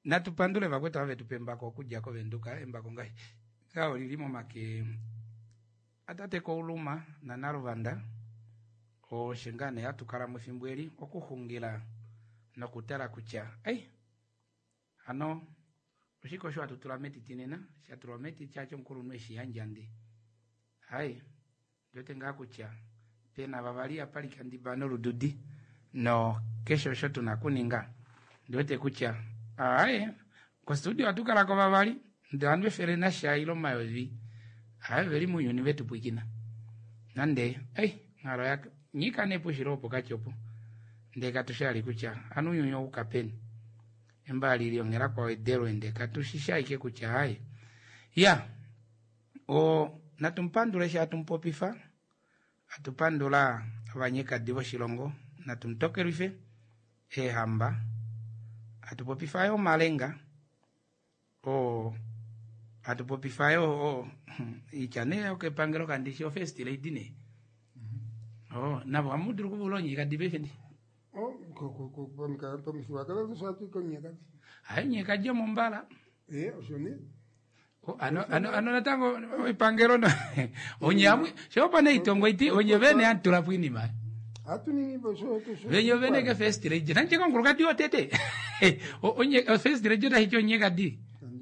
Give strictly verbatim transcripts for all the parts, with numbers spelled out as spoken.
natupandule vakweta vave tupembako kujako venduka embako ngai kao lilimo make atate ko uluma na naruvanda o shingane yatukala mufimbweli okuhungila nokutala kucha ai ano ushiko shwa tutulameti tinena shatulameti chacho mkuru nweshi yanjandi hai dote nga kucha pena vavalia pali kandibano rududi no kesho sho tunakuninga dote kucha ai kwa studio atukala kwa vavali ndo anwe ferena shailo mayovi hai veli muyuni vetu puikina nande ai ngaro yak nyika nepo shiropo kachopo ndeka tushali kucha anu nyonyo ukapeni embali liongera kwa edero ndeka tushishaike kucha hai ya o natumpandula sha tumpopifa atupandula abanyeka divo shilongo natumtokerife e hamba atupopifa yo malenga o atupopifa yo o ichane o ke pangero kandisho festival dine oh na bamudru kubulonyi kadibe fendi oh ko ko ko pamka pamswa kala satu ko nyeka ai nyeka je mombala eh osoni oh ano ano ano natango ipangero no onyamu shopa na itongo iti onyevene antula pwini ma atuni boso to so venyo vene ke festival je nanche ko ngurukati otete onye festival je na hicho nyeka di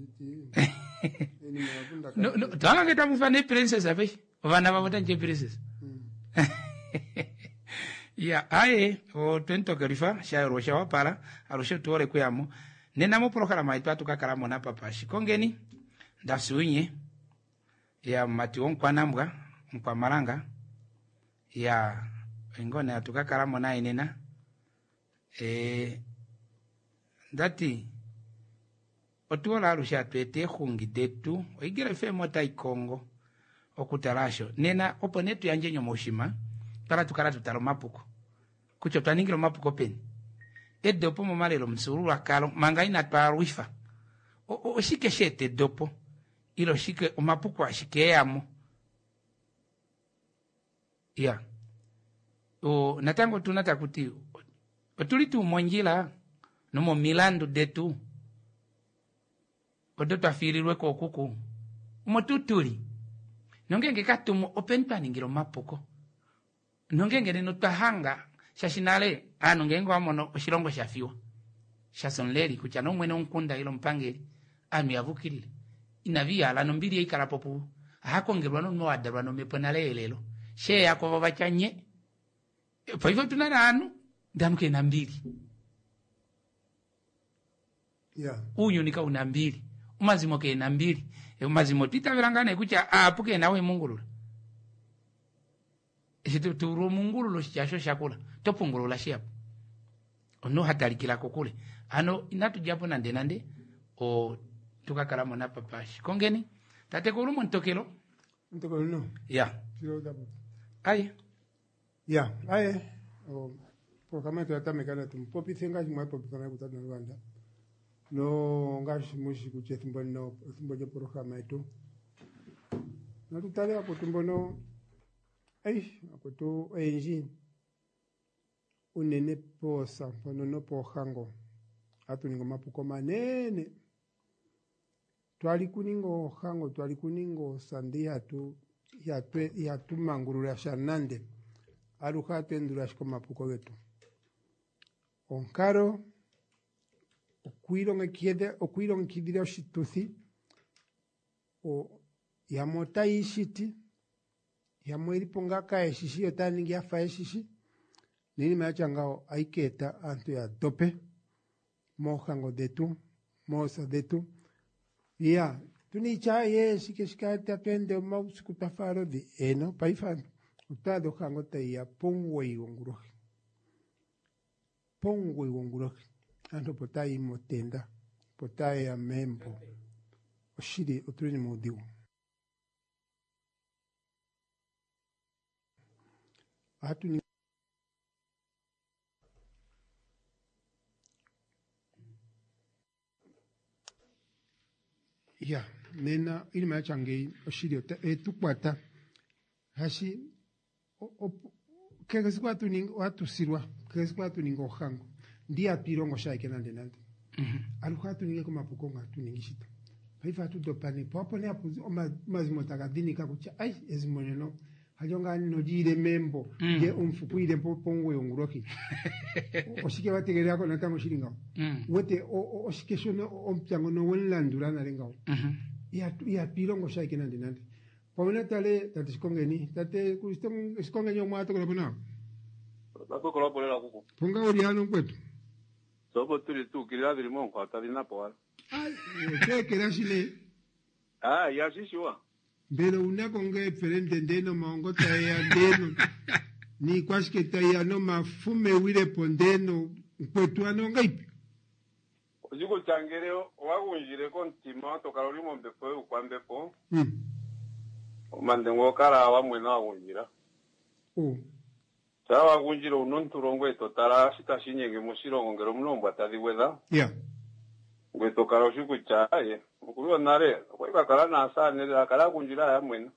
no no tanga ngeta mfane princess ape vana vavota nje princess ya ae o twento kerifa shairo shawa para arusho tuore kuyamo nena mo programa itu atukakala mona papa shikongeni ndasuinye ya mati onkwa nambwa nkwa maranga ya ngone atukakala mona inena eh ndati otuola arusha twete khungi detu oigire fe mota ikongo okutalasho nena oponetu yanje nyomoshima para tukala tutalo mapuko kucho taningiro mapuko pen edopo mo malero msuru akalo mangai na twaruifa o o shike shete dopo ilo shike o mapuko ashike yamo ya o natango tunata kuti otulitu monjila no mo milando detu odoto afirirwe ko kuku motutuli nongenge katumo open paningiro mapuko nongenge no tahanga shashinale ano ngengo amono oshirongo shafiwa shasonleri kucha no mwene onkunda ilo mpangeli ami yavukilile inavia ala nombili ikala popu hakongerwa no no adarwa no meponale lelo she yako bachanye po hivyo tunana anu ndamke na mbili yeah unyu nika una mbili umazimo ke na mbili e umazimo titavirangane kucha apuke nawe mungulula Esitu turu mungululo shasho shakula topungulula shiapo ono hatalikila kokule ano inatu japo nande nande o tukakala mona papashi kongeni tate kulumo ntokelo ntokelo no ya siro dapo ai ya ai o programa tu atamekana tumpopi senga shimwa popi kana kutana Rwanda no ngashi mushi kuchethimbo no thimbo je programa itu na tutale hapo tumbono ai akoto enji unene posa ponono pohango atu ningo mapuko manene twali kuningo hango twali kuningo sandi atu ya twe ya tumangurura shanande aruka tendura shiko mapuko wetu onkaro okuiro ngekiede okuiro ngikidira shituthi o yamota ishiti yamweli pongaka eshishi yotaningi yafa eshishi nini machangao aiketa antu ya dope mohango detu mosa detu ya tunicha yesi keshikata twende mausiku tafaro di eno paifan utado hango taya pongwe wongurohi pongwe wongurohi anto potai motenda potai ya membo oshiri otuni modiwo atu ni ya nena ili machange oshiri etukwata hashi kegesi kwatu ni watu sirwa kegesi kwatu ni ngohango ndia pirongo shaike nande nande Mhm. Alukatu ninge kuma pukonga tu ningishita. Haifa tu dopani popo ne apu oma mazimota kadini kakucha ai ezimoneno. Hajonga no jire membo Mm. je umfukuire popongo yonguroki. Oshike bategere yako natango shiringa. Mm. Wote oshike shono ompyango no wenlandura na renga. Mhm. Ya ya pirongo shaike nandi nandi. Pamela tale tatiskonge tate kusitong skonge nyo mwato ko bona. Bako kola polela kuku. Ponga oriano kwetu. Sobo tuli tu kilila vilimon kwa tabina poa. Ai, ke kera shile. Ah, ya shishiwa. Pero una conga diferente ndeno maongo taya ndeno. Ni kwashike taya no mafume wile pondeno kwetu ano ngaipi. Ojiko changereo wagunjire kontima tokalolimo mbepo kwa mbepo. Mm. Mandengo kala wa mwena wagunjira. Oh. Sawa wagunjira unonturongo etotara shita shinyenge mushirongo ngero mnombo atadiweza. Yeah. Ngwe tokalo shiku chaye. Mukuru nare kwa bakala na asane akala kunjira ya mwena.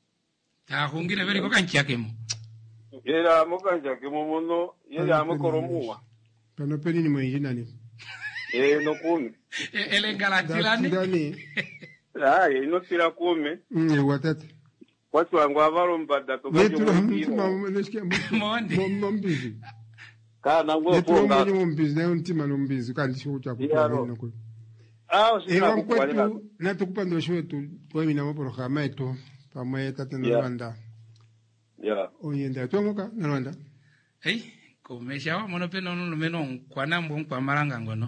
Ta hungire beri ko kanchi yakemo. Yera mukanja kimomono yera mukoromuwa. Pano peni ni mwenjina ni. Eh no kumi. Ele ngalatilani. Datilani. Ah, ino tira kumi. Mm, watete. Watu wangu avalomba dato Netu mtima mwenesikia Monde. mombizi. Kana ngo Netu ponga. mombizi na untima nombizi kandi sho cha Yaro. kutoa nako. Ah, Ewa usina kukwalika. kwetu na tukupando shwetu kwa mina maporogama yetu pamwe tate na Yeah. Rwanda. Ya. Oyenda tongoka na Rwanda. Hey, komesha wa mono peno no meno kwa nambo kwa maranga ngono.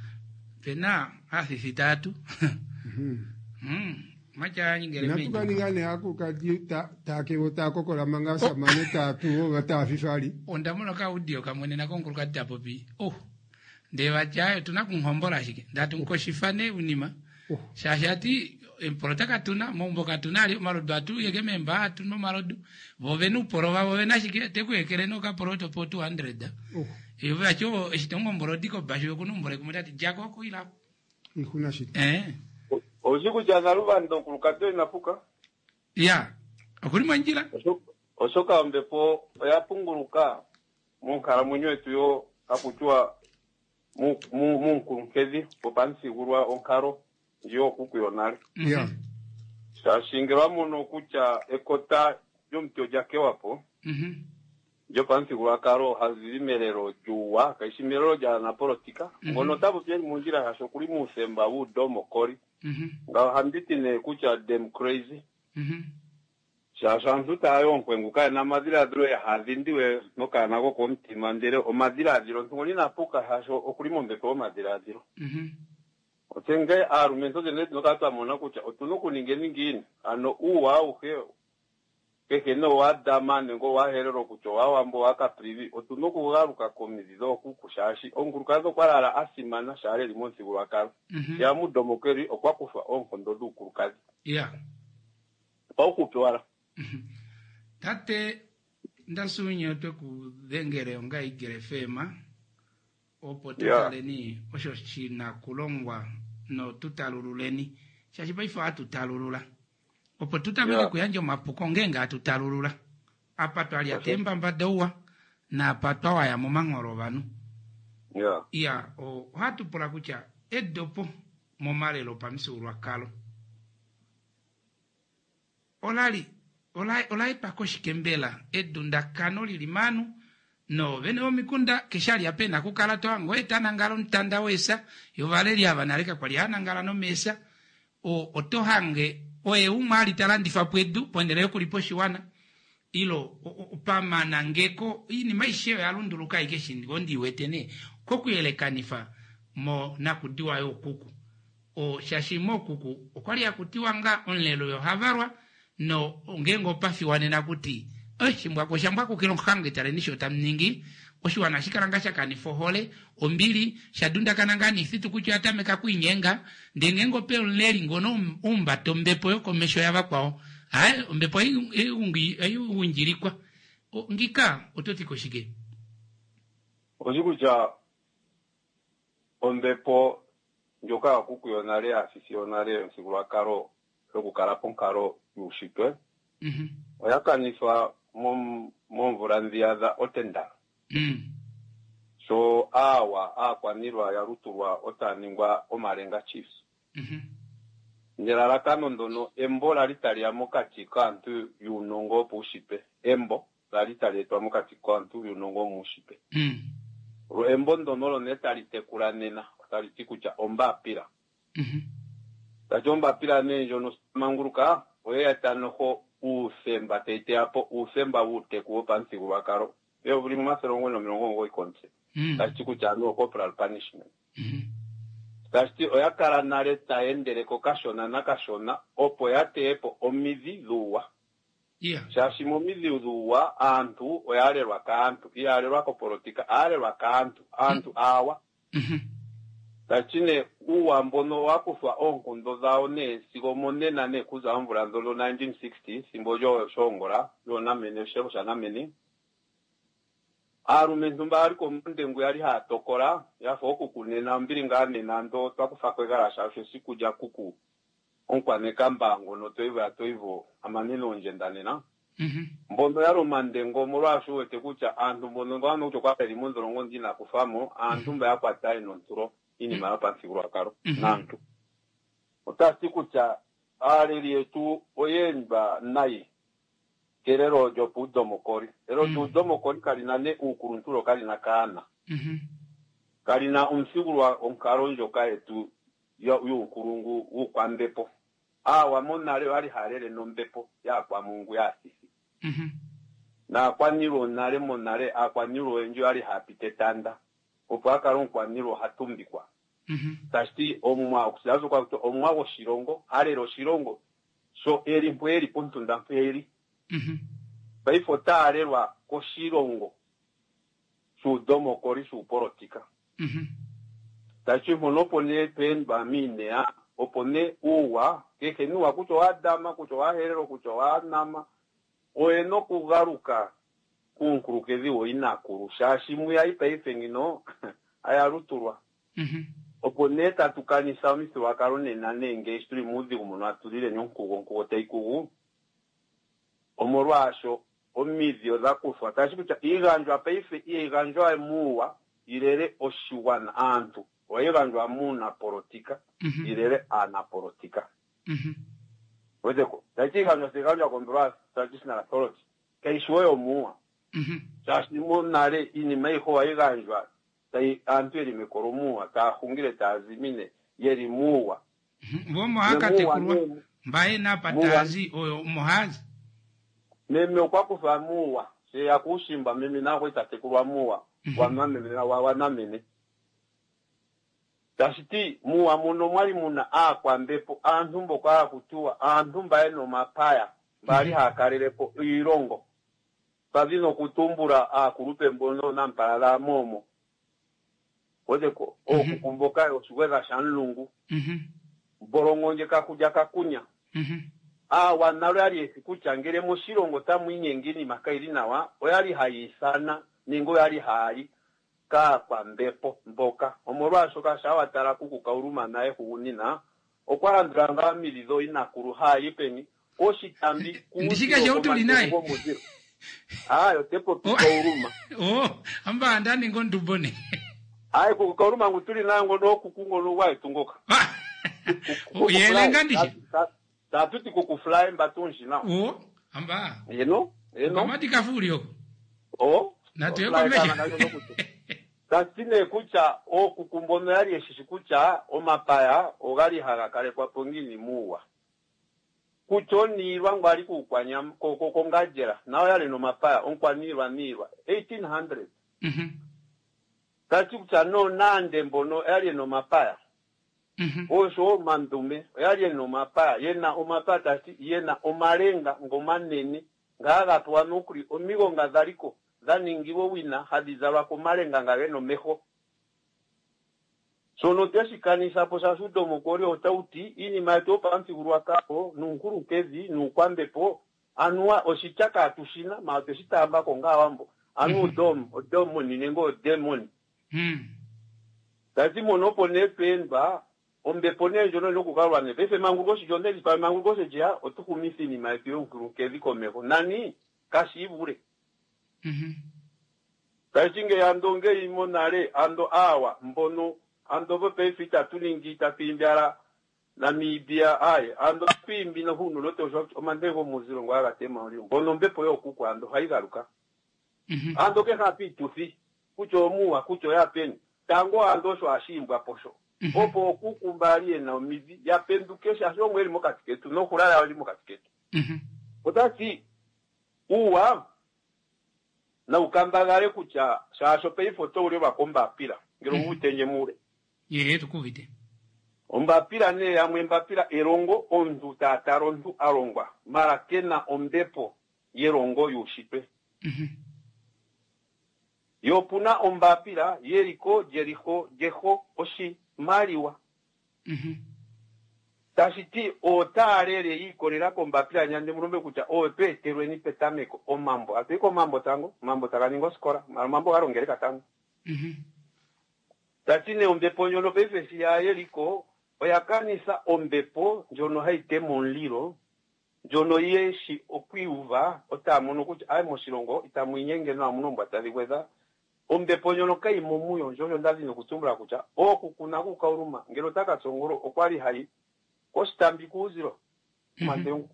Pena asisi tatu. Mhm. Mm. Macha nyingere Na mengi. tukaningane ako kadi ta take wota kokola manga samane tatu o gata fifali. Onda mono ka udio kamwene na konkuru katapo pi. Oh. Ndewa jayo tunakunghombola shike. Ndatu nkoshifane unima. Oh. Shashati importa katuna mombo katuna ali marodo atu yege memba atu no marodo. Vovenu porova vovena shike teku ekere no ka poroto po two hundred. Oh. Iyo acho eshitongo mborodiko basho kunumbore kumutati jako ko ila. Ikuna shit. Eh. Oziku jana lubando kulukato inafuka. Ya. Okuri manjira. Osoka mbepo yapunguruka. Munkara munywetu yo akuchua mu mu munkunkezi popansi gurwa onkaro yo kukuyonale. Yeah. Shashingirwa muno kucha ekota yo mtyo jake wapo. Mhm. Yo pansi gurwa karo hazimerero juwa kaishimerero jana na politika. Ngono tabu pia munjira hashokuri musemba u domo kori. Mhm. Nga handiti ne kucha dem crazy. Mhm. Shashanzu tayo nkwenguka na madira dro ya hadindiwe noka nako kontima ndere o madira diro ngoli na puka hasho okulimo mbepo madira diro. Mhm. Otenge argumento de net noka ta mona kucha otuno kuninge ningini ano uwa uhe keke no wadama ngo waherero kucho wawambo waka privi otuno kugaruka komizizo kukushashi ongurukazo kwarara asimana share limonsi gurwakaro. Mhm. Ya mudomokeri okwakufa onkondo dukurukazi. Ya. Pa okupwara. Tate ndasunyo to ku dhengere onga igere fema opo tutale ni osho china kulongwa no tutalululeni shashipa ifa tutalulula opo tutabike Yeah. kuyanjo mapuko ngenga tutalulula apa twali atemba mbadowa na apa twawa ya momangoro banu Yeah. ya o hatu pula kucha edopo momalelo pamsurwa kalo olali olai olai pakoshikembela edunda kanoli limanu no bene omikunda keshali apena kukala to ngo etana ngalo ntanda wesa yo valeria abanaleka kwali ana ngala no mesa o otohange oe umali talandi fa pwedu pondeleo kuliposhi wana ilo upama na ngeko ini maisha ya lunduluka ikeshindi gondi wetene kokuyelekanifa mo nakudiwa yo kuku o shashimo kuku okwali akutiwa nga onlelo yo havarwa no ngengo pafi wanena kuti ochimbwa ko shambwa ko kilo khange tare nisho tamningi oshiwana shikaranga shakani fohole ombili shadunda kanangani situ kucho atameka kuinyenga ndengengo pe onleri ngono umba tombepo yo komesho yaba kwao hai ombepo yi ungi ayu unjirikwa ngika ototi koshige Ozikuja ombepo njoka kukuyonale afisionale nsigulwa karo lokukala ponkaro yushitwe. Mhm. Oyakanishwa mom momvula nziyaza otenda. Mm. So awa akwanirwa yaruturwa otaningwa omarenga chiefs Mhm. nelalakano ndono embo lalitali mokati kantu yunongo pushipe embo lalitali etwa mokati kantu yunongo mushipe Mm. ro embo ndono lo netalitekula nena taliti kutya ombapira Mhm. tati ombapira nenjo no manguruka oyatanoho usemba tete apo usemba wutekuwo panthigulwakalo yo buli mu maserongo no mirongo ngo ikonse Mm. tati kutya no corporal punishment Mhm. tati oyakala nale taendele ko kashona na kashona opo yateepo omidhi dhuwa Yeah. shashi momidhi dhuwa antu oyalelwa kantu iyalelwa ko politika alelwa kantu antu awa Mhm. tachine uwa mbono wakufwa onkundo zawo ne sigo monena ne kuza mvula ndolo nineteen sixty simbo jo shongora yo namene shebo shanamene arume ntumba ari ko mundengu yari hatokora yafo okukunena mbiri ngane nando twakufa kwegara shasho sikuja kuku onkwane kambango no toivo atoivo amanino njendane na Mhm. mbono yaro mandengo molwasho wete kucha antu mbono ngano kucho kwa peli mundo ngo ndina kufamo antu mba yakwata ino nturo ini mara pansigurwa karo Mhm. nantu otasi kucha aleli yetu oyemba nai kerero jo pudo mokori ero Mm. pudo mokori kalina ne ukurunturo kalina kana Mhm. kalina umsigurwa onkaronjo kaetu yo yukurungu ukwambepo awa monale wali halele nombepo ya kwa Mungu ya sisi Mhm. na kwaniro nale monale akwaniro enjo ali hapite tanda opaka ron kwaniro hatumbikwa Mhm. tasti omwa okusazo kwa omwa wo shirongo alero shirongo so eri mpweri puntunda mpweri Mhm. baifo taarelwa ko shirongo su domo kori su politika Mhm. tasti monopone pen ba mine ya opone uwa keke nuwa kucho adama kucho aherero kucho anama oeno kugaruka kunkurukezi oinakuru shashi muya ipaifengino ayaruturwa Mhm. oponeta tukanisa omisi wakarone nanenge isturi muzi umuntu atulire nyonkugo nkugo teikugu omorwasho omizi ozakufa tashi kucha iganjwa paife iganjwa muwa irere oshiwana antu oiganjwa muna politika Mhm. irere ana politika Mhm. wezeko tachi iganjwa siganjwa kondrast traditional authority kaishweyo muwa Mhm. shashi monale ini maiho waiganjwa tai antu eri mikoromuwa ta hungire ta azimine yeri muwa Bo muhakate Nemuwa kulwa nemu. mbaye na patazi oyo muhazi. meme kwa kufa muwa se yakushimba meme nako itatekulwa muwa Mhm. wanamene na wanamene tashiti muwa muno mwali muna akwa mbepo antu mboka kutua antu mbaye no mapaya bali Mhm. hakarelepo irongo pavino kutumbura akurupe mbono na mpalala momo wezeko Mhm. okukumboka osuweza shanlungu Mhm. borongonje kakuja kakunya Mhm. awa nalo yali esikuchangere mu shirongo tamwinye ngini makairi nawa oyali hayisana ningo yali hayi ka kwa mbepo mboka omorwasho kashawa tara kuku kauruma naye huunina okwaranduranga milizo inakuru hayi peni oshitambi Ndishika shautuli naye. ayo tepo Oh. tukauruma Oh, amba andani ngondubone. ayi kuku kauruma ngutuli nango no kukungo no wayi tungoka Oh, yelenga ndishi. tatuti kukufly mbatunji na Oh, amba. eno eno Kamati kafuri yoko. oh Na tuyo fly komesha. kana nayo nokuto tasine kucha o kukumbono yali eshishi kucha o mapaya ogali harakale kwa pongini muwa kuchonirwa ngwali kukwanya koko kongajera nayo yali no mapaya onkwanirwa nirwa eighteen hundred Mhm. tati kucha no nande mbono yali no mapaya Mhm. osho mandume yali no mapaya yena o mapaya tati yena o malenga ngomanene ngaga twanukuri omigo ngazaliko zaningiwo wina hadizalwa ko malenga ngageno meho sono teshikanisa po sasudo mokori otauti ini maito pansigurwa kapo nunkuru kezi nukwambepo anua oshichaka atushina ma teshitamba ko ngawambo anu dom odom ninengo demon Mhm. tati monopo nepenba ombe ponenjo no lokukalwa ne pefe mangugo shijonde pa mangugo sejia otukumisi ni maito nkuru kezi komeho nani kashibure Mhm. Tajinge yandonge imonare ando awa mbono ando bope fita tuningi tapimbiara Namibia ai ando pimbi na hunu lote ojo omandengo muziro ngwara tema oli mbono mbepo yo kuko ando haigaruka Mhm. ando ke hapi tufi kucho muwa kucho ya peni tango ando sho ashimbwa posho Mhm. opo kukumbali na mivi ya pendukesha sho mweli mokatiketu no kulala wali mokatiketu Mhm. otati uwa na ukambagale kucha shasho pe ifoto uri bakomba pila ngiro Mhm. mutenye mure Ye tukuvite. ombapila ne ya mwembapila erongo ondu tatarondu alongwa mara kena ombepo yerongo yushitwe Mhm. yopuna ombapila yeriko jeriko jeho oshi maliwa Mhm. tashiti otarere ikorera kombapila nyande mulombe kucha ope terweni petameko omambo atiko mambo tango mambo taganingo skora mambo garongereka tango Mhm. tatine ombepo nyono pefesi ya yeriko oyakanisa ombepo njono haite monliro njono yeshi okwiuva otamuno kuti ai moshilongo itamuinyenge no amuno mbwatali whether ombepo nyono kai momuyo njono ndazi nokutumbula kucha oku kuna kukauruma ngelo takatsongoro okwali hai kostambi kuziro matengu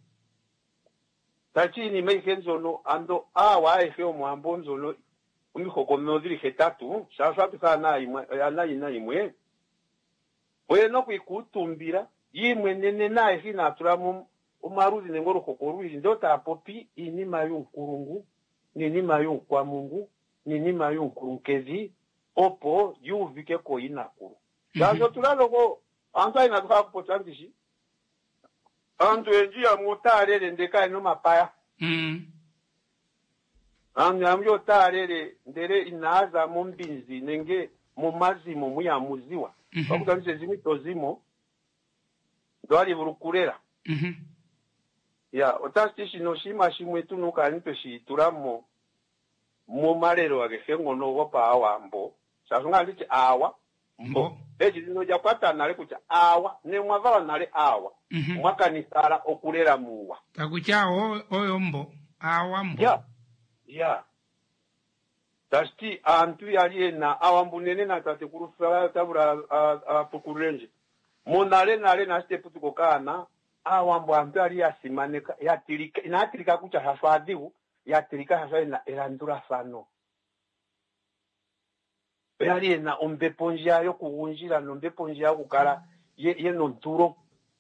tachini meike nzono ando awa efe omwambo nzono umihoko mnodiri hetatu shasha tukana imwe ana imwe oye no kwikutumbira yimwe nene naye hina turamu umaruzi nengoro kokoruzi ndota popi inima yunkurungu ninima yunkwa Mungu ninima yunkurunkezi opo yuvike ko inakuru jazo turaloko anta ina tuka kupotandishi antu enji ya mutarere ndeka ino mapaya Mhm. antu amyo tarere ndere inaza mumbinzi nenge mumazimu muyamuziwa Mhm. bakutanize zimwe tozimo ndwali burukurera Mhm. ya otasti shino shima shimwe tunuka nito shituramo mu marero agehengo no wopa awambo sasunga ndichi awa Mbo. eji dino ja kwata nale kucha awa ne mwavala nale awa Mhm. mwaka nisara okulera muwa Takuchao oyo mbo. Awa mbo. ya ya tasti antu yali na awambu nene na tate kurufala tabura apukurenje monale nale na step tukokana awambo antu yali yasimaneka yatirika inatirika kucha hafadhiu yatirika hasa na erandura fano yali na ombepo njia yo kuunjira no mbepo njia kukala ye, ye no nturo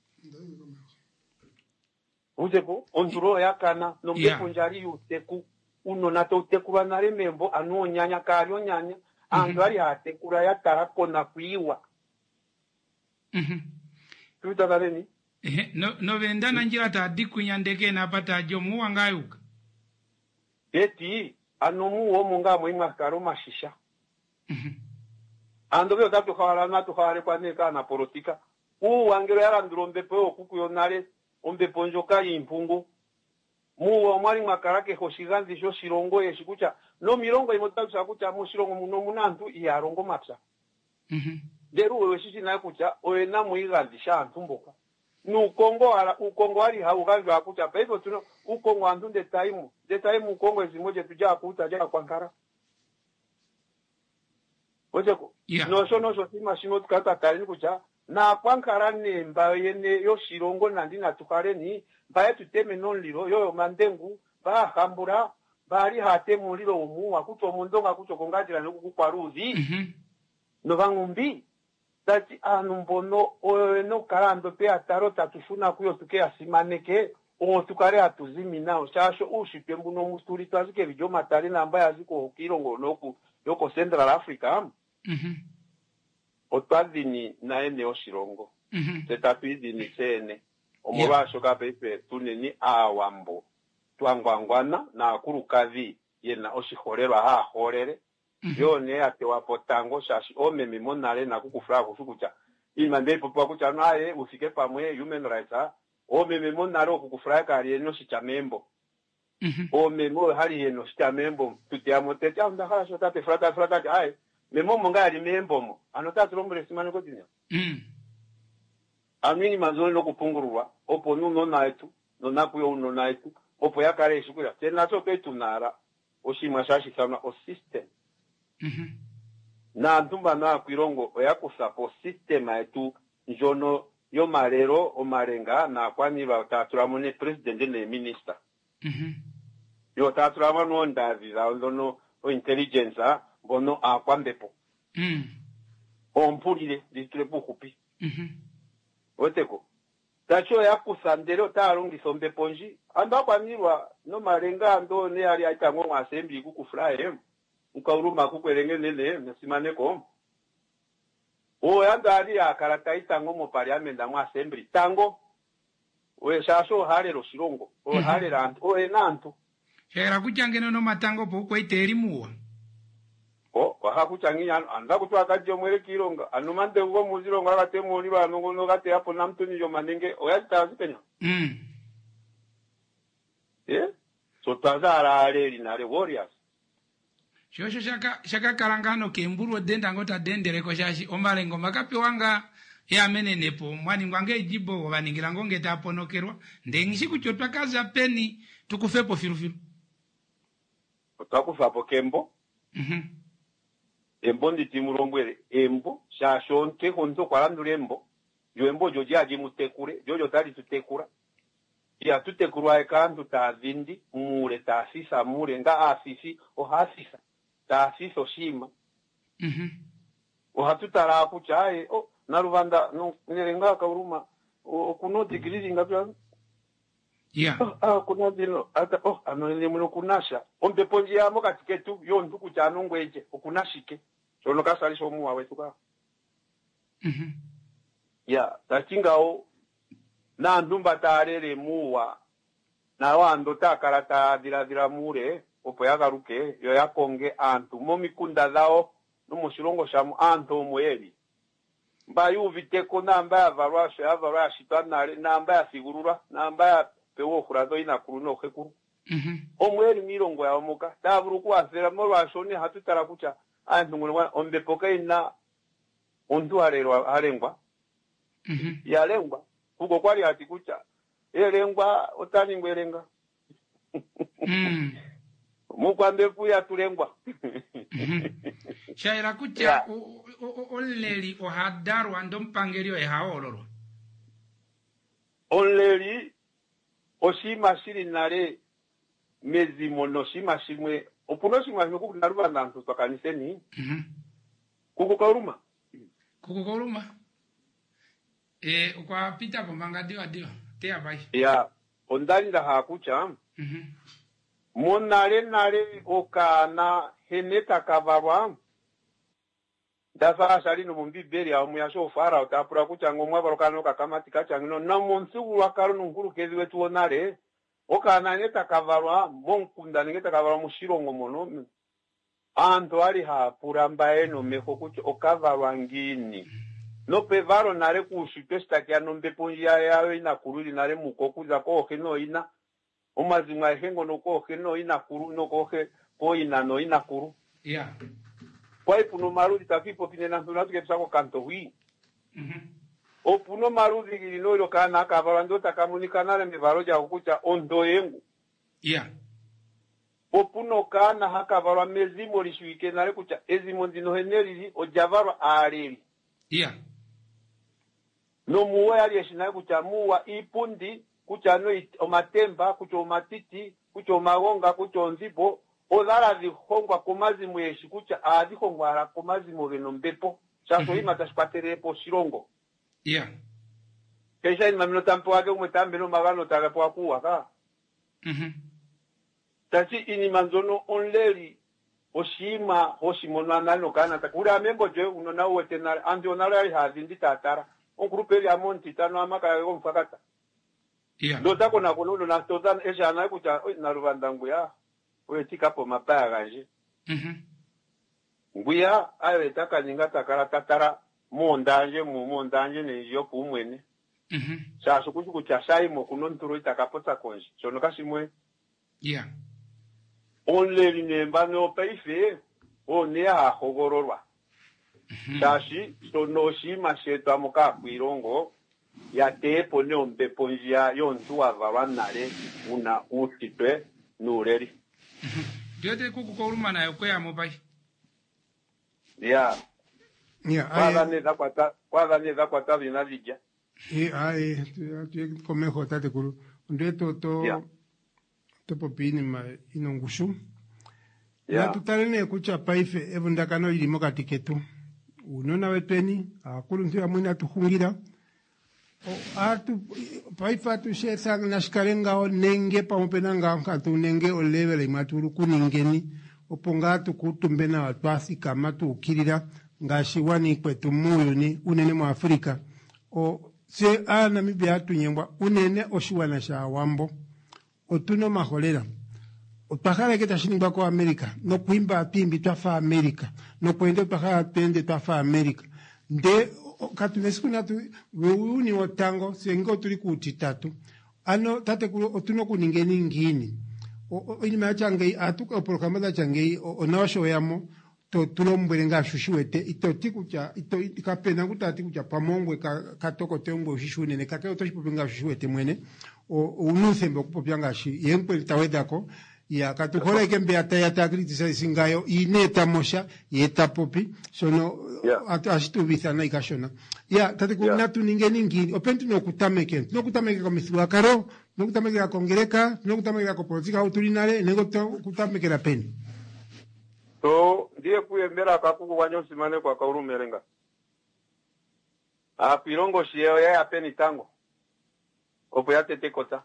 uzeko onturo yakana no mbepo Yeah. njali yuteku uno nato utekura nale membo anu onyanya kali onyanya antu ali hatekura yatara kona kuiwa Mhm. tutakaleni Ehe, no no vendana njira ta dikunya ndeke na pata jomu wangayuka. eti anomu wo munga mwimwa karo mashisha Mhm. ando byo tatu khawala na tu khawale kwa neka na politika u wangero yala ndrombe pe okuku yonale ombe ponjoka impungu mu wa mwali makarake hoshiganzi sho shirongo yeshikucha no mirongo imotatu kucha mu shirongo muno munantu iyarongo mapsa Mhm. deru wewe shishi na kucha oyena muiganzi sha ntumboka nu kongo ala u kongo ali ha uganzi akucha pe hivyo tuno u kongo antu de time de time u kongo ezimoje tuja akuta ja kwankara Ojeko, Yeah. no so no so sima shimo tukata kalini kucha na kwankara ne mba yene yo shirongo nandi na tukare ni ba tuteme non liro yo mandengu ba hambura bali hate muliro umu akuto mundonga kucho kongatira no kukwaruzi Mhm. no bangumbi tati anu mbono oyo no karando pe ataro tatufuna kuyo tuke asimaneke o tukare atuzimi nao shasho ushipye mbuno musturi twazike bijo matali namba yaziko okirongo noku yoko Central Africa Mhm. otwadini na ene oshirongo Mhm. tetapidini chene omubasho kapepe tuneni awambo twangwangwana na akurukazi yena oshiholerwa ha holere yone ate wapotango shashi omemi monale na kukufura kusukucha imande popo kucha naye ufike pamwe human rights ha omemi monale okukufura kali eno shichamembo Mhm. omemi hali eno shichamembo tutiamo tete anda hasho tate frata frata ai memo monga ali membomo anotatu lombole simane kotinya Mhm. amini mazoni no kupungurwa opo nuno naitu no nakuyo uno naitu opo yakare shikura tena to petu nara oshima shashi sana o system Mhm. na ntumba na kwirongo oyakusapo sistema yetu njono yo malero omalenga na kwani bataturamo ne president ne minister. Mhm. Yo taturamo no ndavi za ndono o intelligence bono akwambepo. Mm. Ompulire ditule bukupi. Mhm. Oteko. Tacho yakusandero tarungi sombe ponji anda kwanirwa no malenga ndo ne ali atango mwa assembly kukufuraye. Ukauruma kukwerenge nene nesimaneko. O yanda ali akarata itango mu parliament mu assembly tango we shasho halero shirongo o Mhm. halera antu o enantu Era kuchangene no matango po kwete muwa. o wakakuchanginya anda kutwa kajo mwere kironga anumande ngo muzironga akate muri bano ngo gate hapo namtuni yo manenge o yatazi penya. Mm. Eh so tazara ale linale warriors. Shosho shaka shaka karangano ke mburu denda ngota dendere ko shashi omalengo makapi wanga ya menenepo mwani ngwange jibo waningira ngonge taponokerwa ndengishi kuchotwa kaza peni tukufepo firufiru. Otakufa hapo kembo Mhm. embo ndi timurombwere embo shashonte honto kwalandure embo yo embo joji aji mutekure jojo tali tutekura ya tutekurwa ekantu tavindi mure taasisa mure nga asisi o hasisa taasisa oshima. Mhm. O hatutara kuchaye o naruvanda no nerenga kauruma o kuno digiri ngapya. Yeah. Oh, ah kuna dino ata oh anone muno kunasha ombe ponji ya moka tiketu yo nduku chano ngweje okunashike sono kasali somu wawe tuka. Mhm. Ya tachingao na ndumba tarere muwa na wando takarata dira dira mure opo yagaruke yo yakonge antu momikunda zao no mushirongo shamu antu mweli mbayu viteko namba ya varwasho ya varwashi tanale namba ya figurura namba ya pewo kurado ina kuruno khekuru. Mhm. Omweli mirongo ya omuka taburu kwazera morwasho ni hatutara kucha antu ngulwa ombe poka ina ondu arerwa arengwa. Mhm. Ya lengwa kuko kwali ati kucha elengwa otani ngwelenga. Mm. Mukwambe kuya tulengwa. Mhm. Shaira kucha Yeah. o- o- o- oleli o hadaru andompangerio e haoloro. Onleri oshima shiri nare mezimo no shima shimwe opuno shima shimwe kuku naruba nantu twakaniseni Mhm. kuku kauruma. Kukukoluma. Eh kwa pita pomanga dio dio. Tea bai. Ya ondani da hakucha Mhm. monare nare okana heneta kavarwa dafa shali no mumbi beri ya muyasho fara utapura kucha ngomwa barokano kakamati kacha ngino na monsu wakaro nunguru kezi wetu onare okana neta kavarwa monkunda ngeta kavarwa mushirongo mono anto ali ha puramba eno meko kucha okavarwa ngini no pevaro nare kushute stakia no mbeponja yayo ina kuruli nare mukokuza ko heno ina omazimwa hengo no ko heno ina kuru no ko he ko ina no ina kuru. Yeah. Kwa ipuno marudi tafipo pine na tunatu kepsako kanto hui. Mhm. Opuno marudi gilino ilo kana kavarando takamunika nare mevaroja ukucha ondo yengu. Yeah. Opuno kana haka varwa mezimo lishuike nare kucha ezimo ndino heneri ojavarwa areli. Yeah. No muwa yali yeshinaye kucha muwa ipundi kucha no it, omatemba kucha omatiti kucha omagonga kucha onzipo odara zihongwa kumazi mweshi kucha azihongwa ara kumazi mweno mbepo chaso Mhm. ima tashpaterepo shirongo Yeah. kesha ima mino tampo wake umwetambe no magano tagapo wakuwa ka Mhm. tachi ini manzono onleri oshima hoshimono anano kana takura amembo je unona uwete na andi onara yali hazindi tatara onkrupe ya monti tano amaka yo mfakata. Yeah. Ndo tako na kono na tozan esha na kucha na rubanda nguya we tika po mapaya ganje Mhm. nguya ayo taka ninga takara tatara mondanje mu mondanje ne yo kumwene Mhm. sasa kuchu kucha sai mo kuno nturo itakapota konje sono kasimwe Yeah. onle linemba no peife o ne a hogororwa tashi sono shima shetu amuka kwirongo ya tepo ne ombe ponjia yo ntu avarwa nare una utitwe nureri. Diote kukukoluma nayo kwea mobai. ya ya kwaga aye ne da kwata kwaga ne da kwata bina vija e aye tu komejo tate kuru ndeto to ya to popini ma inongushu ya na tutalene kucha paife evundakano ilimo katiketu unona wetweni akulu ntu amwina tuhungira o atu paifa tu shesa nashikarenga o nenge pamopena nga tu nenge o level maturu kuningeni oponga tu kutumbena watwasi kama tu ukirira ngashiwani kwetu muyuni unene mu Afrika o se ana mibya tunyembwa unene oshiwana sha wambo otuno maholera utahara keta shiningwa ko Amerika no kuimba pimbi twafa Amerika no kwende utahara tende twafa Amerika nde katunesiku natu weuni otango sengo tuli kutitatu ano tate kulo otuno kuningeni ngini o inima change atuka programa da change onawasho yamo to tulombwele nga shushuete ito tikucha ito ikapena kutati kucha pamongwe ka katoko tembo shishune ne kakeo to shipopinga shushuete mwene o unusembe kupopyanga shi yenkwe tawedako ya katukora ikembe atayata kritisa singayo ineta mosha yeta popi sono yeah. asitu bisana ikashona ya tate kuna yeah. tuningeni ngini opentu no kutameke no kutameke kwa misiwa karo no kutameke kwa kongereka no kutameke kwa politika utulinale nego kutameke la peni to ndiye kuyembera akakuku wanyo simane kwa kauru merenga a pirongo shieo ya apeni tango opo ya tete kota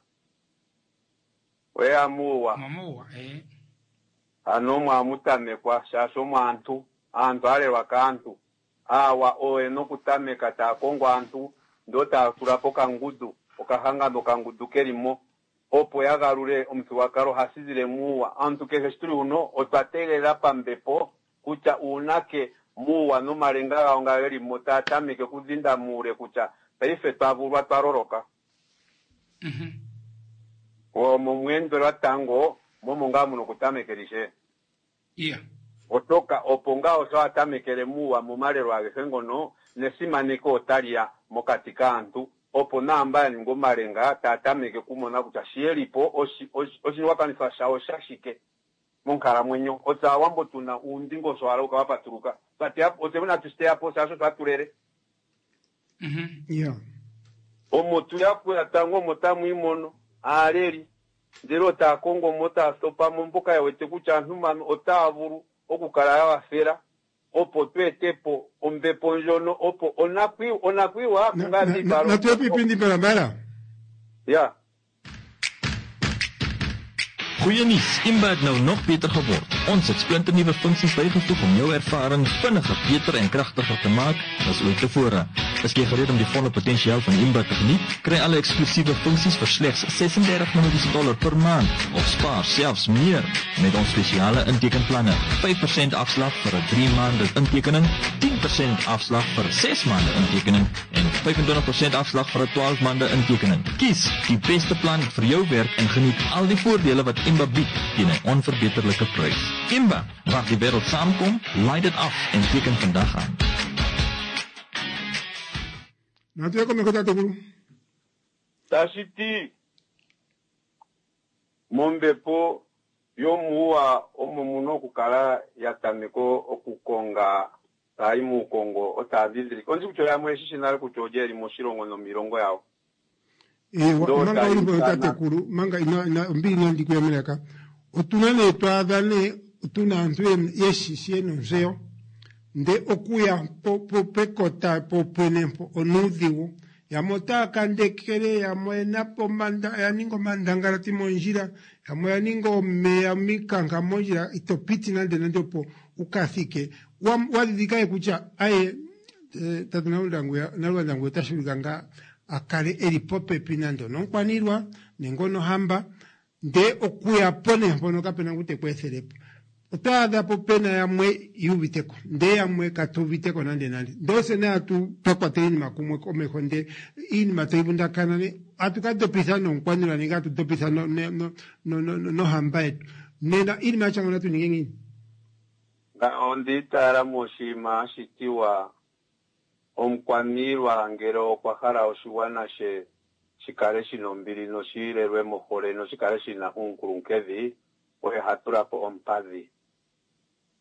we amuwa mamuwa eh ano mwamutame kwa shasho mwantu antu ale wakantu awa oe no kutameka ta kongo antu ndota tulapo kangudu okahanga no kangudu kelimo opo yagarure omutu wakaro hasizire muwa antu ke gesturi uno otwategerera pambepo kucha unake muwa no marenga gaonga geri motatame ke kuzinda mure kucha paife twavurwa twaroroka mhm o momwendo lwatango momonga muno kutamekerishe iya otoka oponga oso atamekere muwa mumale lwage sengono nesimaniko otalia mokatika antu opo namba ningo marenga tatameke kumona kucha shielipo oshi oshi wakanisa shao shashike monkara mwenyo ota wambo tuna undingo so alo kwa paturuka pati hapo otebuna tuste hapo saso twaturere mhm yeah omotu yakwe atango motamu imono aleri ndero ta kongo mota stopa mumbuka ya wete kucha ntuma otavuru okukala ya wafera opo twetepo ombepo njono opo onakwi onakwi wa ngati baro na tuepi pindi barabara ja Goeie nuus, Imba het nou nog beter geword. Ons het splinternuwe funksies bygevoeg om jou ervaring vinniger, beter en kragtiger te maak as ooit tevore. Is jy gereed om die volle potensiaal van Imba te geniet? Kry alle eksklusiewe funksies vir slegs ses en dertig dollar per maand of spaar selfs meer met ons spesiale intekenplanne. vyf persent afslag vir 'n drie maande intekening, tien persent afslag vir ses maande intekening en vyfentwintig persent afslag vir 'n twaalf maande intekening. Kies die beste plan vir jou werk en geniet al die voordele wat Imba bied teen 'n onverbeterlike prys. Imba, waar die wêreld saamkom, laai dit af en teken vandag aan. na tueko mekota teguru tashiti mombepo yomuwa omumuno okukala yatameko okukonga tayi mu Kongo otaviziri onzi kucho yamwe shishinale kucho jeri moshilongo no mirongo yawo eh manga uri mekota teguru manga ina ina mbili ndi kuyameleka otunane twadane tuna ntwe yeshi sieno nzeo nde okuya po po pekota po penempo onudhiwo yamota kandekere yamwena po manda yaningo mandangara timonjira yamwe yaningo meya mikanga monjira itopiti nande nande po ukafike wadidikaye kucha aye eh, tatunaudangu ya naludangu tashuriganga akale eripope pinando nonkwanirwa nengono hamba nde okuya pone mpono kapena kute kweserepo otada po pena ya mwe yubiteko nde ya mwe katubiteko nande nande ndose na atu pakwateni makumwe kome konde ini matoibunda kanane atu kato pisano nkwanira ninga atu to pisano no no no no, no, no hamba etu nena ini machango natu ningengi nga ondi tara moshima shitiwa omkwanirwa ngero kwa hara oshiwana she shikale shino mbili no shirerwe mohore no shikale shina hunkurunkevi oye hatura po ompazi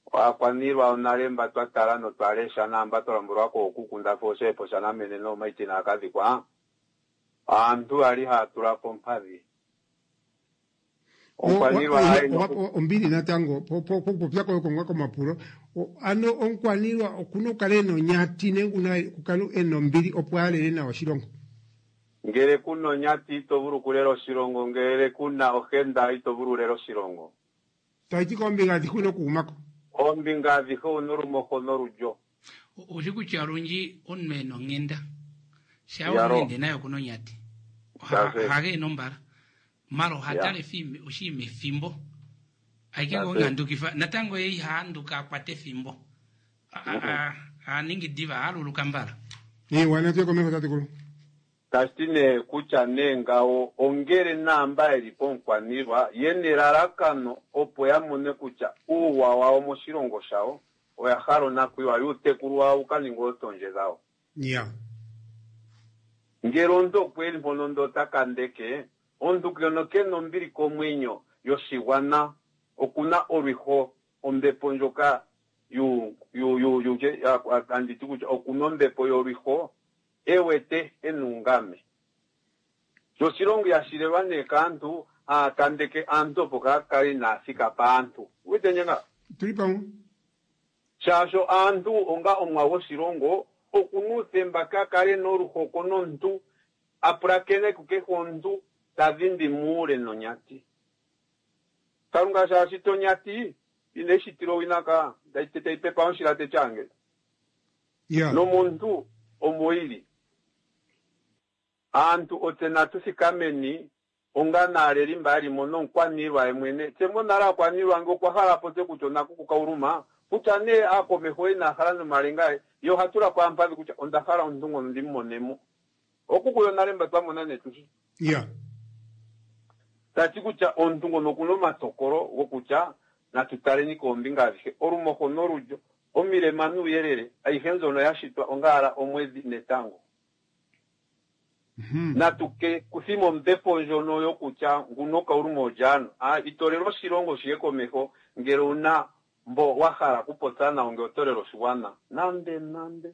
wakwanirwa unalemba twatala no twalesha namba tolambulwa ko okukunda fose posha namene no maitina akazi kwa antu ali hatula pompavi onkwanirwa ombili natango popo popo byako ko ngako mapuro ano onkwanirwa okuno kaleno nyati nenguna kukalu eno mbili opwale na washirongo ngere kuno nyati toburu kulero shirongo ngere kuna ogenda itoburu lero shirongo taiti kombinga dikuno kumako ombinga diho norumo konorujo usiku charunji onmeno ngenda shawo ngende nayo kuno nyati hage nombara maro hatale fimbe ushime fimbo aikengo ngandukifa natango yei handuka kwate fimbo a a ningi diva halu lukambara ni wana tyo komeko tatikulu Kastine kucha nengao ongere namba eliponkwanirwa yenerarakano opo yamone kucha uwa wao moshirongo shao oyaharo nakwiwa yutekulwa ukalingo otonje zao yeah ngero ndo kweli mponondo takandeke ondukyono keno mbiri komwenyo yoshiwana okuna oriho ombepo njoka yu yu yu yu je anditi kucha okuna ombepo yoriho ewete enungame yoshirongo yashirevane kantu akandeke anto poka kali nafika pantu witenyenga tulipamu shasho antu onga omwa woshirongo okunusemba kakale noruho konontu aprakene kuke hontu tavindi mure no nyati karunga shashito nyati ine shitiro winaka daitete ipepa onshirate change yeah no muntu omoili antu otenatu sikameni onga naleri mbali mono nkwanirwa emwene tembo nara kwanirwa ngo kwa hala pote kutona kukauruma kutane akomeho ina hala no malenga yo hatura kwa mpavi kucha ondakhala ndungo ndimonemo okukuyo nalemba twamona netushi yeah tati kucha ondungo nokuno matokoro wokucha na tutale ni kombinga avihe orumoko norujo omile manu yerere aihenzo no yashitwa ongara omwezi netango mm-hmm. na tuke kusimo mdepo njono yokucha ngunoka urumo jano ah itorero shirongo shieko meho ngero una mbo wahara kupotana onge otorero shiwana nande nande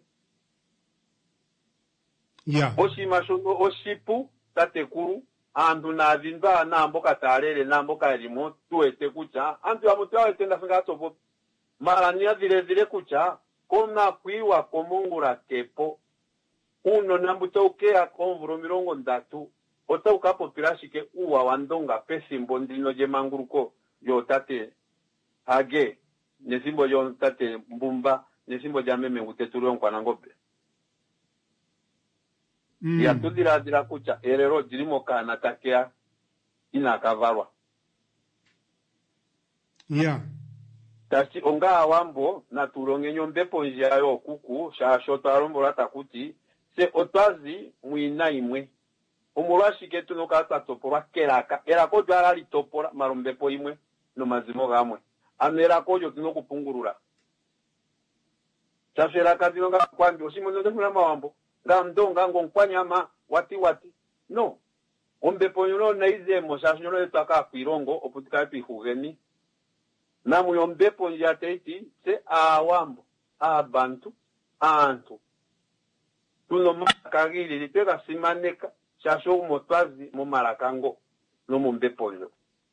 yeah oshima shono oshipu tatekuru andu na vinba na mboka tarere na mboka elimo tuete kucha andu amutwa etenda finga topo marania vile vile kucha kona kwiwa komungura kepo uno nambuto ukea konvuro mirongo ndatu ota ukapo pirashike uwa wandonga pesimbo ndino je manguruko yo tate hage nesimbo yo tate mbumba nesimbo ja meme uteturu kwa nangope mm. ya tudira dira kucha erero dirimo kana takea ina kavarwa yeah tachi onga awambo na turonge nyombepo njia yo kuku sha shoto arombo rata kuti se otwazi mwina imwe omulwashike tuno kata topora keraka era ko dwara li topora marombepo imwe no mazimo gamwe amera ko yo tuno kupungurura chafera kadino nga kwambi osimono ndo mula mawambo ngamdonga ngonkwanyama wati wati no ombepo yuno naize mosasho no etaka kwirongo oputika pihugeni na muyombepo njateti se awambo abantu antu tuno makagiri liteka simaneka shasho motwazi mu marakango no mumbepo yo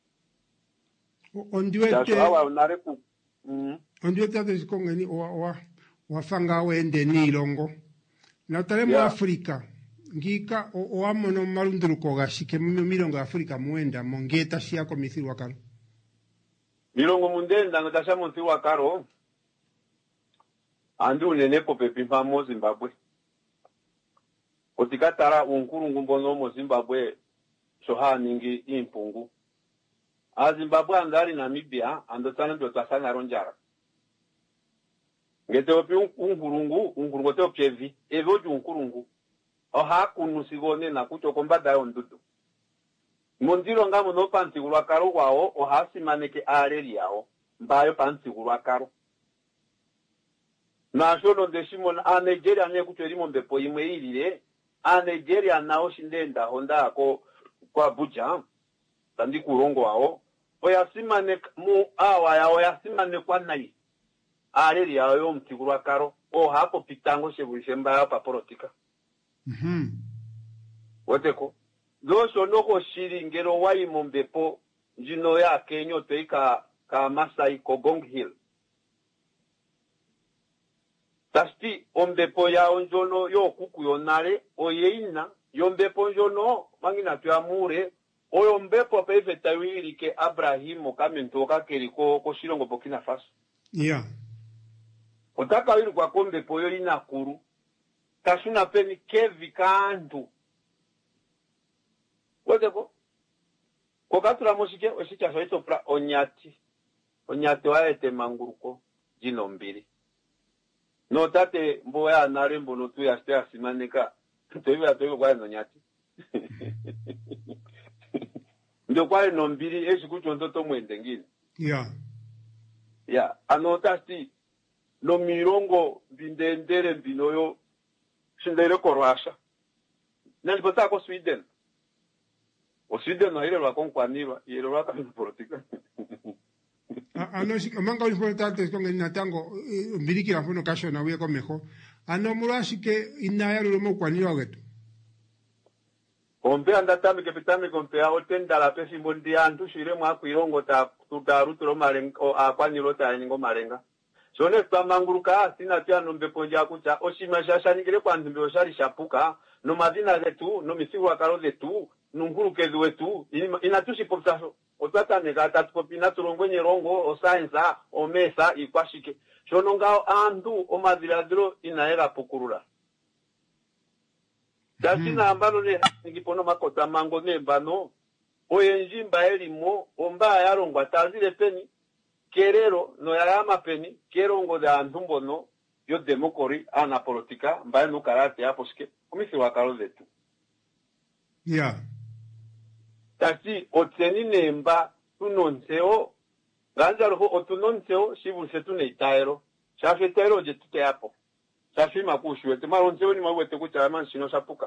ondiwete awa unare ku mm ondiwete atesikongeni wa wa wafanga wende nilongo na tale mu yeah. Afrika ngika owamono malunduruko gashike mu milongo Afrika muenda mongeta shia komithirwa kalo milongo mundenda ngatasha montiwa karo andu nenepo pepimpa mo Zimbabwe otikatara unkurungu mbono mo Zimbabwe soha ningi impungu a Zimbabwe andari Namibia andotana ndo tasana ronjara ngete opi unkurungu unkurungu te opyevi evo ju unkurungu oha kunu sigone na kucho kombada yo ndudu mondiro ngamo no pantigulwa karo wao oha simaneke areri yao mbayo pantigulwa karo na shono ndeshimona a Nigeria ne kucho limo mbepo imwe ilile a Nigeria nao shindenda honda ko kwa Abuja tandi kurongo wao oyasimane mu awa ya oyasimane kwa nai aleri yayo mtigurwa karo o hapo pitango shebushemba hapa politika. Mhm. Woteko. Doso noko shiri ngero wai mombepo jino ya Kenyo teika ka Masai Kogong Hill. Tasti ombepo ya onjono yo kuku yonare oyeina yombepo njono mangina tuyamure oyo mbepo peife tawiri ke Abrahimo kamentoka keriko ko Shilongo Burkina Faso. Yeah. Otaka wiri kwa kombepo yo inakuru tasuna peni kevi kantu. Woteko kokatura musike oshicha soito pra onyati onyati waete manguruko jino mbili no tate mboya nare mbono tu ya stea simanika tuwe atoyo kwa onyati ndio kwa no mbili eshi kucho ntoto mwende ngine Yeah. ya anotasti no mirongo bindendere mbinoyo shindere korwasha nalipota ko Sweden o Sweden no ile lwa konkwanirwa ile lwa kama politika ano manga importante con el natango mbiriki la fono kasho na wiye komeho ano murashi ke inaya lo mo kwanirwa getu ombe andata mi kapitani kompe a otenda la pesi mbondi antu shire mwa kuirongo ta tutaru tro marengo a kwaniro ta ningo marenga sone kwa manguruka sina tia nombe ponja kucha oshima shasha ningire kwa ndimbe oshari shapuka no madina zetu no misiku akaro zetu nunguru wetu inatushi poptaso otata negata tukopina turongwenye rongo o science o mesa ikwashike shonongao andu o madiradro inaera pokurura dasina ambalo ne ngipono makota mango nembano oyenji mbaelimo omba yarongwa tazile peni kerero no yarama peni kerongo da andumbono yo demokori ana politika mbaye no karate aposke komisi wakaro zetu. Yeah. Tasi oteni nemba tunonseo ganjaro ho otunonseo shibuse tuneitaero shafetero je tute hapo shafi makushu ete maronzeo ni mawete kuchama shino shapuka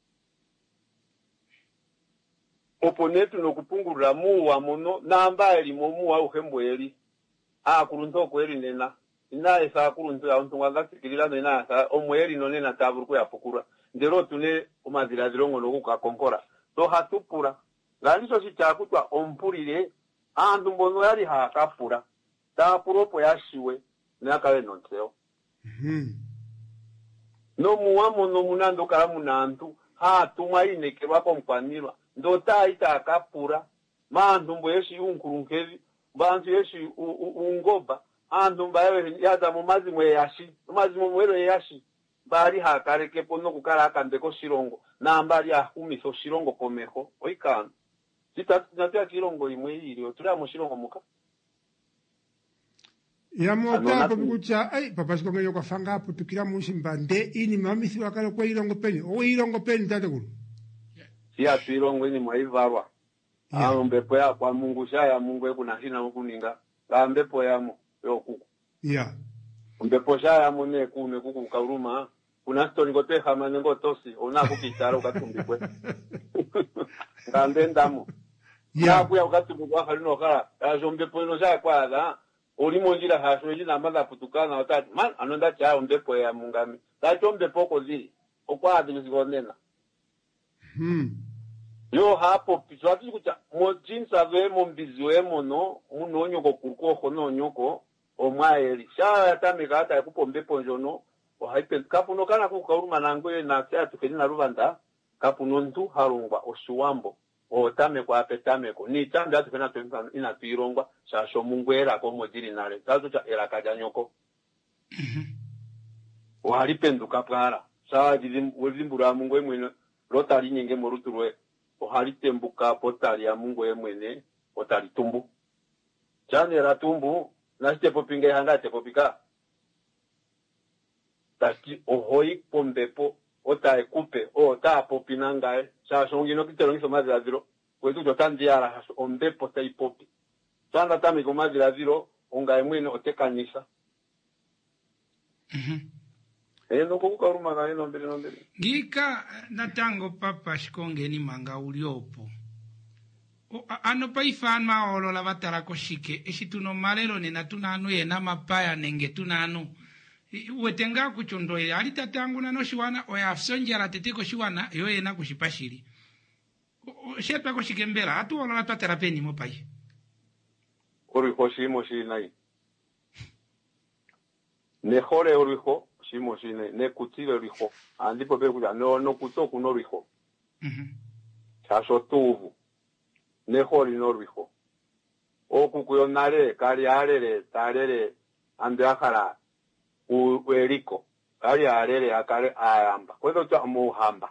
oponetu no kupungurira muwa muno namba eli muwa uhembweli a kurunto kweli nena ina esa kurunto ya untu ngakikirira no ina asa omweli no nena taburuko ya pokura ndero tune omazira zirongo no kukakonkora to hatupura Ganiso si chakutwa ompurire andu mbono yari hakapura ta puropo yashiwe nakawe nonseo. Mhm. No muwamo no munando kala munantu ha tumaine kebako mkwanirwa ndo ta ita akapura mandu mbo yeshi unkurunkezi bantu yeshi ungoba andu mbaye yada mumazi mwe yashi mumazi mwe yashi bari hakareke pono kukala akandeko Shilongo na ambali ahumiso Shilongo komeho oikana Sita natia Kilongo imwe ili otura mu Shilongo muka. Ya mota ko bikucha ai papa siko ngeyo kwa fanga hapo tukira mushimba nde ini mamisi wakalo kwa Ilongo peni o Ilongo peni tate kulu. Sia Ilongo ni mwaivarwa. Yeah. Ah mbepo ya kwa Mungu shaya Mungu yeku na hina ukuninga. La mbepo ya mo yo kuku. Yeah. Mbepo shaya mo ne ku ne kuku kauruma kuna story ngote hama ngo tosi ona kukitaro katumbikwe. Ngandendamo. Ya kuya ukatumbikwa halino kala ajombe poino sha kwa da olimo njira hashoji na maza putukana watatu man anonda cha mbepo ya mungami tacho mbepo ko zili okwa adimizigonena. Hmm. Yo hapo piswati kucha mojinsa vemo mbiziwemo no munonyo ko kurko hono nyoko o maeli sha yatamika hata kupombe ponjono o haipe kapuno kana ku kauruma nangwe na sia tukeni na rubanda kapuno ntu harungwa oshuwambo o tame kwa apetame ko ni tambe atu kana tuimba ina tuirongwa sha sho mungwera ko modiri nale tazo cha era kajanyoko o halipenduka pwara sha jizim wezimbura mungwe mwene rotari nyenge moruturwe o halitembuka potali ya mungu yemwene otali tumbu chane ra tumbu nasite popinga hanga te popika taki ohoi pombepo ota ekupe o ta popinanga e sa songino kitero ngiso mazira zero kwetu jotandi ara haso ombepo ta ipopi tanda tami ko mazira zero onga emwene otekanisa Mhm. e no kuka ruma ga eno mbere no mbere Ngika natango papa shikongeni manga uliopo ano paifan maolo la vatara koshike eshi tuno malelo nena tunanu yena mapaya nenge tunanu wetenga kuchondo ya alita tangu na no shiwana o ya sonjara teteko shiwana yo yena kushipashiri shepa koshikembera atu olo la terapeni mo pai oriho shimo shinai ne hore oriho shimo shinai ne kutile oriho andi pope kuja no no kutoku no oriho mhm chaso tuvu ne hori no oriho oku kuyo nare kari arere tarere ande akara u eriko kari arere akare ayamba kwedo cha muhamba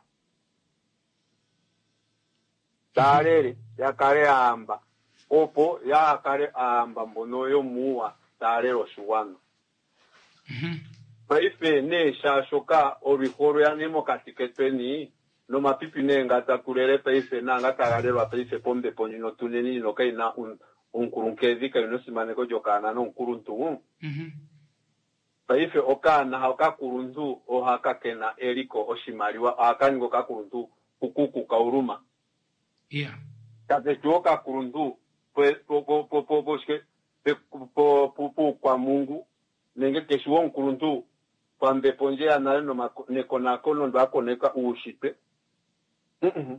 tarere yakare amba opo ya kare amba mbono yo muwa tarero shuwana mhm paife ne shashoka orihoro ya nemo katiketeni no mapipi ne ngata kurere paife na ngata garero paife pombe ponino tuneni no kai na un un kurunkezi kai no simane ko jokana no kuruntu mhm paife okana haka kurunzu o haka kena eriko oshimariwa akango ka kuruntu kukuku kauruma yeah kate joka kuruntu pues po po po po po po po po kwa Mungu nenge keshuo kuruntu kwambe ponje anale no neko nako no ndako neka ushipe mhm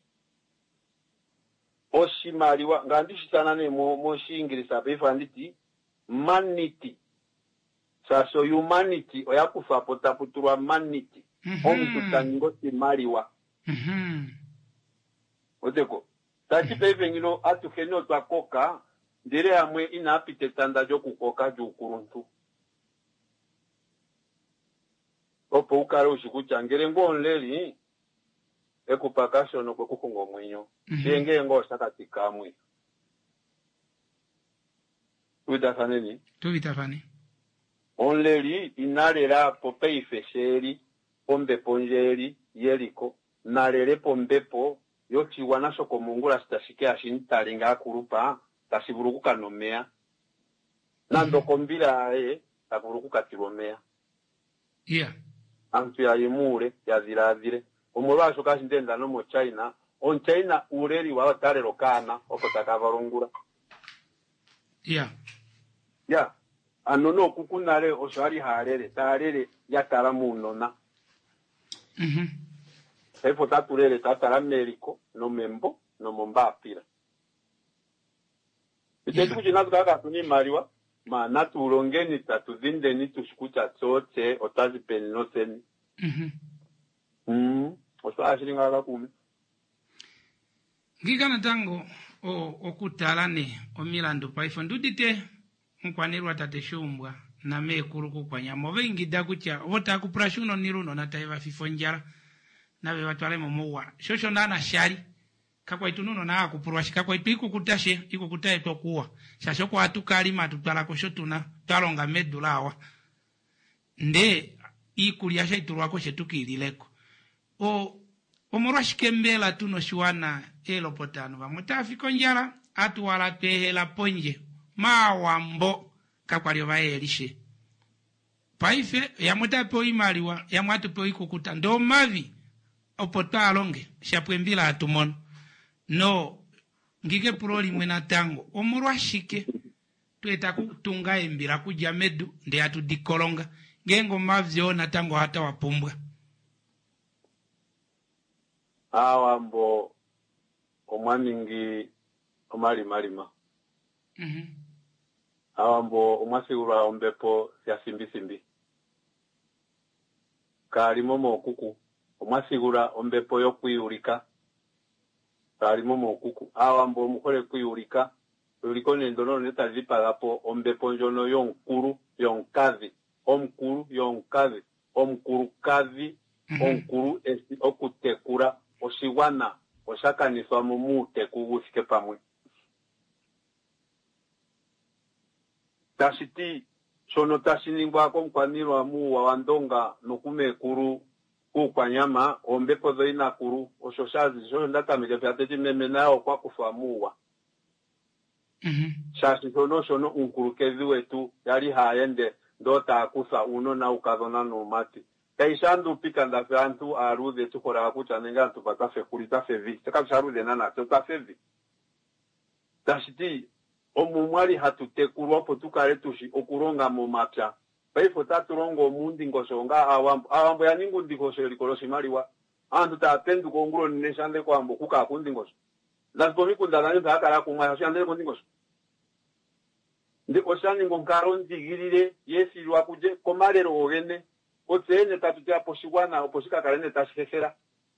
oshimariwa ngandi shitana ne mo mo shingirisa befa nditi manity saso humanity oyakufa potaputurwa manity omuntu tango timariwa mhm odeko tati pepe ngino atu keno twakoka ndire amwe inapite tanda jo kukoka ju kuruntu opo ukare ushikucha ngere ngonleri ekupakashono kwe kukungo mwinyo yenge ngo sakati kamwe udafaneni tubitafani onleri inarera pope ifesheri pombe ponjeri yeriko narere pombepo yo chiwana soko mungula sitashike ashintalinga akurupa tashiburukuka nomea nando kombila ae takurukuka tilomea yeah antu ya yimure ya zirazire omulwasho kashindenda no mo China on China ureri wa tarero kana okotaka varungura yeah ya anono kukunare oshari harere tarere yatara munona mhm efo taturere tatara meriko no membo no mombapira itetu kujina tukaka tuni mariwa ma naturongeni tatuzinde ni tushikucha tsote otazi peninosen mhm mm oswa ashiringa la kumi ngikana tango o okutalane omilando paifo ndudite nkwanirwa tate shumbwa na mekuru kukwanya movengi dakucha vota kuprashuno niruno na taiva fifonjara na ve watwale momuwa shosho ndana shari kakwa itununo na akupurwa shikakwa itu ikukutashe ikukutaye tokuwa shasho kwa atukali matutwala koshotuna twalonga medulawa nde ikuliasha iturwa koshe tukilileko o omorwa shikembela tuno shiwana elo potano vamutafiko njara atuwala tehela ponje mawambo kakwalio vaelishe paife yamutapo imaliwa yamwatupo ikukuta ndo mavi opota alonge shapwembila atumono no ngike puroli mwena tango omurwa shike tueta kutunga embira kuja medu nde atu dikolonga gengo mavyo na tango hata wapumbwa awambo omwaningi omali malima mhm mm awambo omwasigura ombepo ya simbi simbi kalimo mokuku omwasigura ombepo yo kuyulika kalimo mokuku awambo omukole kuyulika uliko nendono netazipagapo ombepo njono yonkuru yonkazi omkuru yonkazi omkuru kazi omkuru esi okutekura oshiwana oshakaniswa mu muteku gusike pamwe tashiti shono tashiningwa ko mkwaniro amu wa wandonga nokumekuru kukwanyama ombepo zoina kuru oshoshazi shono ndatamike pyateti meme nayo kwa kufamuwa mhm shashi shono shono unkurukezi wetu yali haende ndota akusa uno na ukazona no mati kaishandu pika ndafe antu aruze tukora kucha nenga tupata fe kulita fe vi taka sharuze nana tota fe vi tashiti omumwali hatutekulwa po tukale tushi okuronga mu mapya paifo taturongo mundi ngosonga awambo awambo yaningu ndikosho likoloshi maliwa antu tapendu kongulo neshande kwambo kuka kundi ngosho lazbo mikundana nza akala kumwa shande kundi ngosho ndiko shani ngonkaro ndigirire yesilwa kuje komalero ogene otsene tatutia poshigwana oposhika kalene tashikesera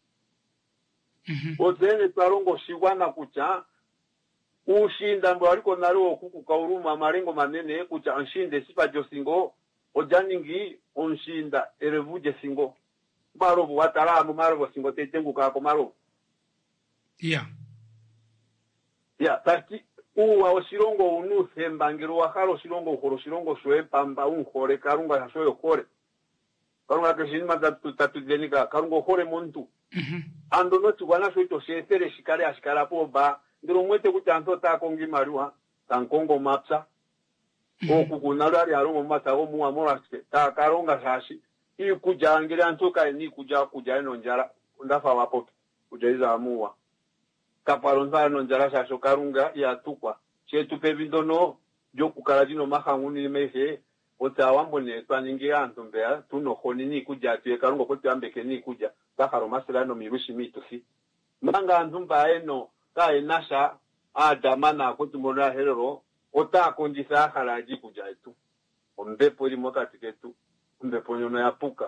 otsene twarongo shigwana kucha ushinda mbo aliko nalo kuku kauruma marengo manene kucha anshinde sipa josingo ojaningi onshinda erevuje singo marobo wataramu marobo singo tetengu kako marobo yeah yeah taki uwa oshirongo unu sembangiro wakaro oshirongo koro oshirongo shoe pamba unkore karunga hashoyo kore karunga keshini tatu tatu denika karungo kore muntu mhm ando no tugwana shoito shetere shikare ashikara po ba ndiro mwete kutanto ta kongi mariwa tankongo mapsa oku kunalo ali arongo mata o muwa moraske ta karonga shashi i kujangira antoka ni kuja kuja ino njara ndafa wapo kujaiza amuwa kaparonza ino njara shasho karunga ya tukwa chetu pevindono joku karajino mahanguni mehe ota wambo ne twaningi antu mbea tuno khonini kuja tuye karungo koti ambeke ni kuja bakaro masela no mirushi mitusi manga antu mbaeno ka enasha adamana kuti mona herero ota kondisa halaji kuja itu ombepo li moka tiketu ombepo nyono ya puka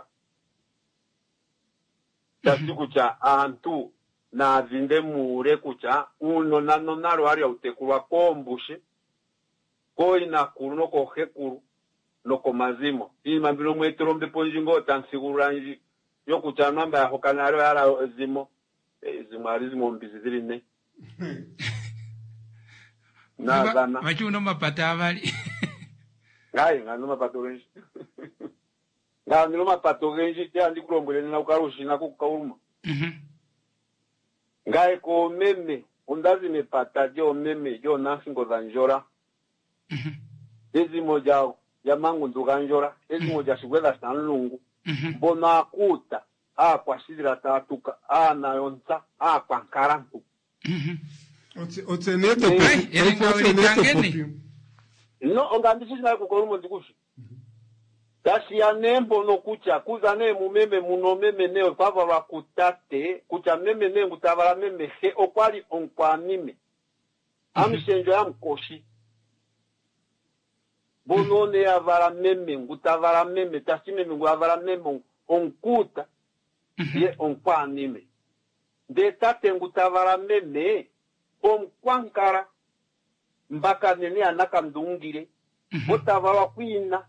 tasi kucha antu na vinde mure kucha uno nano naro ari autekulwa kombushe ko ina kuruno ko hekuru no komazimo ima mbilo mwetero mbepo njingo tansiguranji yo kucha namba ya hokanaro yara zimo e, zimo ari zimo mbizi ziline na zana machuno mapata abali ngai ngano mapato genji ngano mapato genji te andi kulombele na ukarushi na kukauma mhm ngai ko meme undazi mepata jo meme jo nasingo zanjora mhm ezi moja ya mangu nduganjora ezi moja shigwela sanlungu mhm bona kuta a kwa shidira tatuka a na yonta a kwa nkarantu mhm Otse otse neto Ai, erenga ulitangeni. no ongandisi na kukorumo ndikushi tashi ya nembo no kucha kuza ne mumeme muno meme ne pava wa kutate kucha meme ne ngutavara meme he okwali onkwanime amshenjo ya mkoshi bonone ya vara meme ngutavara meme tashi meme ngutavara meme onkuta ye onkwanime de tate ngutavara meme omkwankara mbaka nene anaka mdungire otavara kwina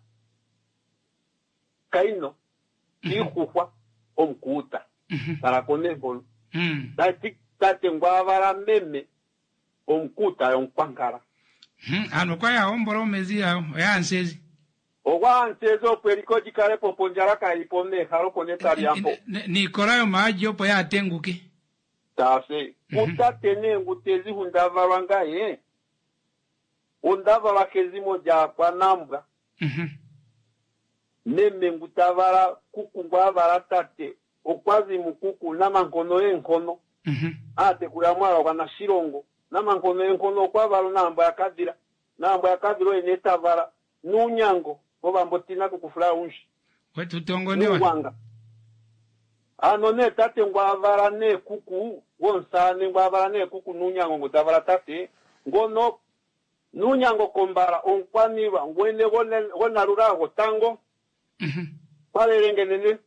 kaino ikufwa omkuta para konebolo dati tate ngwavara meme omkuta omkwankara ano kwa ya omboro mezi ya ya ansezi owa ansezo periko dikare poponjara ka ipone haro konetari ampo ni korayo majo po ya tenguke tase utatene ngutezi hundavara ngaye undavara kezimo ja kwa nambwa mhm meme ngutavara kuku ngwavara tate okwazi mukuku namankono enkono mhm ate kula mwala kwa shirongo namankono enkono kwavalo namba yakadira namba yakadiro enetavara nunyango boba mbotina kukufula unshi wetu tongonewa nuwanga ano ne tate ngwavara ne kuku wonsane ngwavara ne kuku nunyango ngutavara tate ngono nunyango kombara onkwaniwa ngwene gona rurago tango mhm pale rengenene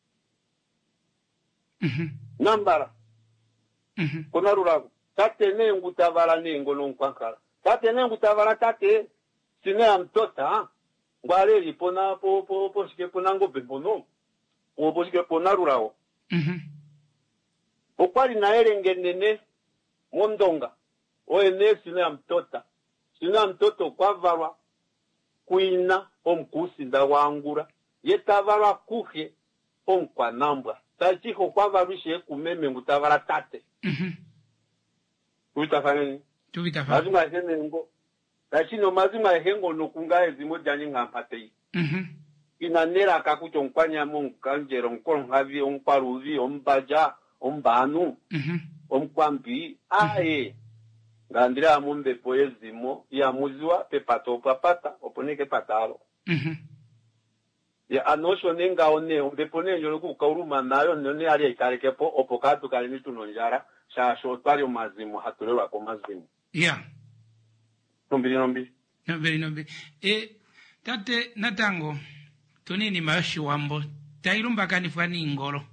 mhm nambara mhm kona rurago tate ne ngutavara ne ngono nkwankara tate ne ngutavara tate sine amtota ngwale lipona po po po sike pona ngo bebono o po sike pona rurago mhm okwali na erengenene mondonga o ene sine amtota sine amtoto kwavarwa kuina omkusi ndawangura yetavarwa kuhe onkwanambwa tachiho kwavarwishe kumeme ngutavara tate mhm utafanya tubitafa mazima henengo tachino mazima hengo nokunga ezimo jani ngampatei mhm inanera akakucho nkwanya monkanjero nkolongavi onkwaruvi ombaja ombanu mhm omkwambi ae ngandira amumbe poezimo ya muziwa pe pato papata oponeke patalo Mhm. ya anosho nenga one umbe pone yo ku kauruma nayo none ali ikarekepo opokatu kali nitunonjara sha shotari mazimo hatulelwa ko mazimo Yeah. nombili nombili Nombili nombili. E tate natango tunini mayoshi wambo tairumba kanifani ngolo.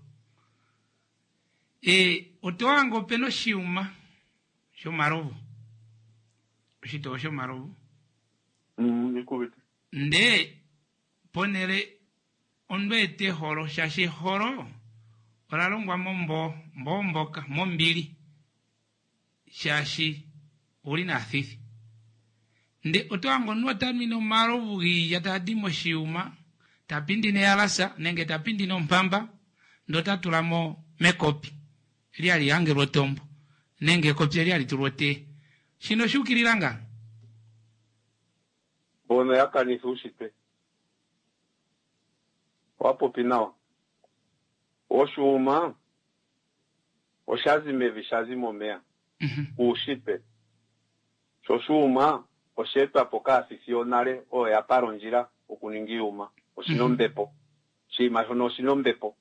E otoango peno shiuma shomarovu. Shito shomarovu. mm nikubiti Nde ponere onbete horo shashi horo. Oralongwa mombo mbomboka mombili. Shashi uri na thithi. Nde otoango nuwa tamino marovu gi yatadimo shiuma. Tapindi ne alasa nenge tapindi no mpamba. Ndo tatulamo mekopi. Liali yange rotombo. Nenge kopi liali turote. Shino shukirilanga. bona yakani sushite wapo pinao oshuma oshazime vishazimo mea Mhm. ushipe shoshuma oshepa poka fisionale o ya paronjira okuningiuma osinombepo shima shono osinombepo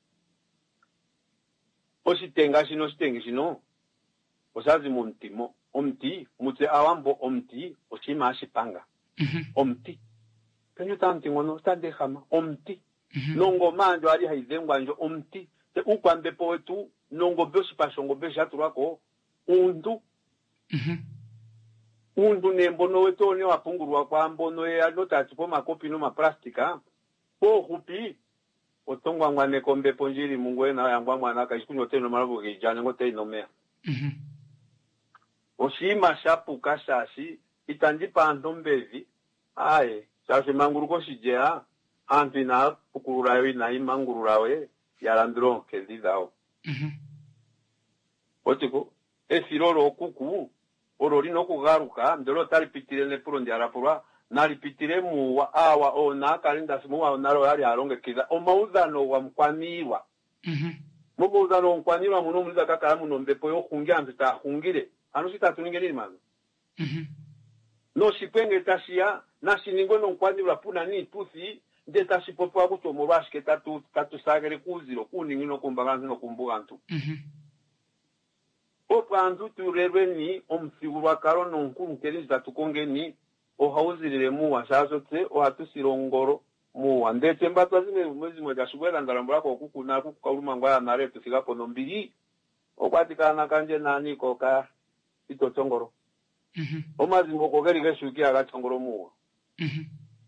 ositenga shino sitengi shino osazimo omtimo omti mutse awambo omti oshima ashipanga Mhm. omti penyo tanti ngono tande khama omti Mhm. nongo manjo ali haizengwa njo omti te ukwambe poetu nongo beshi pashongo besha turako undu Mhm. undu nembono weto ne wapungurwa kwa mbono ya notati po makopi no maplastika po hupi otongwa ngwane kombe ponjiri mungwe na yangwa mwana kashikunyo teno marabu kijana ngote inomea Mhm. oshima shapu kashashi itanji pandombevi aye shashi manguruko shijea antu na pukururawe na imangururawe yalandro kezidao Mhm. otiko efiroro okuku orori no kugaruka ndero talipitire ne puro ndiarapura nalipitire muwa awa ona kalinda simuwa naro yali alongekeza omauzano wa mkwaniwa Mhm. mumauzano mkwaniwa muno muliza kakala muno mbepo yo kungia mpita hungire anu sita tuningeni mazo Mhm. no shipenge tashia na shiningo no mkwaniwa puna ni tusi nde tashipopo akuto murashke tatu tatu sagere kuziro kuningino kumbaganzi no kumbugantu Mhm. opwanzu turerweni omsigurwa karo nonkuru keriza tukongeni ohauzirire muwa shazotse ohatusirongoro muwa ndetse mbatwa zime mwezi moja shubwela ndarambura ko kukuna kukauluma ngwa nare tufika pono mbili okwatikana kanje nani koka itotongoro Mhm. omazimbo kokeri geshukia agachongoro muwa Mhm.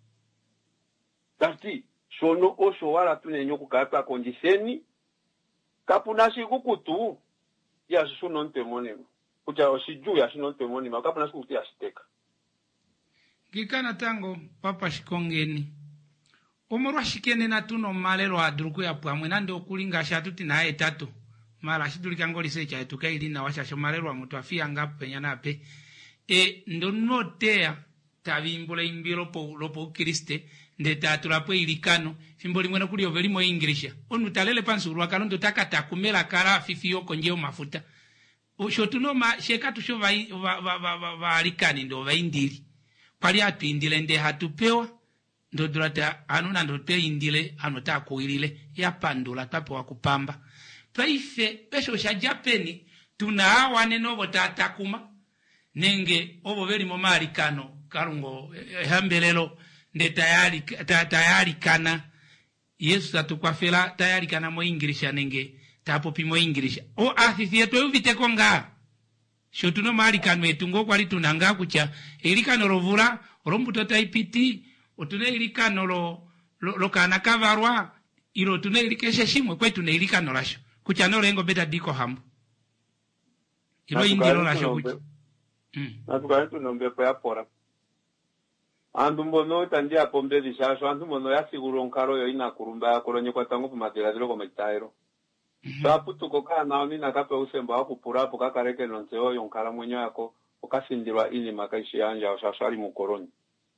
tati shono osho wala tunenyo kukata konjiseni kapunashi kukutu ya shuno ntemonima kuja oshiju ya shuno ntemonima kapunashi kukutu ya shiteka Gikana tango papa shikongeni. Omorwa shikene na tuno malero adruku ya pwamwe nande okulinga shatuti na ae tatu. Mala shidulika ngoli secha etuka ili na washa shomalero wa mutu afia ngapu penyana pe. E ndono tea tabimbula imbiro po lopo kriste nde tatulapo ilikano fimboli mwena kuli overimo ingrisha onu talele pansuru wakano ndo takata kumela kara fifi yoko njeo mafuta ushotuno ma shekatu sho va va va va, va, va alikani ndo va indili pali atu indile nde hatupewa ndo durata anuna ndo te indile anota kuilile ya pandula tapo wa kupamba paife pesho sha japeni tuna awane nobo tatakuma nenge obo veri mo malikano karungo eh, hambelelo nde tayari ta, tayari kana Yesu atukwafela tayari kana mo ingrisha nenge tapo pimo ingrisha o athisi yetu uvite konga shotuno malikano etungo kwali tunanga kucha ilikano rovura rombuto taipiti otune ilikano lo lo, lo kana kavarwa ilo tune ilikeshe shimwe kwetu ne ilikano lasho kucha no rengo beta diko hambu ilo indilo lasho kucha mm. natukali tunombepo yapora andu mbono tandi apombe lishasho andu mbono yasiguro nkaro yo inakurumba yakolonye kwa tangu pumatela zilo kwa maitairo saputuko kana oni nakape usemba wakupurapo kakareke nonse oyo nkara mwenyo yako ukasindirwa ini makaishi yanja oshashari mukoroni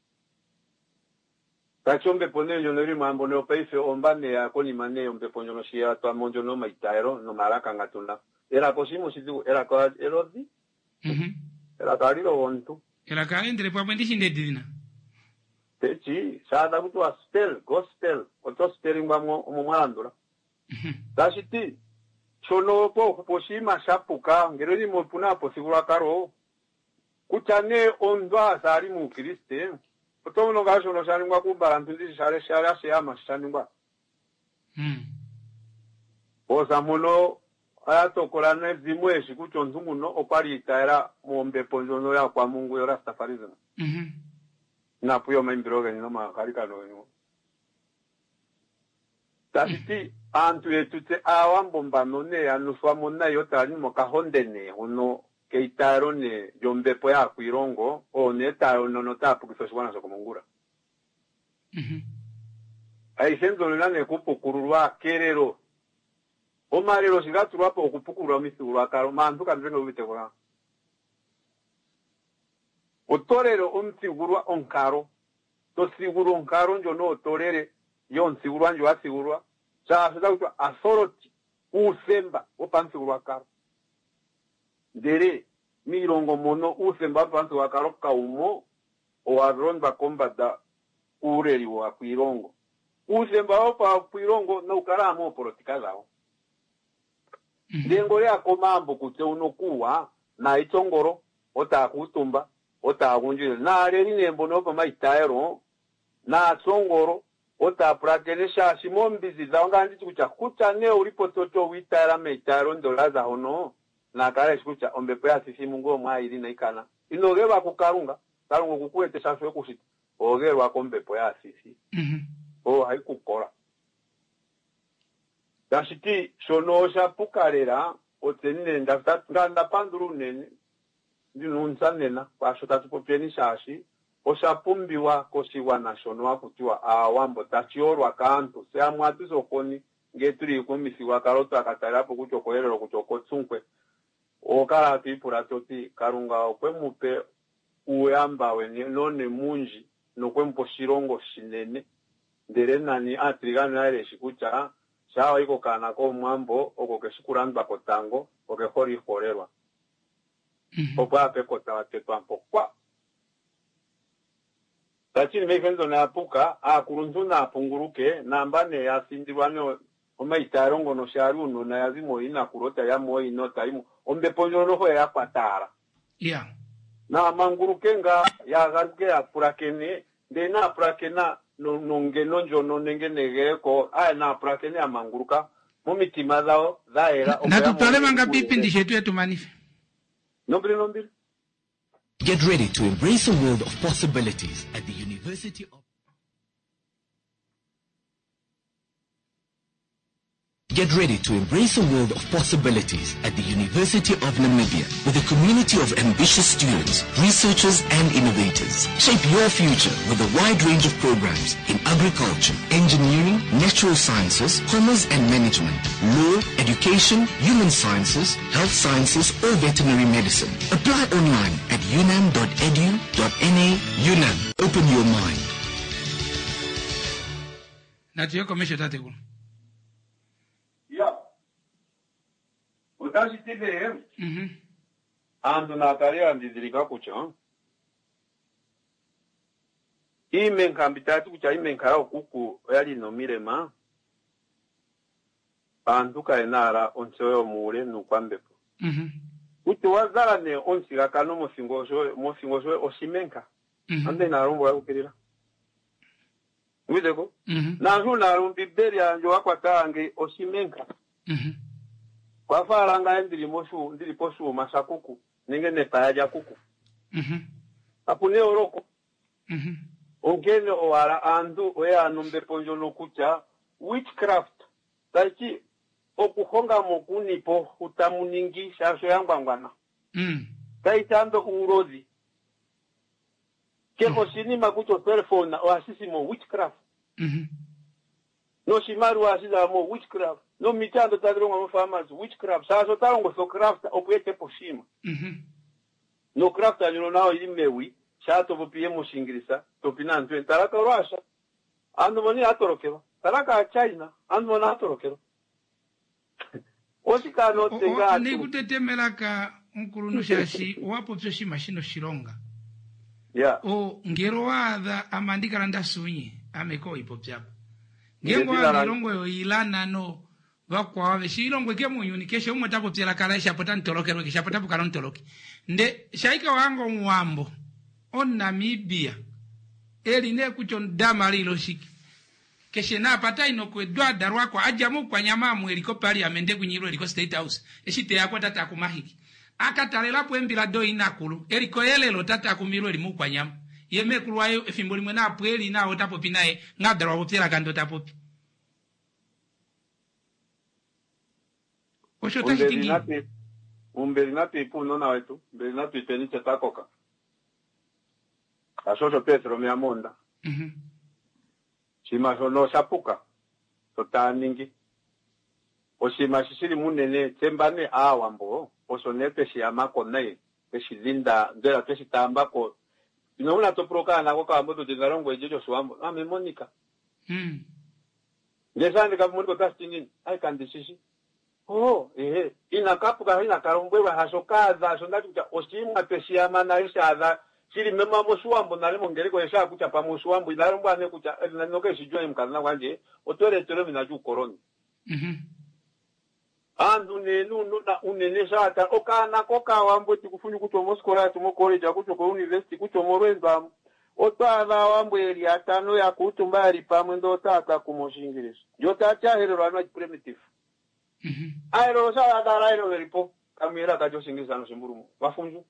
kachombe ponenyo neri mambo ne opaife ombane yako ni maneyo mbepo nyono shia twa monjo no maitairo no maraka ngatuna era kosimo shizu era kwa erodi Mhm. Ela kalilo ontu. Ela kalendere pa mwendi shindedina. Techi, sada kutu a spell, gospel, oto spelling ba mo mwalandura. Dashiti, chono po kuposhima shapuka, ngeroni mo puna po sigura karo. Kuchane ondwa sari mu Kriste. Oto no gasho no shani ngwa kubara ntundi share share shama shani ngwa. Mm. Oza muno ayatokola ne zimwe shikucho nzungu no opari itaera muombe ponjono ya kwa Mungu yora safarizana. Mhm. Na puyo membiroge ni no makarika no no. Tasiti antu etute awambo mbanone ya nuswa mona yotani mokahondene ono keitaro ne yombe po ya kuirongo o neta no nota pukisoshwana sokomungura. Mhm. Aisendo nane kupukurwa kerero. O marero shigaturwa po kupukurwa misurwa karo mantu kanzeno bitekora. O torero onsigurwa onkaro. To siguru onkaro njo no torere yon sigurwa njo asigurwa. Cha sada kutwa authority usemba opansigurwa karo. Dere mirongo mono usemba opansigurwa karo kaumo o adron bakomba da ureri wa kuirongo. Usemba opa kuirongo no karamo politika zao. Dengo ya komambo kute unokuwa na itongoro ota kutumba ota kunjile na reri nembo nopa maitaero na tsongoro ota prakenesha shimombizi zaonga ndi kucha kucha ne ulipo toto witaera meitaero ndolaza hono na kare shikucha ombepo ya sisi mungu mwa ili na ikana inogeba kukarunga karungo kukuete shafwe kushita ogerwa kombepo ya sisi Mhm. o haikukora. Dashiti shonosha pukarera otenine ndafta nganda panduru nene ndinunza nena kwashota tupopeni shashi oshapumbiwa koshiwa na shono akutiwa awambo tachiorwa kantu seamwatu sokoni ngeturi komisiwa karoto akatarapo kuchokoerero kuchokotsunkwe okala tipura toti karunga okwemupe uyamba wenye none munji nokwempo shirongo shinene ndere nani atrigana nare shikucha shawa iko kana ko mwambo oko keshikurandwa kotango oke hori horerwa. Mhm. Opa pe kota tetwampo kwa. Tachini mefenzo na apuka a kurunzu na punguruke na mbane ya sindirwano omaitarongo no sharuno na yazimo ina kurota ya moi no taimu ombe ponjo no ho ya patara. Yeah. Na manguruke nga ya garke ya purakene de na purakena no nonge nonjo no nenge nege ko ai na purakene ya manguruka mumitima zao zaera Na tutole manga pipi ndishetu yetu manife. Nombri nombri. Get ready to embrace a world of possibilities at the University of Get ready to embrace a world of possibilities at the University of Namibia with a community of ambitious students, researchers and innovators. Shape your future with a wide range of programs in agriculture, engineering, natural sciences, commerce and management, law, education, human sciences, health sciences or veterinary medicine. Apply online at unam dot e d u dot n a. UNAM, open your mind. Natuyo komesho tate kuno. Ya. Utashi tibe Mhm. ando na tarea ndizilika kucha. Ime nkambitatu kucha ime nkara kuku yali no mirema. Anduka enara onseyo mure nukwambepo. Mhm. Kuti wazara ne onsiga kano mosingosho mosingosho oshimenka. Mhm. Ande na rumbo ya ukirira. Mwideko? Mhm. Na huna rumbi beria njo wakwatange oshimenka. Mhm. Kwa faranga ndiri moshu ndiri poshu masakuku ninge ne payaja kuku. Mhm. Apune oroko. Mhm. Ongene oara andu oya anombe ponjo no kucha witchcraft. Taiki okuhonga mokunipo utamuningi shasho yangwangwana. Mhm. Taitando urozi. Keko shinima kucho telephone o asisimo witchcraft. Mhm. No shimaru asida mo witchcraft. No mitando tadronga mo farmers witchcraft. Saso tarongo so craft opuyete poshima. Mhm. No craft anyo nao imewi. Shato bopie mo shingirisa. Topina ntwe taraka Russia. Ando moni atorokero. Taraka China. Ando moni atorokero. Osika no tenga. Ni kutetemela ka mkulu shashi wapo tsoshi mashino shilonga ya o ngero wadha amandika landa sunyi ameko ipo pyapo ngengo Ngezila la- ilongo yo ilana no vakwa wave shilongo ke munyuni kesho umwe tapo pyela kala shapota ntolokero kishapota pukala ntoloki nde shaika wango mwambo on Namibia eli ne kucho ndama lilo shiki keshe na pata ino kwe dwada rwako ajamu kwa nyama mweliko parliament kunyiro liko state house eshite yakwa tata kumahiki akatalela pwembila do inakulu eliko yelelo tata kumiro limu kwa nyama yeme kulwayo efimbo limwe na pweli na otapo pinae ngadra wapotela kando tapo osho umbeli tashikingi napi umbeli napi puno na wetu umbeli napi peniche takoka asosho Petro miamonda mhm shima shono shapuka totaningi oshima shishili munene tembane awambo oshonepe shiyamako naye peshilinda ndela peshitambako inauna toproka nako kambo tudingarongo ejojo swambo ame Monica mhm ndesandi kamuniko tastingini ai kandishishi oh ehe inakapuka ina karombwewa hashokaza shondati kucha oshimwa peshiyama nayo shaza chili mema mosuambo nale mongereko yesha kucha pa mosuambo inaromba ne kucha nanoke shijwa imkana kwanje otore tore minaju koroni mhm andu nenu nuna unene shata okana koka wambo tikufunyu kucho moskora tumo college kucho ko university kucho morwenda otwala wambo eri atano ya kutumba ari pamwe ndo tata kumoshingiriso yo tacha hero ana primitive mhm aero sa dara ero veripo kamera kajo singisa no simburumo bafunju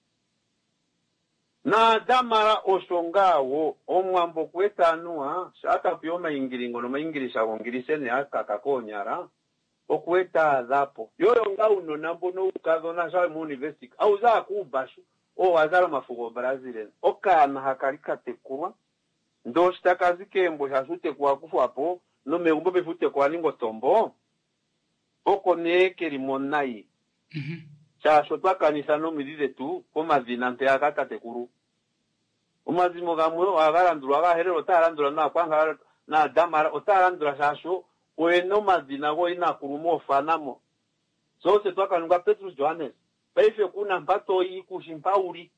na damara osongawo omwambo kwetanua shata pyoma ingiringo no maingirisha wongirisene akakakonyara okweta dhapo yoyo ngauno nambo no ukazona sha mu university au za kubashu o wazara mafugo Brazil okana hakalika tekwa ndo shtakazi kembo hasute kwa kufu hapo no meumbo befute kwa lingo tombo oko neke limonai mhm cha shotwa kanisa no midide tu koma dinante akata tekuru umazimo gamwe agarandura agaherero tarandura na kwanga na damara otarandura shasho weno mazina go ina kurumo fanamo so se toka nunga Petrus Johannes paife kuna mpato yi kushimpauri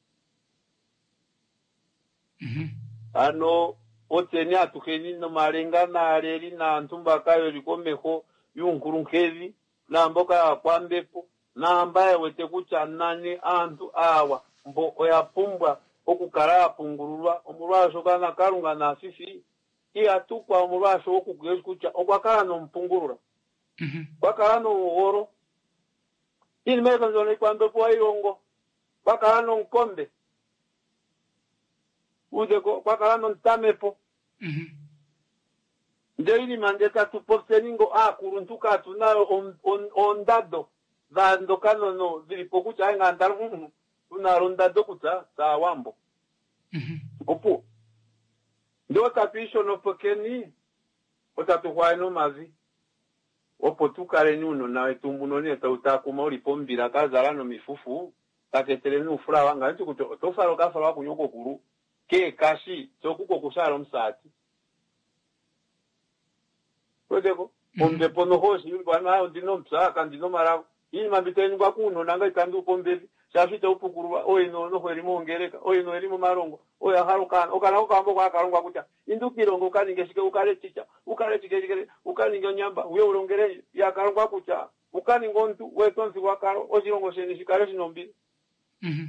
mhm ano oteni atukeni no marenga na aleri na ntumba kayo likomeho yunkurunkezi na mboka kwambepo na ambaye wete kucha nani antu awa mbo oyapumbwa okukara apungurulwa omulwasho kana karunga na fifi iya tukwa omulwasho okugezi kucha okwakala no mpungurura mhm kwakala no oro ili meka nzone kwambepo ayongo kwakala no nkombe udeko kwakala no ntamepo mhm ndeini mandeta tuporseningo a kuruntuka tunayo on, on, ondado vandokano no zilipo kucha ngandar mm tunarondado kucha sa wambo mhm opo ndo tapisho no pokeni otatuhwaino mazi opo tukale nuno nawe tumbuno ne tautakuma ulipombira kazala no mifufu taketele nufura wanga nti kuti otofalo kafalo kunyoko kuru ke kashi sokuko kusalo msati kodeko ombe pono hoshi bwana ndino msaka ndino mara ini mambiteni kwa kuno nanga itandu pombezi shafite upukuruwa oyino no hweri mongereka oyino eri mu marongo oya harukana okana okambo kwa karongwa kucha indukirongo kaninge shike ukale chicha ukale chike chike ukaninge nyamba uyo urongere ya karongwa kucha ukaningo ntu wetonzi wa karo ojirongo sheni shikare shinombi mhm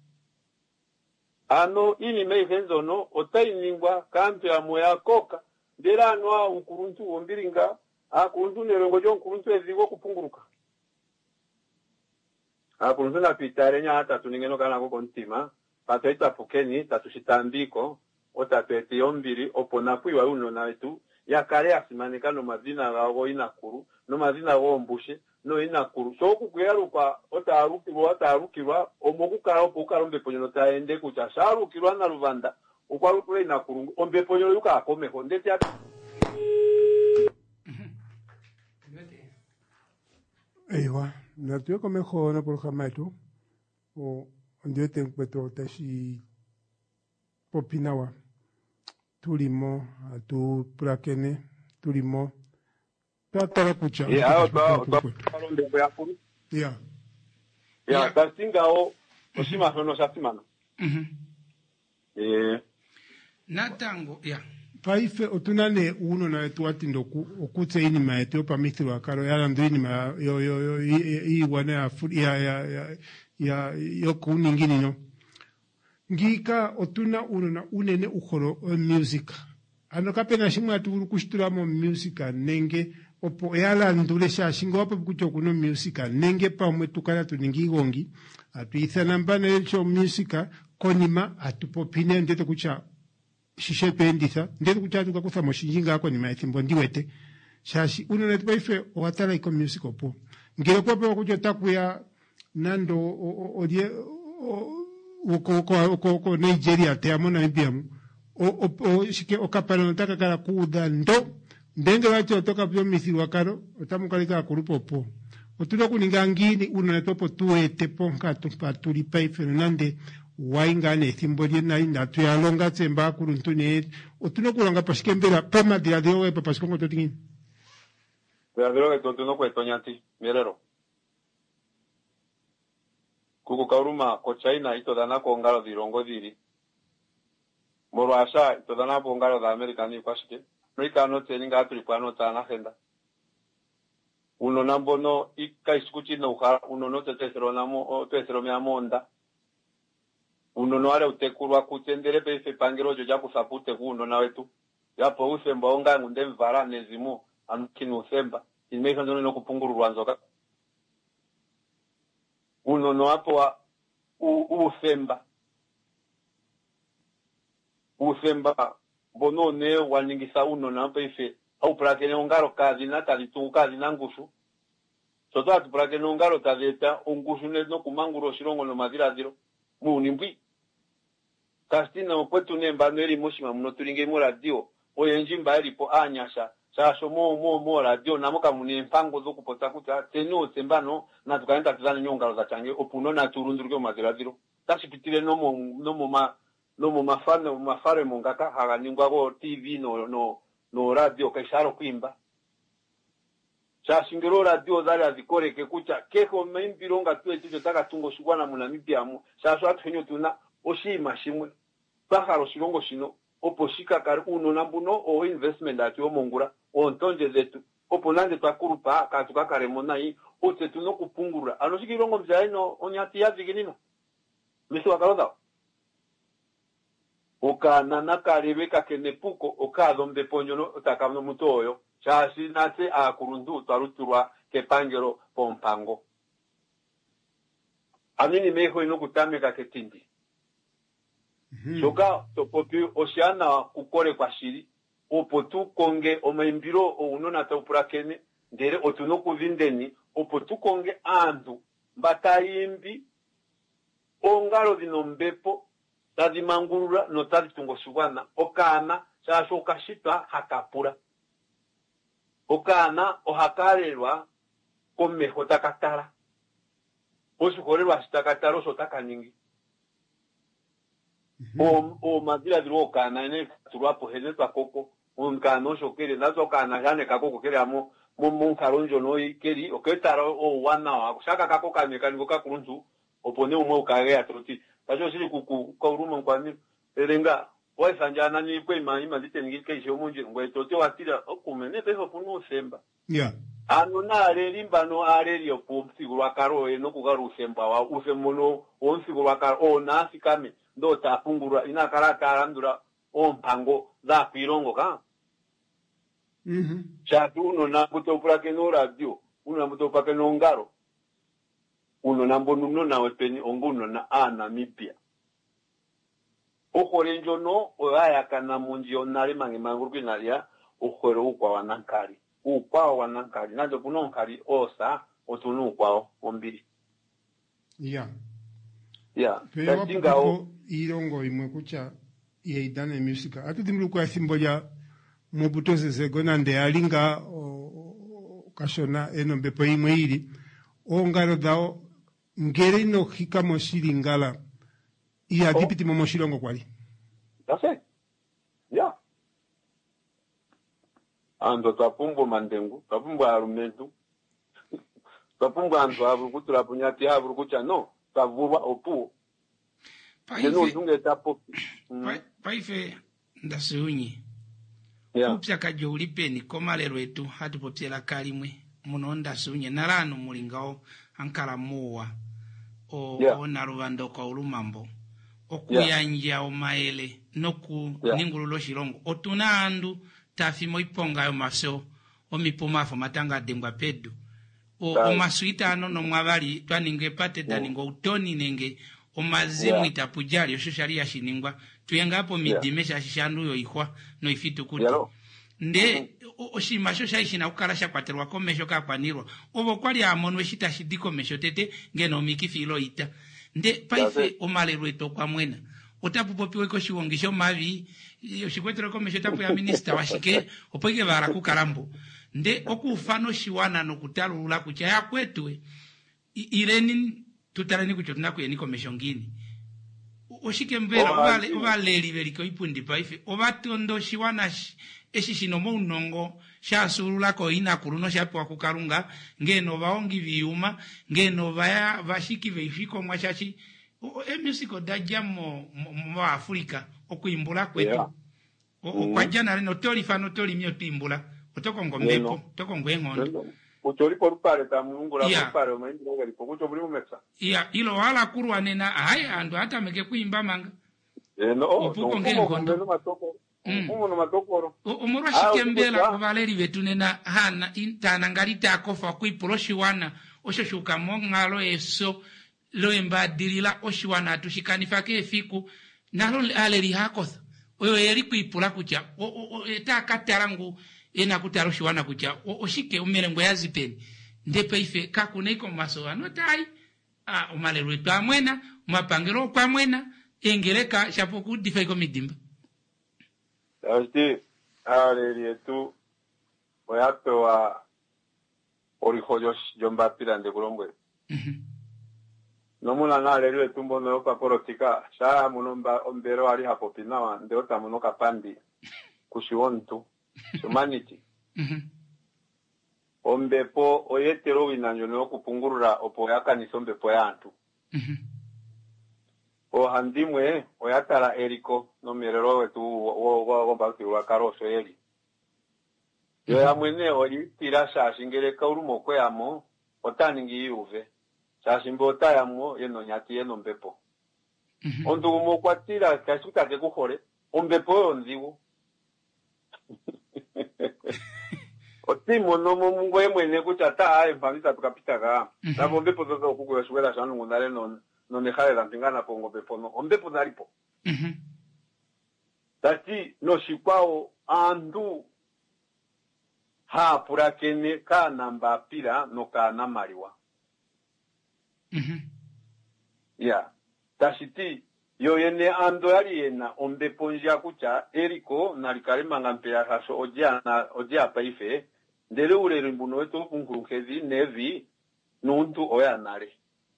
ano ini meihenzo no otainingwa kampe amoya koka nderano a ukuruntu wombiringa akuruntu nerongo jo kuruntu ezigo kupunguruka akuruntu na pitare nya hata tuningeno kana ko kontima patoita pokeni tatushitambiko otapeti yombiri opona kuiwa uno na wetu yakale asimanika no mazina gawo inakuru no mazina go mbushe no inakuru so kukuyaruka otarukirwa otarukirwa omokukara opokarombe ponyo taende kucha sharukirwa na Ruvanda ukwarukure inakuru ombe ponyo yuka akomeho ndeti ati Ewa, na tuyo komeho no programa yetu o ndio tenkweto tashi popinawa tulimo atu prakene tulimo tatara kucha ya oto oto karombe yakuru ya ya Yeah. kasingao oshima sono shasimana Mhm. eh Natango, yeah. paife otunane uno na wetu wati ndoku okutse inima yetu yopa mithiro akaro yala ndo inima yo yo yo i wane ya ya ya ya ya yoku ningini no ngika otuna uno na unene ukhoro o music ano kapena shimwe atu kushtura mo music nenge opo yala ndule sha shingo wapo kucho kuno music nenge pa mwetukana tuningi gongi atu ithana mbana elcho music konima atupopine ndete kucha shishe penditha ndetu kuchatu kakutha moshinjinga ako ni maithimbo ndiwete shashi uno netu paife watala iko music opo ngire kwa pewa kucho takuya nando odie oko oko oko Nigeria te amona ibiamu o o shike okapana nataka kala kuudha ndo ndenge wacho toka pyo mithiru akaro otamukalika kurupo opo otulo kuninga ngini uno netu opo tuwete ponka tupaturi paife nande waingane thimbo lyena ina tuyalonga tsemba kuruntune otuno kulonga pasikembera pama dia de oe papasikongo totingini ya vero que tonto no cueto nyati mirero kuku kauruma ko China ito dana ko ngalo dirongo diri moro asha ito dana ko ngalo da America ni kwashike America no teninga tripano tana agenda uno nambono ika iskuchi no uha uno no tetesero namo o tetesero mi amonda uno no are utekurwa kutendere pese pangero jo jaku sapute kuno na wetu yapo usemba onga ngunde mvara nezimu anukinu usemba imeka ndono no kupunguru rwanzoka uno no hapo wa u usemba usemba bono ne waningisa uno na pese au prakene ongaro kazi na talitu kazi na ngushu soto atu prakene ongaro tadeta ongushu ne no kumanguro shirongo no madira diro mu nimbwi kastina okwetu nemba neri mushima muno tulinge mu radio oyenji mbali po anyasha sasho mo mo mo radio namuka muni mpango zo kupota kuta teno sembano na tukaenda tuzana nyongalo za change opuno na turunduruke mazira diro tashipitire no mo no mo ma no mo mafane mafare mongaka haga ningwa go T V no no no radio kaisharo kwimba shashingiro radio zali azikoreke kucha keko membironga tuwe ticho taka tungo shugwana mu Namibia mu shasho atwenyo tuna oshima shimwe bakaro shirongo shino oposhika kari uno nambuno o investment ati omongura ontonje zetu oponanje twakurupa katuka kare monai ote tuno kupungura anoshikirongo mzaino onyati yaziginina miso akaroda okana nakarebe kakenepuko okado mbeponyo no takamno mutoyo chashi nate akurundu twaruturwa kepangero pompango amini meho inokutameka ketindi shoka topopi oceana kukore kwa shiri opotu konge omaimbiro unona taupurakene ndere otuno kuvindeni opotu konge andu mbatayimbi ongalo dino mbepo tadi mangurura no tadi tungoshubana okana chasho kashita hakapura okana ohakarelwa komeho takatara oshukorelwa shitakatara osotakaningi o o madira diro kana ene turapo hene takoko un kano shokere nazo kana jane kakoko kere amo mo mo karonjo no ikeri oketaro o wana wa shaka kako kameka ngo kakurunzu opone umwe ukage atroti tajo shiri kuku kauruma kwani erenga wa sanjana ni kwe mai mazite ngike je omunje ngo etoti watira okumene peho punu semba yeah ano na relimba no areli opo sigurwa karo eno kugaru semba wa usemono on sigurwa karo o nasi kame ndo tapungura ina karata arandura ompango za pirongo ka mhm chatu uno na kutopura ke no radio uno na kutopa ke no ngaro uno na mbonuno na wepeni onguno na ana mipia okorenjo no oya kana munji onare mange mangurpi nalia okoro ukwa wanankari ukwa wanankari nado punonkari osa otunu ukwa ombiri yeah yeah pero katinga wapo irongo imwe kucha yeidane music atudimulu kwa thimbo ya mubutose zegona nde alinga kashona eno mbepo imwe iri ongaro dao ngere no hika moshiri ngala iya Oh. dipiti momoshilongo kwali That's it. Yeah. Ando twapumbo mandengu, twapumbo arumentu. Twapumbwa antu havurukutula punyati havurukucha no. Twavuwa opuo. Geno zunge tapo. Paife ndasuunyi. Yeah. Kupya kajo ulipeni komale lwetu hatu popyela kalimwe. Muno ndasuunyi narano mulingao ankala muwa. O, yeah. O naruvando kwa ulumambo. Okuyanja yeah. Omaele. Noku yeah. Ningululo shirongo. Otuna andu tafimo iponga yo maso. Omipumafo matanga dengwa pedu. O, o masuita ano no mwabali. Twaninge pate daningo mm. Utoni nenge. O mazimu yeah. Itapujali. Oshoshari ya shiningwa. Tuyenga hapo midimesha yeah. Shishandu yo ikwa. No ifitu kuti. Yeah. Nde mm-hmm. Oshimasho shaishina ukarasha kwa terwa komesho kakwanirwa. Obo kwali amonwe shita shidiko mesho tete. Ngeno mikifilo ita. Nde paife yeah. Omale lweto kwa mwena. Otapu popi weko shiwongisho mavi. Yoshikwetere komesho tapu ya minister washike. Opoike varaku karambo. Nde oku ufano shiwana no kutalu ula kuchaya kwetuwe. Ireni tutarani kuchotuna kuye niko meshongini. Oshike mbera ovale ovale liveliko ipundi paife. Ovatondo shiwana shi. Eshi shinomo unongo. Sha surula ko ina kuruno shapi wakukarunga. Ngeno vaongi viuma. Ngeno vaya vashiki veifiko mwashashi. E musiko daja mo mo Afrika. Okuimbula kwetu. Yeah. O kwa jana reno tori fano tori mio timbula. Otoko ngombepo. Otoko ngwengondo. Ucholi por pare ta mungu la por pare o mengo ngeli pokucho buli mumesa. Iya, ilo wala kurwa nena haya ando hata meke kuimba manga. Eh no, opuko ngengondo. Umu no matokoro. Umurwa shikembela kuvaleri vetu nena hana intana ngarita akofa kuipoloshi wana oshoshuka mongalo eso lo embadilila oshiwana atushikanifa ke fiku nalo aleri hakosa. Oyo eri kuipula kucha o eta katarangu ena kutaro shiwana kucha oshike umerengo yazipeni ndepe ife kakuneiko maso anotai ah umale lwetu amwena mapangiro kwa mwena engeleka shapoku difaiko midimba asti aleri etu oyato wa orijoyo jomba pirande kulombwe mhm nomuna nale etu mbono yoka porotika sha munomba ombero ali hapo pinawa ndeota munoka pandi kushiwontu humanity. Mhm. Ombepo oyetero winanjo no kupungurura opo yakaniso mbepo yantu. Mhm. O handimwe oyatala eriko no merero wetu wo wo baki wa karoso eri. Yo ya mwene oli tirasha shingere kaurumo kweyamo otaningi yuve. Shashimbo yamo yeno nyati yeno mbepo. Mhm. Ondu mo kwatira kasuka ke kuhore ombepo onziwo. Otimo no mungu emwene kuchata ae mfamisa tukapitaga. Na bombe pozo okugo yashwela shanu ngunale non non dejale la tingana pongo bepo no ombe ponalipo. Mhm. Tati no shikwao andu ha purakene ka namba pira no ka namariwa. Mhm. Ya. Tashiti yo yene ando yari yena ombe ponja kucha eriko nalikalema ngampea haso ojia na ojia paife ndele ule rimbuno wetu kunkurukezi nevi nuntu oya nare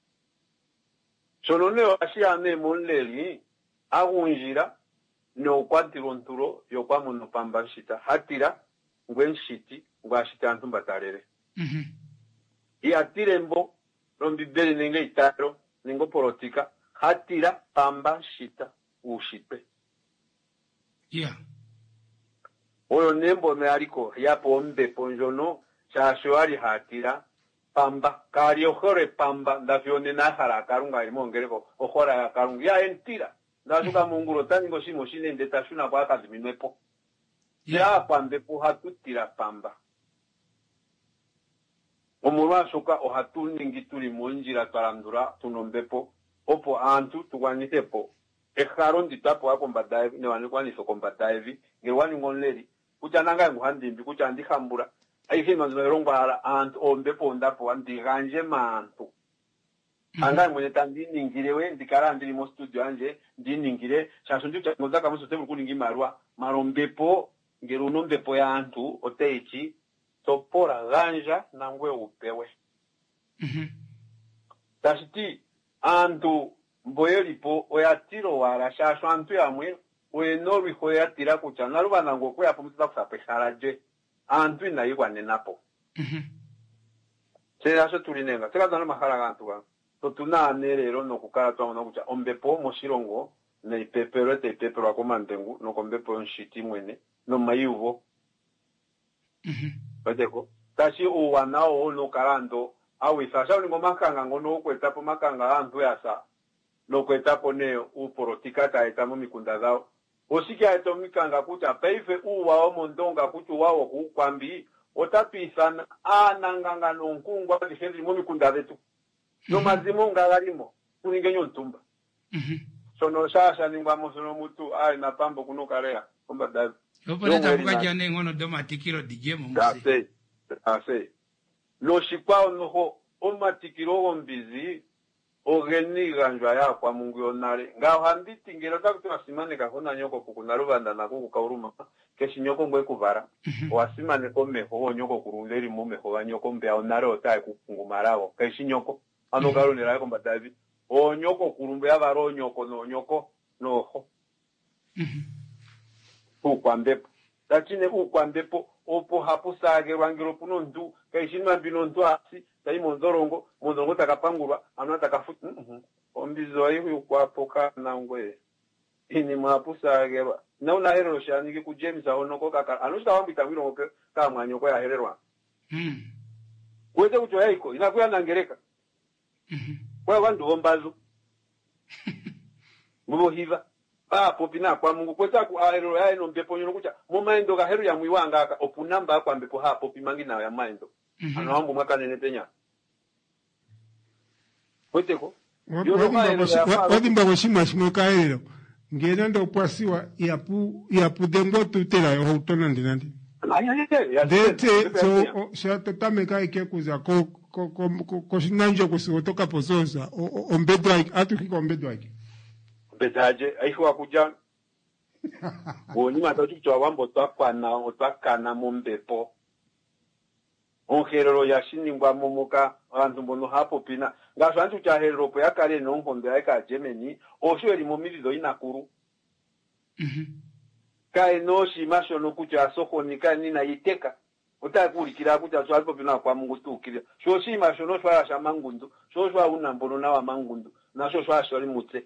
sonone washia ne monleri agunjira no kwatironturo yo kwa mono pamba shita hatira ngwenshiti ngwashita antumba tarere mhm i atirembo rombi bele nenge itaro ningo porotika hatira pamba shita ushipe. Yeah. Oyo nembo me aliko yapo ombe ponjono chashoari hatira pamba kari ojore pamba ndafione na hara karunga imongereko ojora ya karunga ya entira ndazuka mungulo taningo shimo shine ndetashuna kwa kaziminwepo. Yeah. Ya pambe po hatutira pamba. Omurwa soka ohatuni ngituri monjira tarandura tunombepo opo antu tuwanitepo ekaron ditapo hapo mbadaivi ne wanikwaniso kombadaivi ngewani ngonleri kucha nanga nguhandimbi kucha ndihambura aihe manzerongwa ala antu ombepo ndapo andiganje mantu anga mwenye tandini ngirewe ndikara ndiri mo studio anje ndiningire chasonju changoza kama sote kuningi marwa marombepo ngeruno mbepo ya antu oteichi topora ganja nangwe upewe mhm tashiti antu mboyelipo oyatiro wala shasho antu yamwe oyenori hoyatira kucha narubana ngo ko yapumutsa kusapesharaje antu inayigwane napo mhm Seraso tulinenga. Teka tana makala gantu wa. So tuna nerero no kukala twa no kucha ombepo moshilongo na ipepero te ipepero ko mantengu no kombepo nshiti mwene no mayuvo. Mhm. Badeko. Tashi o wanao no karando awi sasha ni makanga ngono kweta po makanga antu yasa. No kweta po ne u porotika ta etamo mikunda zao. Osika eto mikanga kucha peife u wao mondonga kuchu wao kukwambi otapisana ananganga nonkungwa difendi mo mikunda zetu. No mazimo ngagalimo kuningenyo ntumba. Mhm. Sono sasa ningwa mosono mutu ai na pambo kuno karea komba davi. Opole tabuka jane ngono doma tikiro dije mu musi. Ase. Ase. Lo shikwa noho o matikiro ombizi ogeni ganjwa ya kwa Mungu yonare. Nga handiti ngero takuti wasimane kahona nyoko kukuna rubanda na kuku kauruma. Keshi nyoko ngwe kuvara. Wasimane komeho nyoko kurunderi mumeho wa nyoko mbea onare otae kukungumarao. Keshi nyoko. Ano garo nirae komba David. O nyoko kurumbe ya varo nyoko no nyoko no ho. Ukwambepo. Tachine ukwambepo opo hapo sage wangiro puno ndu. Keshi mambino ndu asi. Tai mondorongo. Mondorongo takapangurwa. Ano takafuti. Mhm. Ombizo ayi ukwapoka na ngwe. Ini mapu sage wa. Na una herero shaniki ku James aonoko kaka. Ano shita wambita wiro ke kama nyoko ya hererwa. Mhm. Kwete kucho yaiko. Inakuya nangereka. Mhm. Kwa wandu ombazo. Mubo hiva. Ah, popina kwa Mungu kweta ku aero ya ino mbepo nyono kucha. Mu maindo ga heru ya mwiwanga aka opunamba kwa mbepo ha popi mangi na ya maindo. Ano ambu mwaka nene penya. Kwete ko. Wadimba washima shimo kaero. Ngena ndo kwasiwa yapu yapu dengo tutela yo hotona ndinandi. Dete so so totameka ikekuza ko ko ko ko shinanjo kusigotoka pozoza ombedo ai atuki ombedo ai. Bedaje aishwa kuja. Oni matochi chwa wambo twakwana otwakana mombepo. Ongerero yashini ngwa momoka antu mbono hapo pina. Ngasho antu cha herero po yakale no nkombe aka Germany osho eri momirizo inakuru. Mhm. Kai no shimasho no kucha soko nika nina iteka. Utakulikira kucha so alipo pina kwa Mungu tukira. Sho shimasho no shwa sha mangundu. Sho shwa una mbono na wa mangundu. Na sho shwa shori mutse.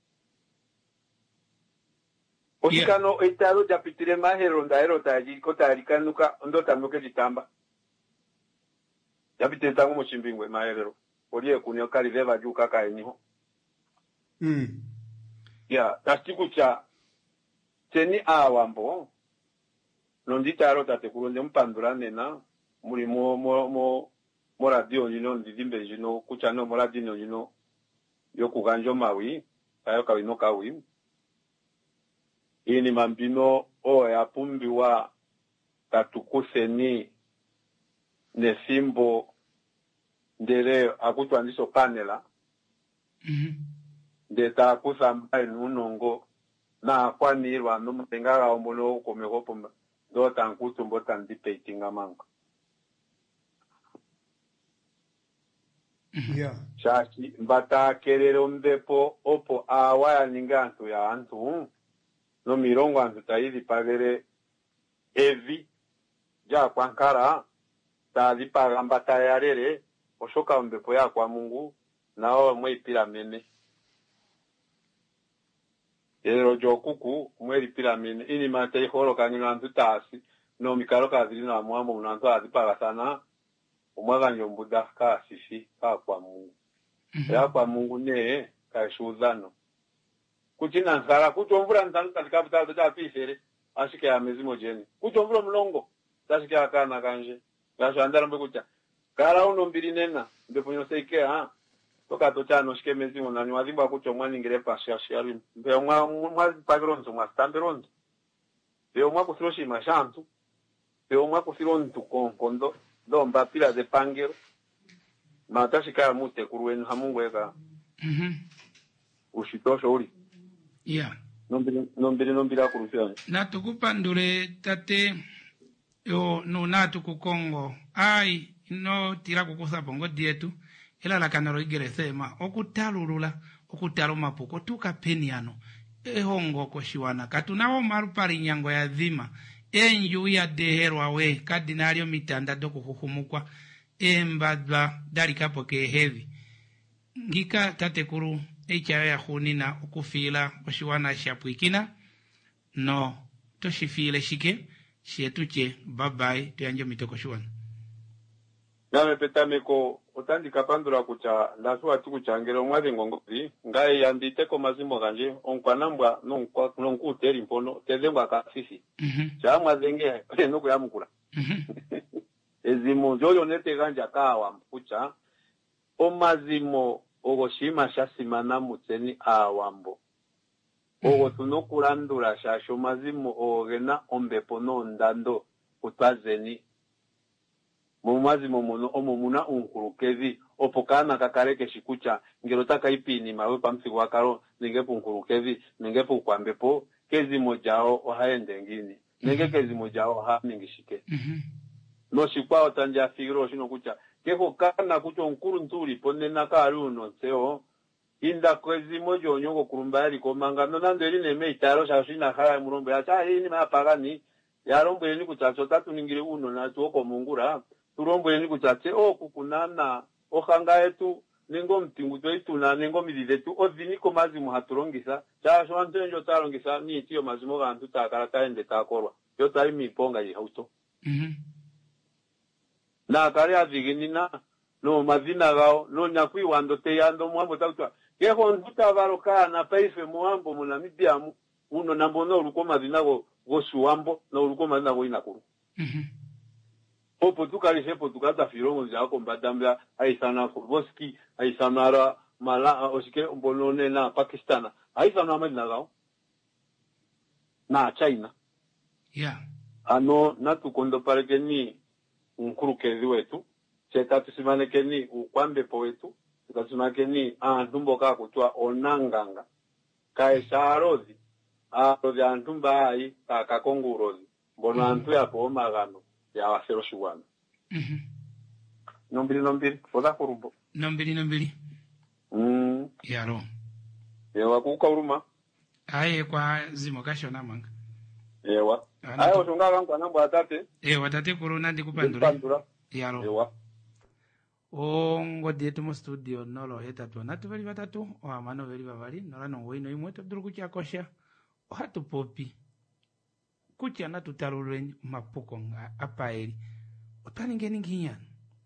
Osikano yeah. Italo japitire mahero ndaero taji kotarikanuka ndota muke ditamba. Japite tangu mochimbingwe mahero. Olie kunyo kali veva juu kaka eniho. Mm. Ya, tastiku cha teni awambo. Nondita aro tate kuronde mpandura nena. Muri mo mo mo mo radio nino ndidimbe jino kucha no mo radio nino yoku ganjo mawi, ayo kawino kawi. Ini mambino o ya pumbi wa tatukuseni nesimbo ndere akutwa ndiso panela. Mhm. Ndeta kusamba inunongo na kwanirwa no mtengara omono komegopo do tankutu mbota ndipetinga manga. Yeah. Shashi mbata kerero mbepo opo awaya ningantu ya antu. No mirongo antu taidi pagere evi ja kwankara taidi pagamba tayarere oshoka mbepo ya kwa Mungu nao mwe piramene. Ero jokuku mwe piramene ini mate horo kanyo antu tasi no mikaro kazili na mwambo unanto azipaga sana umwaga nyombuda ka sisi ka kwa Mungu. Ya kwa Mungu ne ka shuzano. Kuchina nsara kuchomvura nsara katika butazo cha pisere ashike ya mezimo jeni. Kuchomvura mlongo tashike akana kanje. Gasho andara mbe kucha. Kara uno mbiri nena mbepo nyoseke ha. Toka tochano shike mezimo na nwadhibu kuchomwa ningire pasha shari. Mbe mwa mwa pagironzo mwa stamberonzo. Be mwa kusiroshi mashantu. Be mwa kusirontu konkondo do mbapila de pangero. Matashika ya mute kuruenu hamungu eka. Mhm. Ushitosho uli. Yeah. Nombiri nombiri nombira kurufya. Natukupandure tate yo no natu ku Kongo. Ai no tira kukusa bongo dietu. Ela la kanaro igeresema okutalulula okutaluma poko tuka peniano. Ehongo koshiwana katunawo marupari nyango ya dhima. Enju ya deherwa we kadinalio mitanda doko kukumukwa. embadwa dalikapo ke heavy ngika tatekuru echa ya khunina ukufila oshiwana shapwikina no toshifile shike shetuche babai tuyanje mitoko shwana name petameko otandika pandula kucha ndasu ati kuchangela omwaze ngongozi ngai yanditeko mazimo ganje onkwanambwa nonkwa nonkuteri mpono tezengwa kasisi mhm cha mwazenge no kuyamukula mhm ezimo joyo nete ganja kawa mpucha omazimo ogoshima shasimana mutseni awambo ogo tunokulandula shasho mazimo ogena ombepo nondando kutwazeni mu mazimo muno omumuna unkurukevi opokana kakareke shikucha ngero takaipini mawe pamsiwa karo ninge punkurukevi ninge pukwambepo kezimo jao ohaende ngini ninge kezimo jao ha ningishike mhm no shikwa tanja figiro shino kucha keko kana kucho nkuru nturi ponena kali uno tseo inda kwezimo jonyo kurumba yali komanga no nando eli neme itaro shashina khala murombo ya cha ini mapagani yarombo ni kuchacho tatu ningire uno na tuoko mungura turombo ni kuchache o kukunana o khanga yetu ningo mtingu twetu na ningo mididetu odini ko mazimu haturongisa cha so antenjo tarongisa ni tiyo mazimu gantu takara taende takorwa yo tari miponga yi hauto mhm na kare aviginina no mazina gao no nyakui wando te yando mwambo takutwa keho nduta baroka na paife mwambo munamibia mu uno nambono uruko mazina go go suambo na uruko mazina go inakuru mhm opo tukali sepo tukata firongo zako mbadambia aisana Kurboski aisana mala osike mbonone na Pakistana aisana mazina gao na China yeah ano natu kondo parekeni unkurukezi wetu cheta tusimanekeni ukwambepo wetu tukasimanekeni antumbo ka kutwa onanganga kaesharozi arozi antumba ai takakongurozi mbono antu yapo omagano ya wasero shuwana mhm nombili nombili foda kurumbo nombili nombili mm yaro ewa kuka uruma aye kwa zimo kashona manga ewa ayo tunga kwa nambo atate ewa tate corona ndikupandura yaro ewa ongo dietu mu studio nolo hetatu natu bali batatu o amano bali babali nola no wino imwe taduru kucha kosha o hatu popi kucha natu tarulweni mapuko nga apaeli otaningeni nginyana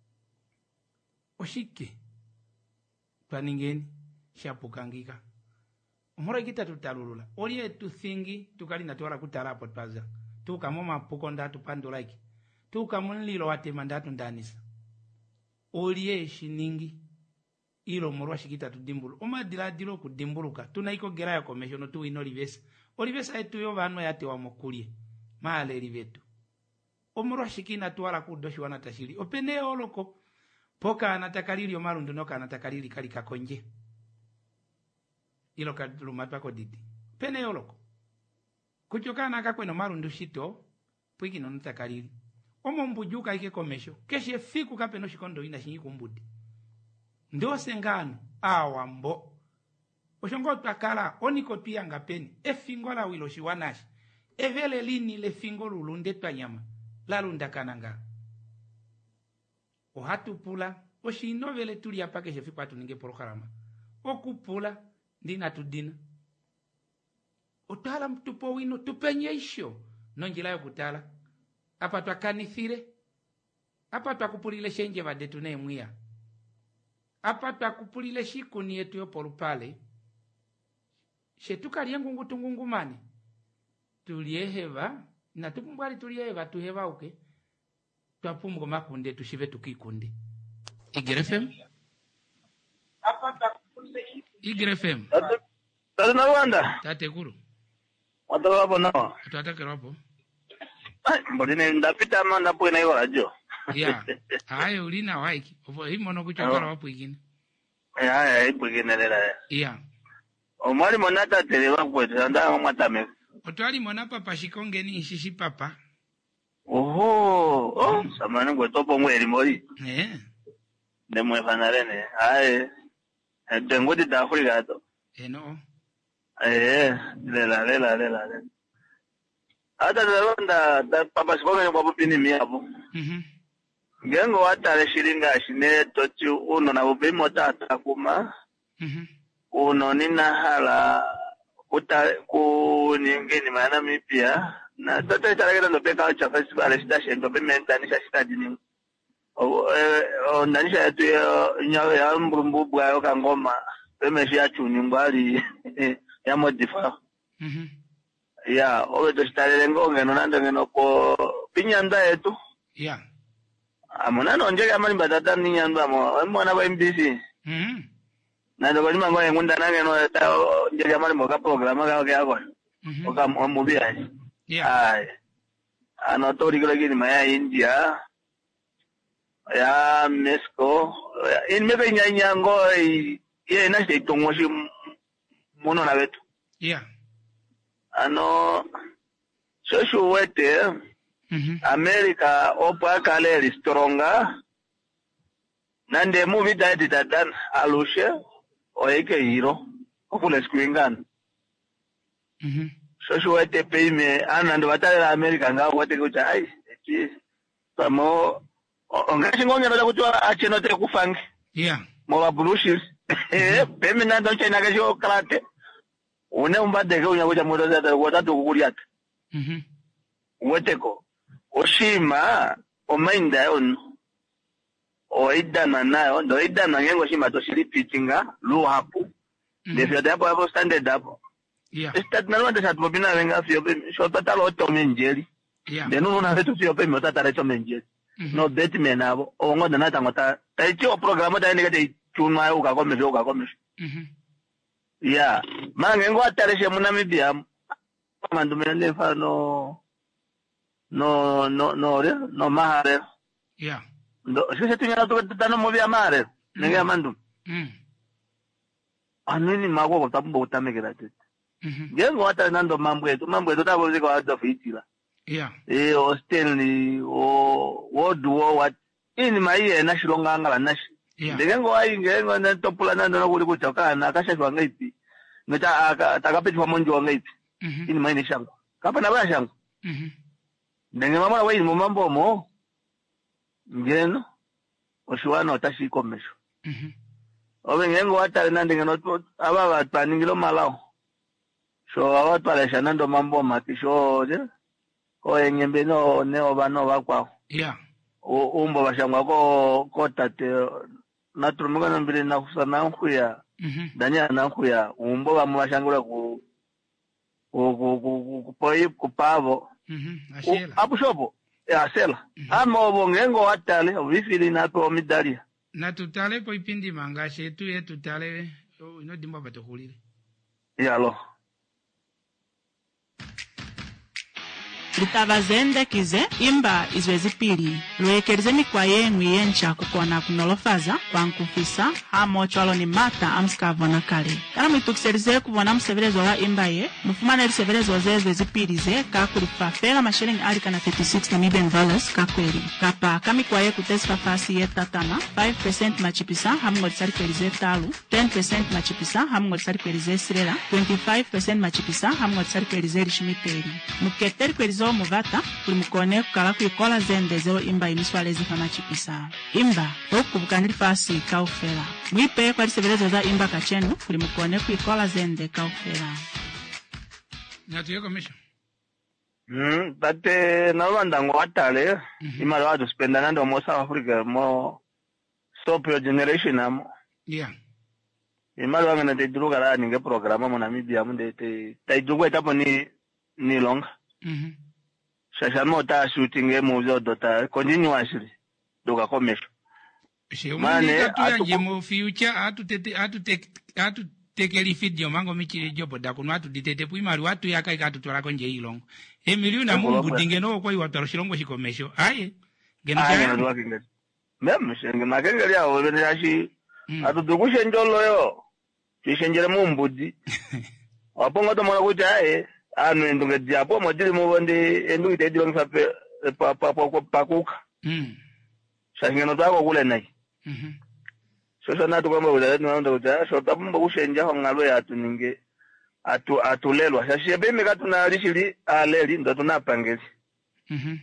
oshike paningeni shapukangika omora kita tutalulula olie tu thingi tukali natwala kutala potpaza tukamo mapuko ndatu pandulaki tukamunlilo watema ndatu ndanisa olie shiningi ilo morwa shikita tudimbulu omadila dilo kudimbuluka tunaiko gera ya komeshono tu ino libesa olibesa etu yo vanwa yate wa mokulie maale livetu omorwa shikina tuwala kudoshi wana tashili opene oloko poka anatakalili omarundu noka anatakalili kali kakonje ilo kadulumatu ako didi pene oloko kuchokana akakweno marundu shito pwiki no natakalili omo mbujuka ike komesho keshe fiku kapeno shikondo ina shinyi kumbudi ndo sengano awambo oshongo twakala oniko tuyanga peni efingola wilo shiwanashi evele lini le fingo lulunde twanyama lalunda kananga ohatu pula oshino vele tuli apake shefi patu ninge porokarama okupula ndina tudina otala mtupo wino tupenye isho nonjila yokutala apa twakanithire apa twakupulile shenje vadetu ne mwiya apa twakupulile shikuni yetu yo polupale shetuka liengu ngutungungumani tulieheva na tupumbwali tulieheva tuheva uke twapumgo makunde tushive tukikunde Igrefem apa twakupulile Igrefem Tata na Rwanda tate kuru wata wapo nawa twatake wapo mbodine ndapita manda pwe na hiyo radio ya hayo ulina waiki ofo himono kuchokala wapo igine ya ya ipo igine lela ya omwali monata telewa kwetu anda mwatame otwali mona papa shikonge ni shishi papa oho oh mm. Samana ngwe topo mweli mori eh ne mwe fanarene aye dengo di dafuri gato eh no eh lela lela lela lela ata Rwanda da papa shikonge kwa pini miapo mhm Gengo watale shilinga shine toti uno na ubimo tata kuma. Mhm. Uno nina hala uta ku nyingine maana mipya. Na tata italekeza ndo peka ucha festival shida shendo pimenta nisha shida dini. O o ndanisha yetu ya ya mbrumbu bwa yo kangoma. Pemeshi ya chuni mbali ya modifa. Mhm. Ya, owe to shitale ngone no nando ngeno ko pinyanda yetu. Yeah. Amuna no nje kama limbadata ninyanda mo mwana wa M B C. Mhm. Na ndo kwani ngone ngunda nange no ta nje kama limboka programa ka ka ko. Mhm. Oka mubi ai. Yeah. Ai. Ano to rigolo gini maya India. Ya Mexico. In mebe nyanyango ye na se tongoshi mono na wetu. Yeah. Ano shoshu wete Mhm. America opa kale stronga nande movie died dadan alushe oeke hero okule skwingana. Mhm. Shoshu wete peime anando batale America nga wote kucha ai eti pamo ongashi ngonye no kutwa acheno te kufangi. Yeah. Mo ba blushis eh peme nando chena gajo karate une umbadeke unyakucha moto zata wotatu kukuliata. Mhm. Weteko oshima omainda yon o idana nayo ndo idana ngengo shima to shilipitinga lu hapo defio dapo hapo standard hapo. Yeah. Stat na wanda shat bobina venga fio be shota talo to menjeri. Yeah. De no na vetu fio be mota tare to menjeri. No bet me nabo o ngoda na tangota taiti o programa da ndike chunwa yo ka komesho ka komesho. Mhm. Yeah, mangengo atareshe munamibia mandumene lefa no no no no re no mahare. Yeah. Ndo sisi tunyana to tano movia mare nenge mandu. Mhm. Anini mago ko tambo utamekera tete. Mhm. Ngengo ata nando mambo yetu mambo yetu tabo ziko out of itira. Yeah. Eh o Stanley o World War what ini maiye na shilonga ngala nashi. Yeah. Ngengo ai ngengo na topula nando no kuli kutoka na akashashwa ngaipi. Ngata akapeti kwa monjo wa ngaipi. Mhm. Ini maini shango. Kapa na baya shango. Mhm. Ndenge mama wa mu mambo mo. Ngeno. Oshuana otashi komesho. Mhm. Obe ngengo watale nande ngeno aba batwaningilo malao. So awatwala nando mambo makisho je. Ko enyembe no ne obano bakwa. Yeah. O umbo bashangwa ko ko tate na turumuga nambire na kusana nkuya. Mhm. Danya na nkuya umbo bamwashangura ku ku ku ku poi ku pavo. Mhm. Ashela. Apu shopo. Ya sela. Ama obongengo watale obifili na to midalia. Na tutale po ipindi mangashe tu ye tutale ino dimba batokulire. Ya lo. Litavazendekize imba izwezipili lwekerize mikwa yenu yencha kukona kunolofaza kwa nkufisa hamo chwalo ni mata amskavona kale kana mwitukiserize kuvona museverezo la imba ye mufumana liseverezo zezwe zipilize kakulifafela mashilingi alika na thirty-six Namibian dollars kakweli kapa kamikwa ye kutesifa fasi ye tatama five percent machipisa hamungo lisarikelize talu ten percent machipisa hamungo lisarikelize sirela twenty-five percent machipisa hamungo lisarikelize lishimipeli muketeri kwelizo muvata kulimukone kukala kuikola zende zeo imba imiswale zifama chipisa imba okubukanili fasi kaufela mwipe kwa lisevelezo za imba kachenu kulimukone kuikola zende kaufela Na tuye commission. Mm, tate na wanda ngwatale imalo adu spenda nando mo South Africa mo stop your generation amo. Yeah. Imalo wanga na te druga la ninge programa mo Namibia mo de te te druga etapo ni ni longa. Mhm. Shasha mo ta shooting e mo zo dota continuously doka komesho. She Mane, umani katu atu- yanje mu future atu tete atu tek atu tekeli video mango michi jobo da kuno atu ditete puimari watu yaka ikatu twala nje ilongo. Emiliu na Eko mumbu bakwe. dingeno kwa iwatu shilongo shikomesho. Aye. Genu Ah, kaya. ngado wakinga. Mem shenge makengeli awo bene yashi Mm. atu dukushe njolo yo. Chishenjere mu mbudi. Waponga to mwana kuti aye anu endunge diapo modili mu bonde endu ite dilong sape pa pa pa pa kuka. Mm. Shangeno tako kule nai. Mhm. Sasa natu kwamba udaleti naonda uta so tapumba kushenja ho ngalo ya atu ninge atu atulelwa. Sasa beme katuna lishili aleri ndo tunapangeli. Mhm.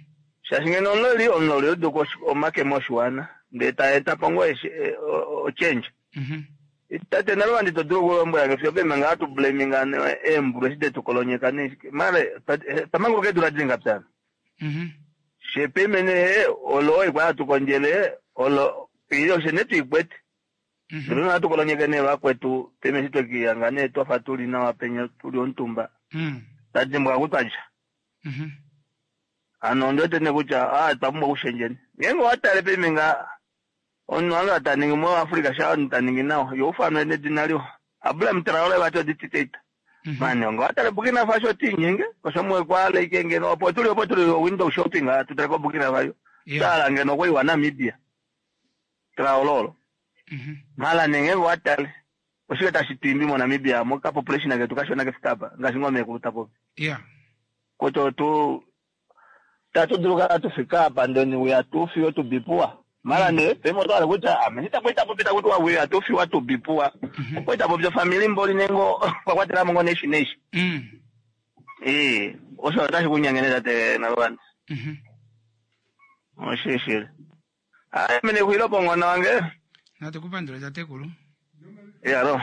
Shashingeno onloli onloli doko omake moshwana. Ndeta eta pongo o change. Mhm. Itate nalwa ndito drogo mbo ya fiobe manga atu blaming an embu reside to kolonye kanis. Mare tamango ke dura dinga psan. Mhm. Shepe mene olo ikwa tu konjele olo iyo shenetu ikwete. Mhm. Ndio atu kolonye kene wa kwetu teme sito kiyangane to fatuli na wapenya tuli ontumba. Mhm. Tadi mwa kutaja. Mhm. Ano ndo tene kucha ah tambo kushenjeni. Ngengo watale pe menga ono anga taningi mo Afrika sha taningi nao yo fano ne dinalio abula mtraole bato dititeta. Mane ngo watale Burkina Faso tinyenge ko somwe kwale ikenge no potuli potuli window shopping atu trako Burkina Faso. Sala ngeno ko iwa Namibia. Traololo. Mhm. Mala nenge watale. Osika tashitimbi mo Namibia mo ka population age tukashona ke fitaba ngashingo me kutapo. Yeah. Koto tu tatu druga atu fika bandoni we atufi yo to bipua. Mala ne temo to alikuta amenita kwita popita kutu we atufi watu bipua. Kwita popita family mboli nengo kwa kwatira mongo nation nation. Mm. Eh, oso tashi kunyangeneza te na bandi. Mhm. Oshishile. Ai mene kuilo pongo na wange. Natukupandula za tekulu. Ya ro.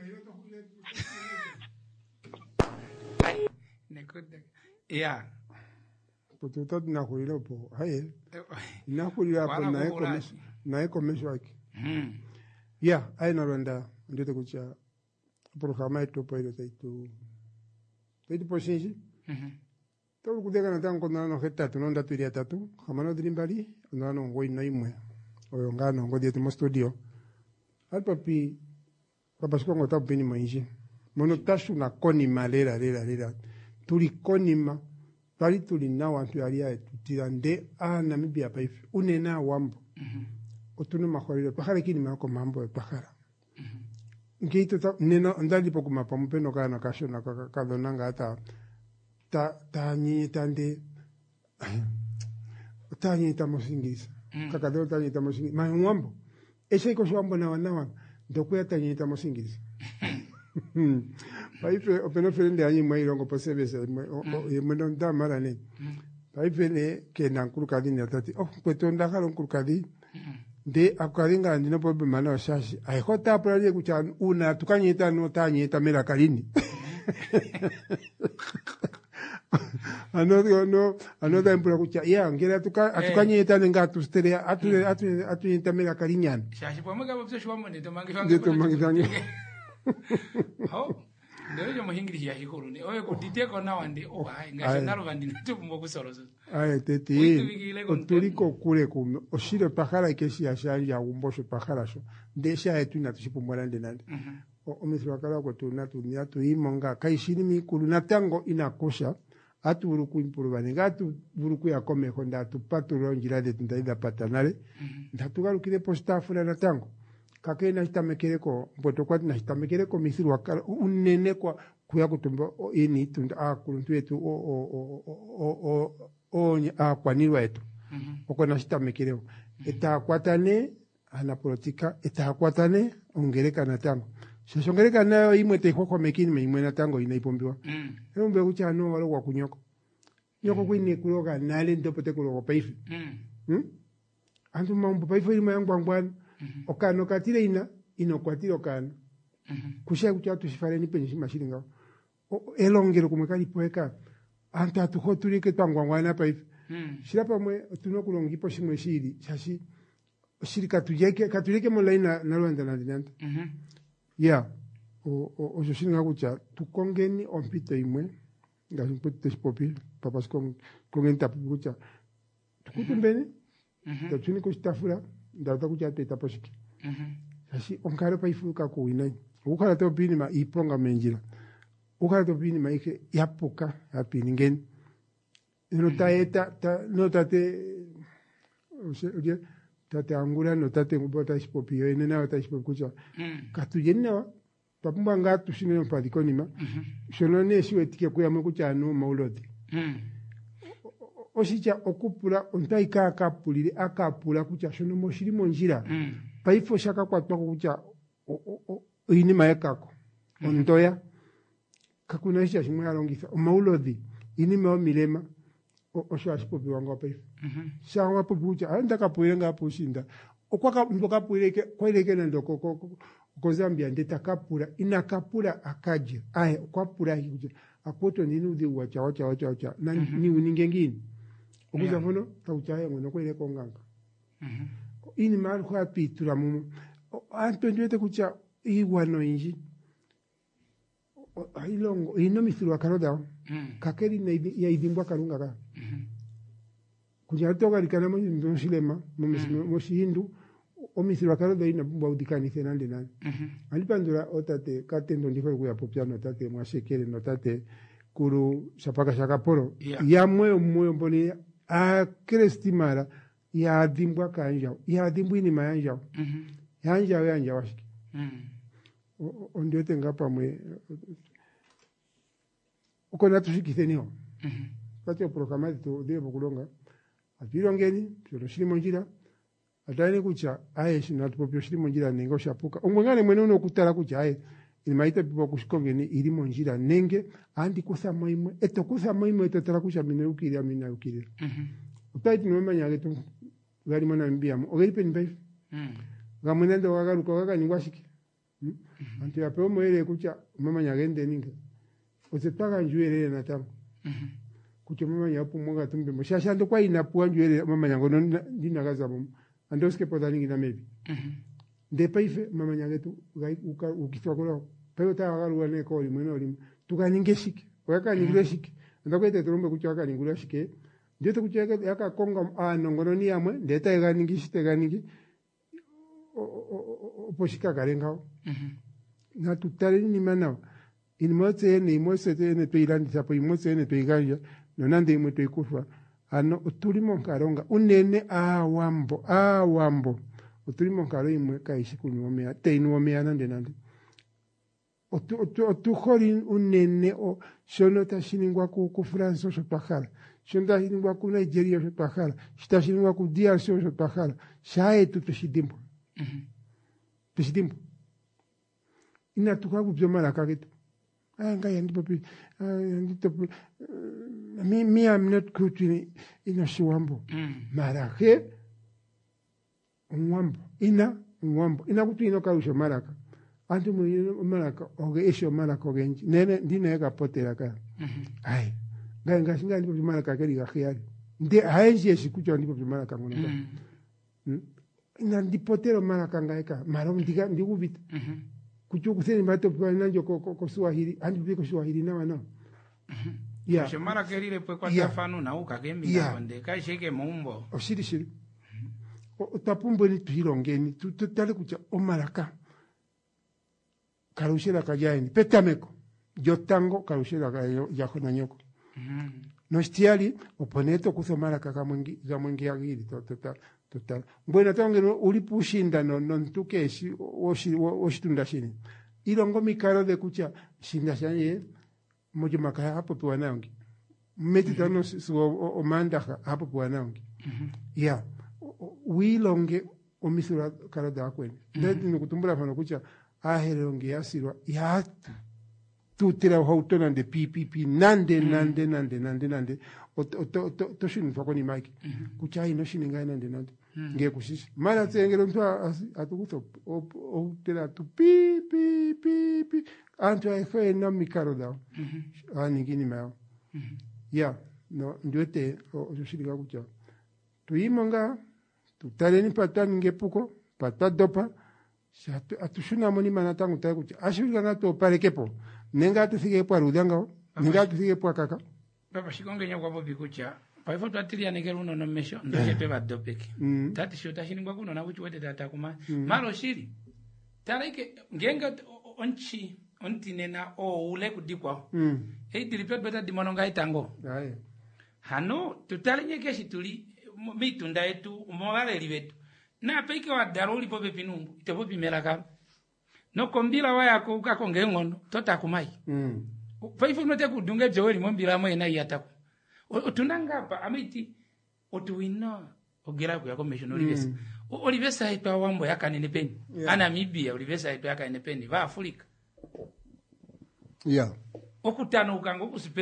Nekude. Yeah. Potuta nakulira po. Haye. Nakulira po na ekomesho na ekomesho yake. Mhm. Yeah, ai Nalwanda ndio kucha programa yetu po ile taitu. Taitu po shinji. Mhm. Todo kudega na tango na no heta tu nonda tu iria tatu. Kamano drimbali no no ngoi no imwe. Oyo ngano ngodi tu studio. Al papi papa skongo ta beni mainji. Mono tashu na koni malera lera lera. Tuli koni ma pali tuli na wantu alia tutirande a Namibia paife. Unena wambo. Mhm. Otunu makhorire pakara kini mako mambo pakara. Ngeito ta nena ndali poku mapampe no kana kasho na kadonanga ata ta ta nyi tande ta nyi tamosingisa. Kakadeo ta nyi tamosingisa. Ma wambo. Ese ko wambo na wanawa ndokuya ta nyi tamosingisa. Paife openo felende anyi mwa irongo posebese mwe ndo nda mara ne. Paife ne ke na nkurukadi ni atati. Oh kweto ndakalo nkurukadi. De akaringa ndino pobe mana shashi. Ai hota praje kucha una tukanyita no tanyita mera kalini. Ano no ano da impura kucha ya ngera tuka atukanyita nga tusterea atu atu atu nyita mera kalinyan. Shashi po mga bobse shwamo ne to mangi fangi. De to mangi fangi. Ho. Ndio jo muhingiri ya hikuru ni oye ko diteko na wandi o ai ngasha Nalwanda ni tu mbo kusolo so. Ai teti. Otuliko kule ku oshire pakara keshi ya shanja umbosho pakara so. Desha etu na tushipo mwalande nande. O omiswa kala ko tu na tu ni atu imonga kaishini mikulu na tango inakosha atu uruku impuru banenga atu uruku ya kome honda atu patu ronjira de tundaida patanale. Ndatugaru kile postafu na tango. Kake na hitamekere ko mpoto kwa na hitamekere ko misiru wakala unene kwa kuya kutumba ini tunda a kuluntu yetu o o o o o o a kwanirwa yetu oko na hitamekere eta kwatane ana politika eta kwatane ongereka na tango shashongereka nayo imwe te kwa mekini me imwe na tango inaipombiwa embe kucha no walo kwa kunyoko nyoko kwini kuloga nale ndopote kuloga paifi hm antu mambo paifi ile yangu angwana okano katire ina ino kwatire okano kusha kucha tushifare ni penye mashiringa elongero kumekali poeka anta tuhotulike twangwangwana paifi shira pamwe tunokulongipo shimwe shiri shashi shirika tujeke katulike molaina Nalwanda na dinanta ya o o o shinga kucha tukongeni ompito imwe ngazi mpito spopi papas con kongenta kucha tukutumbeni tatuni kustafura ndata kucha teta posiki shashi onkare paifuka kuina ukala to binima iponga menjira ukala to binima ike yapuka yapiningeni no taeta ta no tate oje tate angula no tate ngubota ispopi yo ene na tate ispopi kucha katujenna papumba ngatu shine no padikonima shonone shiwe tike kuya mukucha no maulodi oshicha okupula ontaika akapulire akapula kucha shono moshiri monjira paifo shaka kwatwa kucha ini maekako ondoya kakuna isha shimwe alongisa maulodi ini mao milema oshashi popi wanga pa Mhm. shanga popi ucha anda kapuire ngapo shinda okwaka ndo kapuire kwaileke ndo ko ko ko Zambia ndeta kapura ina kapura akaje aye kwapura hije akoto nini udi wacha wacha wacha wacha na ni uningengini okuza Yeah. fono tauchaye ngono kwele konganga Mhm. ini mari kwa pitura mumu anto ndwete kucha iwano inji ailongo ino mithuru akaroda Mhm. kakeri na idi- ya idimbwa karunga ka Mhm. kunyatoka likana mo mshilema mo shihindu o mithuru akaroda ina bumba udikani thenande nani Mhm. alipandura otate katendo ndiko kuya popiano tate mwashekere no tate kuru shapaka shakaporo Yeah. ya moyo moyo mboni a krestimara ya dimbwa kanja ya dimbu ini mayanja Mhm. yanja yanja washiki Mhm. ondio tenga pamwe uko natushikitheniho Mhm. kati programati to devo kulonga apirongeni pyo shirimo njira atani kucha aye shinatu popyo shirimo njira nengo shapuka ongwengane mwene uno kutara kucha aye ilimaita pipo kushikongeni ilimo njira nenge andi kusa moimwe eto kusa moimwe eto tara kucha mine ukiri amina ukiri Mhm. utaiti nwema nyagetu gari mwana mbiamu ogeri peni bai Mhm. gamwene ndo gagaruka gagani ngwashiki Hmm? Antu ya peo mwele kucha mama nyagende ninge ozetaka njuere na tamu Mhm. kucha mama nyapu mwanga tumbe mo shasha ndo kwa inapuwa njuere mama nyangono ndina gaza bomu andoske poda ningi na mebi Mhm. de paife mama nyagetu gai uka ukitwa kola peo ta garu wane ko limwe no lim tukaninge shiki waka ningule shiki ndakwete turumbe kucha waka ningule shiki ndio kucha yaka konga a nongono ni amwe ndeta ga ningi shite ga ningi oposhika garengao Mhm. na tutari ni mana in motse ni motse ne to irandi sapo imotse ne to iganja no nande imwe to ikufa ano utulimo nkaronga unene a wambo a wambo utulimo nkaro imwe kaishi kunyomea te inuomea nande nande otu otu otu khori unene o shono tashiningwa ku ku France so pakhala shono tashiningwa ku Nigeria so pakhala tashiningwa ku D R C so pakhala shae tu tushidimbo Mhm. tushidimbo ina tukaku byo mara kagetu anga yandi papi yandi to mi mi am not good in ina shiwambo Mhm. mara ke umwambo ina umwambo ina kutu ino kausho maraka antu mu maraka oge esho maraka oge nene ndine ka potera ka Mhm. ai nganga singa ndipo maraka kali ga khiari ndi haije shikucho ndipo maraka ngono Mhm. ina ndipotero maraka ngaika maro ndiga ndikubita Mhm. kucho kuseni bato kwa nanjo ko ko Swahili andi biko Swahili na wana ya Shemara kerire pwe kwa Yeah. tafanu na uka kemi Yeah. na konde kai sheke mumbo. oshiri shiri utapumbo ni tuhirongeni tutale kucha omaraka karushira kajaini petameko jotango karushira ka yaho na nyoko Mhm. no stiali oponeto kusomara kaka mwengi za mwengi agiri total total mbona tange ulipushinda no no ntukeshi oshi oshitunda shini ilongo mikaro de kucha shinda shanye mojo makaya hapo kwa nangi meti tano so o manda hapo kwa nangi ya wilonge omisura karo da kwene ndati nikutumbura fano kucha aheronge yasirwa ya tutira hautona de ppp nande nande nande nande nande o to to to shini fakoni mike kucha ino shini ngai nande nande nge kushishi mara tsengero mtu atukuto o tira tu pi pi pi pi antu ai na mikaro da ani gini mao ya no ndwete o shini ga kucha tuimonga tutale ni patani ngepuko patadopa atushuna moni mana tangu tayo kucha ashuri nga to parekepo nenga tufike kwa rudanga nenga tufike kwa kaka Papa shikonge nya kwa bobi kucha. Pa ifo twatiria negero uno no mesho ndoje pe badopeki. Mm. Tati sho tashini ngwa kuno na kuchi wete tata kuma. Maro shiri. Tarike ngenga onchi ontinena o ule kudikwa. mm Hey dilipet beta dimononga itango. aye Hano tutali nyekeshi tuli mitunda yetu umogale livetu. Na peke wa daroli pobe pinumbu ite pobe melaka. No kombila wa yako ukako ngengono tota kumai. mm Paifu note kudunga joweli mombila mo ina yataku. Otunanga pa amiti otuwina ogera ku yako mesho olivesa. Mm. Olivesa ipa wambo yakanene peni. Yeah. Ana mibia olivesa ipa yakanene peni va Afrika. yeah Okutana ukango kusipena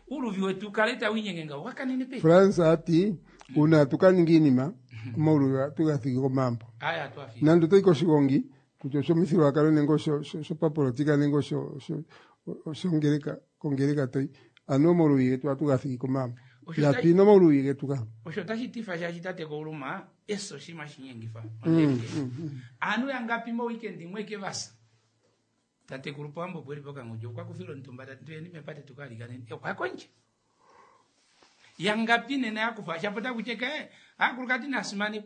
uluvi wetu kaleta winyengenga wakanene pe France ati una tukaninginima maulu tugathiko mambo aya twafi nando toiko shigongi kucho misiro akalo nengo sho sho papolotika nengo sho sho shongereka kongereka toi ano maulu yetu atugathiko mambo ya pino maulu yetu ka osho tashitifa shachitate ko uluma eso shima shinyengifa mm, mm, anu yangapi mo weekend mweke basa tate kurupambo bweli boka ngojo kwa kufilo ntumbata twene mepate tukali kanene kwa konje yangapi nene akufa chapota kucheka eh akurukati nasimani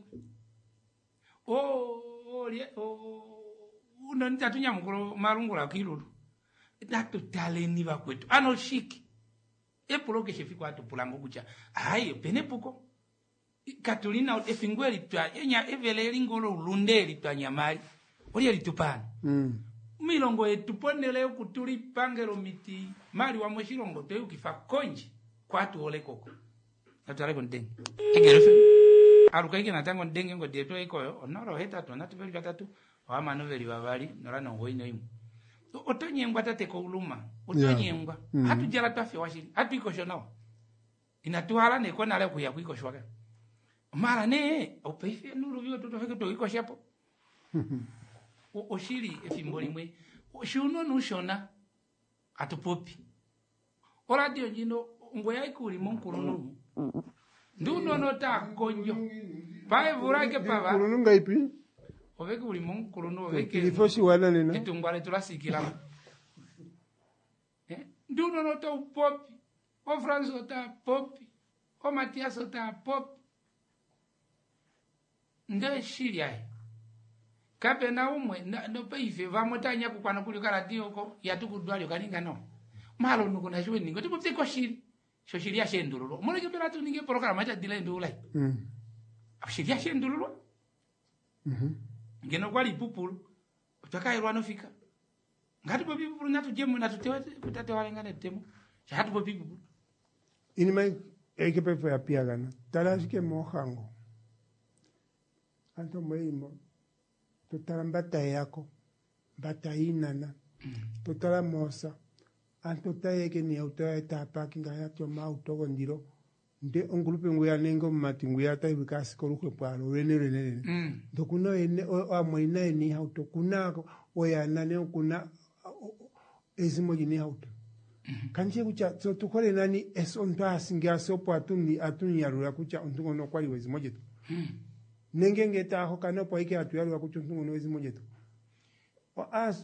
o o uno nitatunya mukuru marungula kilulu datu taleni bakwetu ano shiki epuloke shefiko atupulango kucha ayo penepuko katulina efingweli twa enya evele lingolo ulundeli twa nyamali oli litupana mm. milongo etupondele kutuli pangelo miti mali wa moshilongo te ukifa konji kwatu ole koko atale ko ndenge egerefe aluka ike natango ndenge ngo deto iko onoro heta to natubeli batatu wa manoveli babali nora no ngoino imu otonyengwa tate ko uluma otonyengwa yeah. mm. hatu jala tafe washiri hatu iko shonao inatuhala ne kona le kuya kuiko shwaka mara ne opeife nuru vyo toto feke to iko shapo oshiri efimboli mwe oshuno nushona atupopi ora dio njino ngoya ikuli monkuru nu nduno nota konjo pae vurake pava kurunu ngaipi oveke uli monkuru nu oveke ilifoshi wana nena etungwale tulasikila eh nduno nota upopi o France ota popi o Matias ota popi nde shiria kape na umwe no peife vamotanya kukwana kuli karadio ko yatukudwali kaninga no malo nuko na shwe ningo tipo tiko shiri sho shiri ya shendululo mole ke pela tu ninge programa ta dile ndulai mm shiri ya shendululo mhm ngeno kwali pupulu utakairwa no fika ngati bo pipulu natu jemu natu tewa kutate walengane temo hatu bo pipulu ini mai eke pepe ya pia gana talashike mohango anto meimo tutala mbata yako mbata inana tutala mosa anto tayeke ni auto ta parking ya to ma auto gondiro nde ongulupe nguya nengo mati nguya ta ibikasi koruko palo rene rene mm dokuno ene o moina ni auto kuna o ya nane kuna ezimo ni auto kanje kucha so tukole nani esonta singa sopo atuni atuni yarura kucha ontungo no kwali wezi mojetu nenge ngeta ho kana po ike atu yarura kucha ontungo no wezi mojetu o as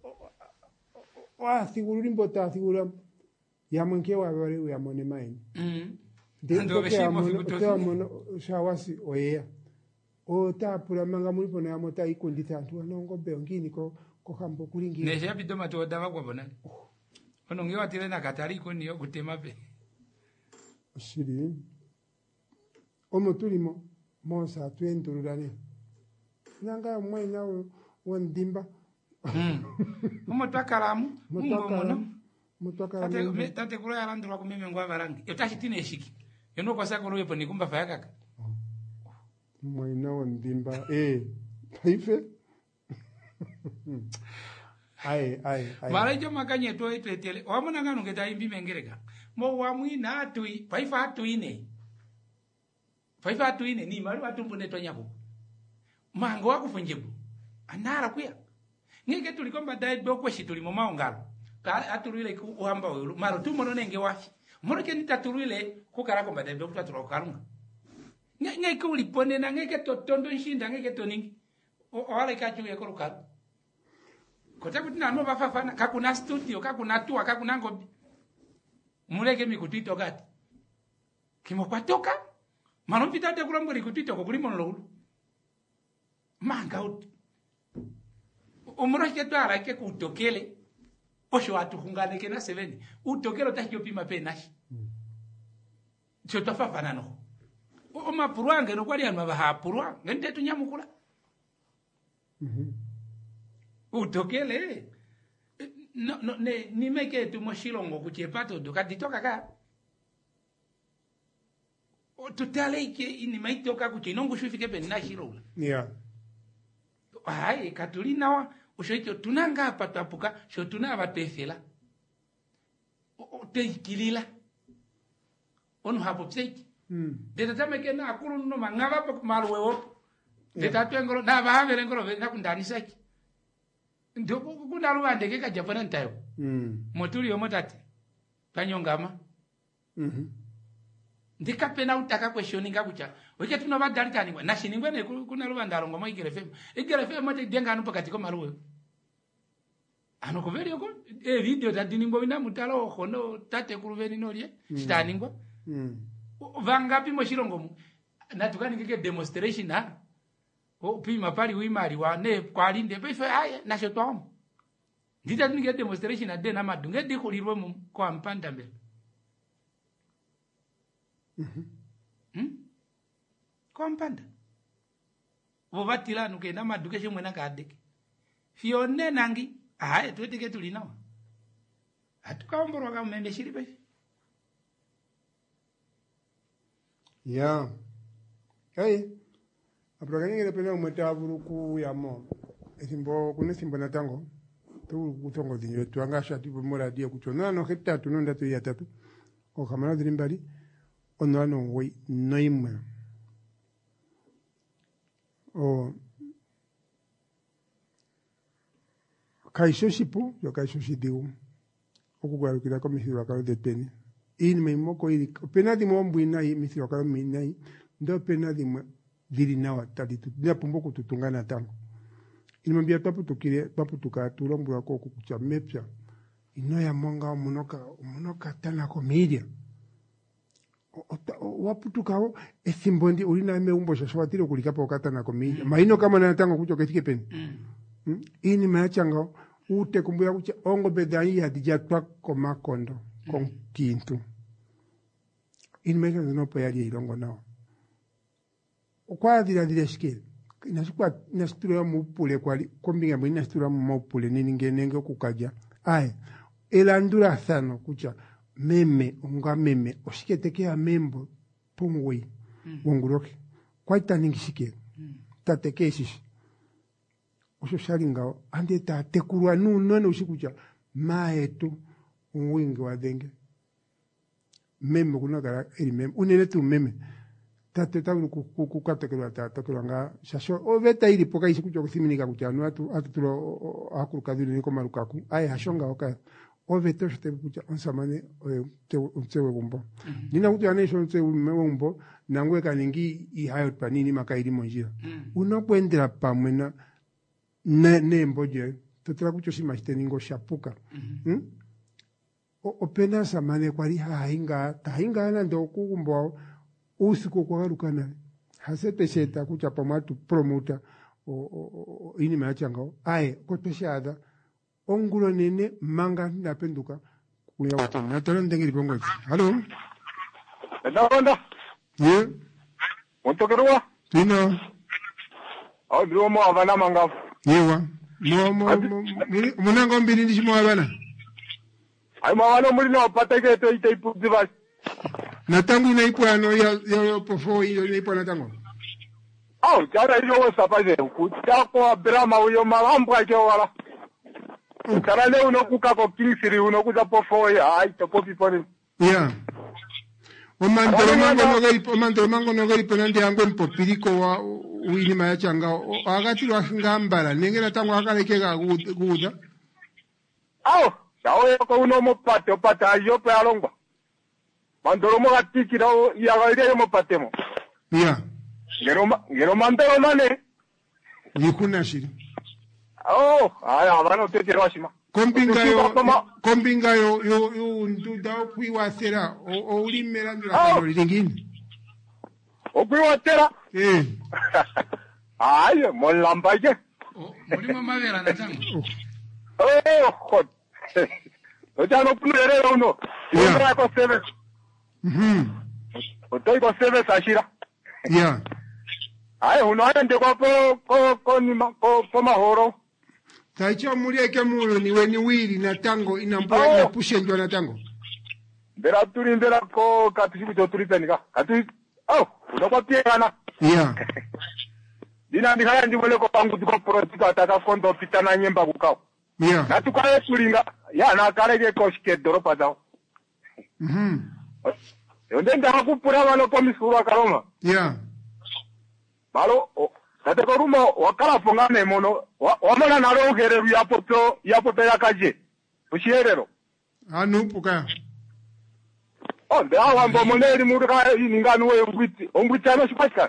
o asiguru limbota asiguru ya mwenke wa wale ya mone maini mm de ko ya mono to mono shawasi oya o ta pura manga muri pona mota ikundi tantu nongo be ngini ko ko hambo kulingi ne ya bidoma to dava kwa bona ono ngiwa tile na katari ko niyo kutema pe shiri omo tulimo monsa twendurane nanga mwe nawo wondimba mm omo twakalamu mutwakala mutwakala tate me tate kula ya landwa ko meme ngwa barangi yotashitine shiki yono kwa sako loye poni kumba faya kaka mwe nawo ndimba eh taife ai ai ai mara jo makanye to etele wamona ngano ngeta imbi mengereka mo wamwi na atui paifa atuine paifa atuine ni mari watumbu neto nyako mango wakufunjebu anara kuya ngeke tulikomba dai dokwe shitulimo maongalo ka aturuile ku uhamba wulu maro tumono nenge wafi mono ke nitaturuile ku karako mbadai dokwa turokarunga ngeke ulipone na ngeke totondo nshinda ngeke toningi o wale kachu yako rukaru kota kuti nano vafafana kakuna studio kakuna tua kakuna ngobi muleke mikutito kati kimo kwatoka mano pitate kulombo likutito ko kulimo lolu manga ut umuro keto ara ke kutokele osho watu hungane ke na seven utokelo takyo pima pe nashi cyo tafafana no o mapurwange no kwali anwa ha purwa ngende tunyamukula mhm utokele no no ne ni meke tu moshilongo kuchepato dokatitoka ka o tutale ke ini maitoka kuchinongo shufike pe na shiro yeah ai katulina wa ushoito tunanga hapa tapuka sho tuna batefela o teikilila onu hapo pseki Mm. deta tameke na akulu no mangava pa maluwe wo deta twengoro na bahavere ngoro na kundani saki ndio kuna luwande ke ka japana ntayo Mm. motuli yo motati panyongama Mhm. ndikapena utaka question ngakucha oke tuno badalitani na shiningwe ne kuna luwanda longo mo igere fem igere fem mote denga anu pakati ko maluwe ano ko veri ko e video ta diningwa wina mutalo hono tate kuruveni nolie sitaningwa Mm. vangapi moshilongo mu natukani kike demonstration ha o pima pali wimari wa ne kwalinde pefe aye na shotom ndita tunige demonstration ade na madunge di kulirwe mu kwa mpanda mbele Mhm. hmm kwa mpanda vovatila nuke na maduke shimwe na kadeke fione nangi aye twetike tulinawa hatukaomborwa kama mende shiribe Ya. Hey. Aprogani le pena umeta buruku ya mo. Esimbo kune simbo na tango. Tu kutongo dinyo tuanga shati mora dia kuchona no heta tu nonda tu ya tatu. O kamana dirimbali. Ono ano woi noima. O kaisho shipo, yo kaisho shidiu. Okugwaru kila komisi wakalo de teni. In me moko iri pena di mo mbwina i misi wakalo minai ndo pena di mo diri nawa tadi tu dia pumboko tutungana tango in mbia tapu tukire tapu tukatura mbura ko kucha mepya ino ya monga munoka munoka tana komedia waputukao esimbondi ulina me umbo shashwatiro kulikapo katana komedia maino kama na tango kucho ketike peni mm. ini machanga ute kumbuya kucha ongo bedani ya dijatwa komakondo kon kintu in meka no payari irongo nao kwa dira dira shike inashikwa inastura mu pule kwali kombinga mu inastura mu pule ninge nenge kukaja ai elandura sano kucha meme unga meme oshiketekea membo pungwe mm. wonguroke kwa itaningi shike mm. tatekeshish osho sharinga ande ta tekurwa nu none ushikucha maetu unwingi wa denge meme kuna gara eri meme unene tu meme tate tabu kukata kwa tata tulanga shasho o veta ili poka isi kucho kusiminika kuchano atu atu tulo akuru kadiri niko marukaku ai hashonga oka o veta shite kucha onsamane te mtewe gumbo nina kutu ane shon mtewe gumbo nangwe kaningi i hayo panini makairi monjira unakwendera pamwena ne ne mboje tutara kucho simashiteningo shapuka hmm? Opena samane kwari hainga tahinga na ndo kugumbo usiku kwa garukana hasete sheta kucha pamatu promoter o, o, o ini machangao aye koteshada ongulo nene manga napenduka kuya watu na tolo ndengiri bongo halo enda onda ye montokerwa tino au ndio mo avana manga yewa mo mo munango mbili ndishimo abana ai mwana muri no patake to ite ipuziba na tangu inaipwa no ya ya pofo hiyo inaipwa na tangu au jara hiyo sapaje kucha kwa brama huyo malambo yake wala kana leo unokuka kwa kilisiri unokuza pofo ya ai to popi poni yeah omandoro mango no gari omandoro mango no gari penandi yango mpopiriko wa wini mayachanga agati wa ngambala nengera tangu akalekega guda au sawe ko uno mo pato pata yo pe alongwa mandoro mo gatikira ya gaire mo patemo yeah ngero ngero mandoro mane yikuna shiri oh aya abana tete rashima kombinga yo kombinga yo yo yo nduda okwiwasera o ulimera ndura kano lingini okwiwatera eh aye mo lambaje mulimo mavera na tango oh hot oja no pulere uno yeah ko sebe mhm otoi ko sebe sashira yeah aye uno ande ko ko ko ni ko ko mahoro taicho mulieke mulo ni weni wili na tango inamboya oh. na pushe njo na tango bera turi ndera ko katisi to turi penika katu oh uno ko piana yeah dina ndi kaya ndi mole ko pangu ko project ataka kondo pitana nyemba kukao yeah natukaye tulinga ya na karege ko shike doropa dao mhm Yonde hakupura vano komisura karoma. Yeah. Malo tate koruma wakala fongane mono wamana nalo gereru yapoto yapoto yakaje. Ushierero. Anu puka. Oh, nda wambo moneri muruka ininganu we ngwiti. Ongwitano shipaka.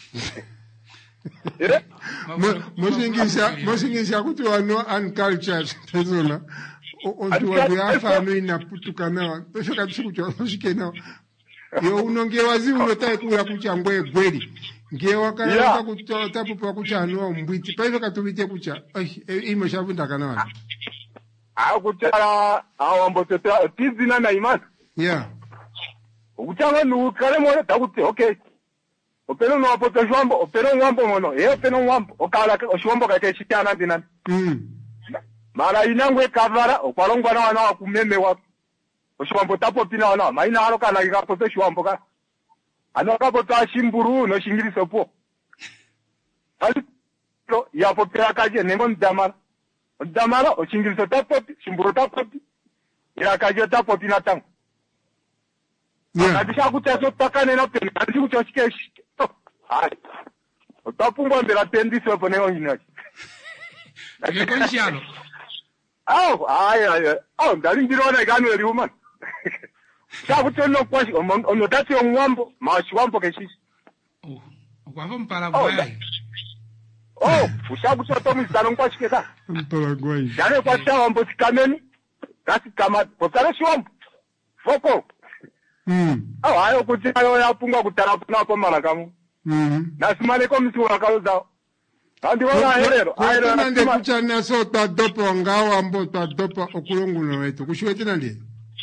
Ere? Mosingisha mosingisha kuti wano uncultured tezona. Ontu wabiafa anu inaputukana. Pesho kabisa kucho shikena. Yo unonge wazi unotaye kula kucha ngwe gweli. Nge wakala yeah. Kuta pupa kucha anu mbwiti. Pa hivyo katubite kucha. Eh, imo shavunda kana. Ah, kucha awambo tete tizina na imani. Yeah. Kucha nu kale mole takuti okay. Opero no apoto shwambo, opero ngwambo mono. Eh, opero ngwambo. Okala shwambo kake shikana dinan. Mm. Mara inangwe kavara okwalongwa na wana wakumeme wa oshwambo tapo pina wana maina halo kana ikapo shwambo ka anokapo ta shimburu no shingiri sopo ali lo ya popera kaje nembo ndamara ndamara o shingiri so tapo shimburu tapo ya kaje tapo pina tang yeah. Kadisha kutaso takane na pena kadisha kutoshike ai otapungwa mbela tendi sopo ne onyina Yekonshalo. Oh, ay, ay, oh, daling dirona gano eri woman. Sabu tono kwashi, ono tati onwambo, mashwambo keshisi. Oh, kwavo mpalagwai. Oh, ushabu tono mistano kwashi kesa. Mpalagwai. Jane kwa sa wambo sikameni, kasi kama, potare shwambo. Foko. Mm. Oh, ayo kutina yo ya punga kutarapu na pomala kamu. Mm. Nasimane komisi wakalo zao. Andi wala herero. Ayero nande kuchana so ta dopo ngawa mbo ta dopo okulonguno wetu. Kushuwete nande?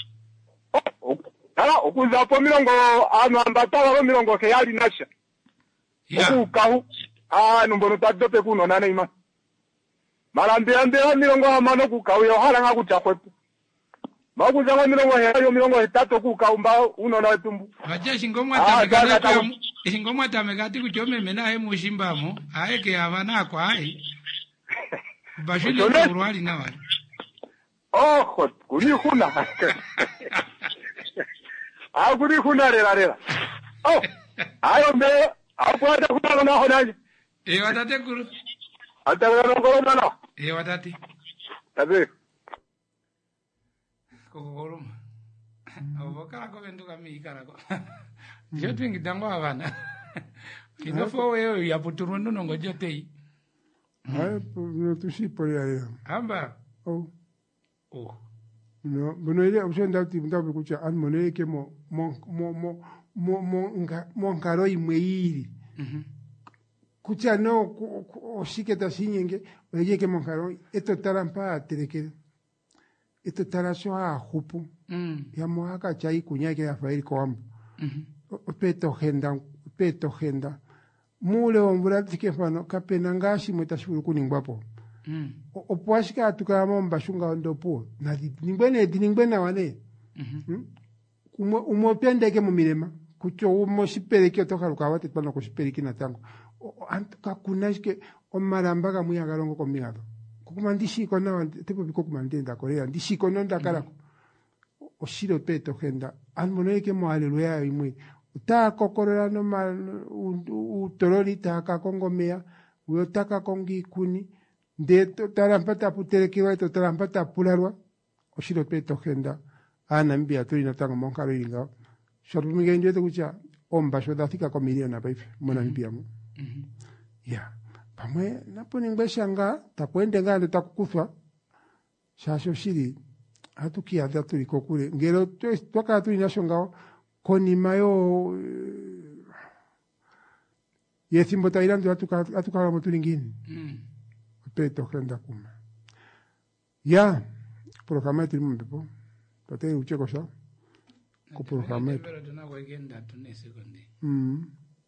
Hala, okuza po milongo anu ambatawa lo milongo ke yali nasha. Yeah. Oku kahu. Ah, numbono ta dope kuno nane ima. Malambe ambe milongo amano ku kahu yo hala nga kuchakwepu. Makuza nga milongo he yo milongo hetatu ku kahu mba uno na tumbu. Vaja shingomwa tamekana kwa shingomwa tamekati kuchome mena he mushimbamo. Ae ke avana kwa ae. Bashuli urwali na wali. Oh, kuni huna. Ah, kuni huna rera rera. Oh, ayo mbe, apo ata kuna na honaje. E watate kuru. Ata na ngoro na. E watati. Tabe. Kokoro. Avokala ko venduka mi karako. Jo twingi dango avana. Kinofo wewe ya puturundu nongo jotei. Hai, no tusipo ya. Amba. Oh. Oh. No, bueno, ile option da ti mtabe kucha an monele ke mo mo mo mo mo mo nga mo ngaro imweiri. Mhm. Kucha no oshike ta sinyenge, oye ke mo ngaro eto tarampa tereke. Eto tarasho a hupu. Mm. Ya mo aka chai kunya ke afairi ko ambo. Mhm. Peto genda, peto genda. Mule ombura tike fano kapena ngashi mwetashuru kuningwapo. Mm. Opwashika tukama mbashunga ndopo na diningwene diningwena wane. Mhm. Umo umopendeke mu mirema kucho umo shipereke toka rukawate twana ko shipereke na tango. Antuka kunashike omaramba ga muyagalongo ko migado. Kukuma ndishiko na tipo biko kumandenda korea ndishiko no ndakala. Oshiro peto genda almoneke mo haleluya imwe. Uta kokorora no ma utorori ta kakongomea uyotaka kongi kuni de tarampata puterekiwa to tarampata pularwa oshiro peto genda ana mbia tuli na tango monkaro inga shoru migende to kucha omba shoda fika kwa miliona baife mona mbia mu ya pamwe napo ningbeshanga takwende ngando takukufa shasho shiri hatukia datu likokule ngero toka tuli nashongao koni mayo yesimbo tairando atuka atuka motu lingine Mm. peto genda kuma ya programa timbepo tate ucheko sha ko programa Pero tuna wegenda tune sekondi. mm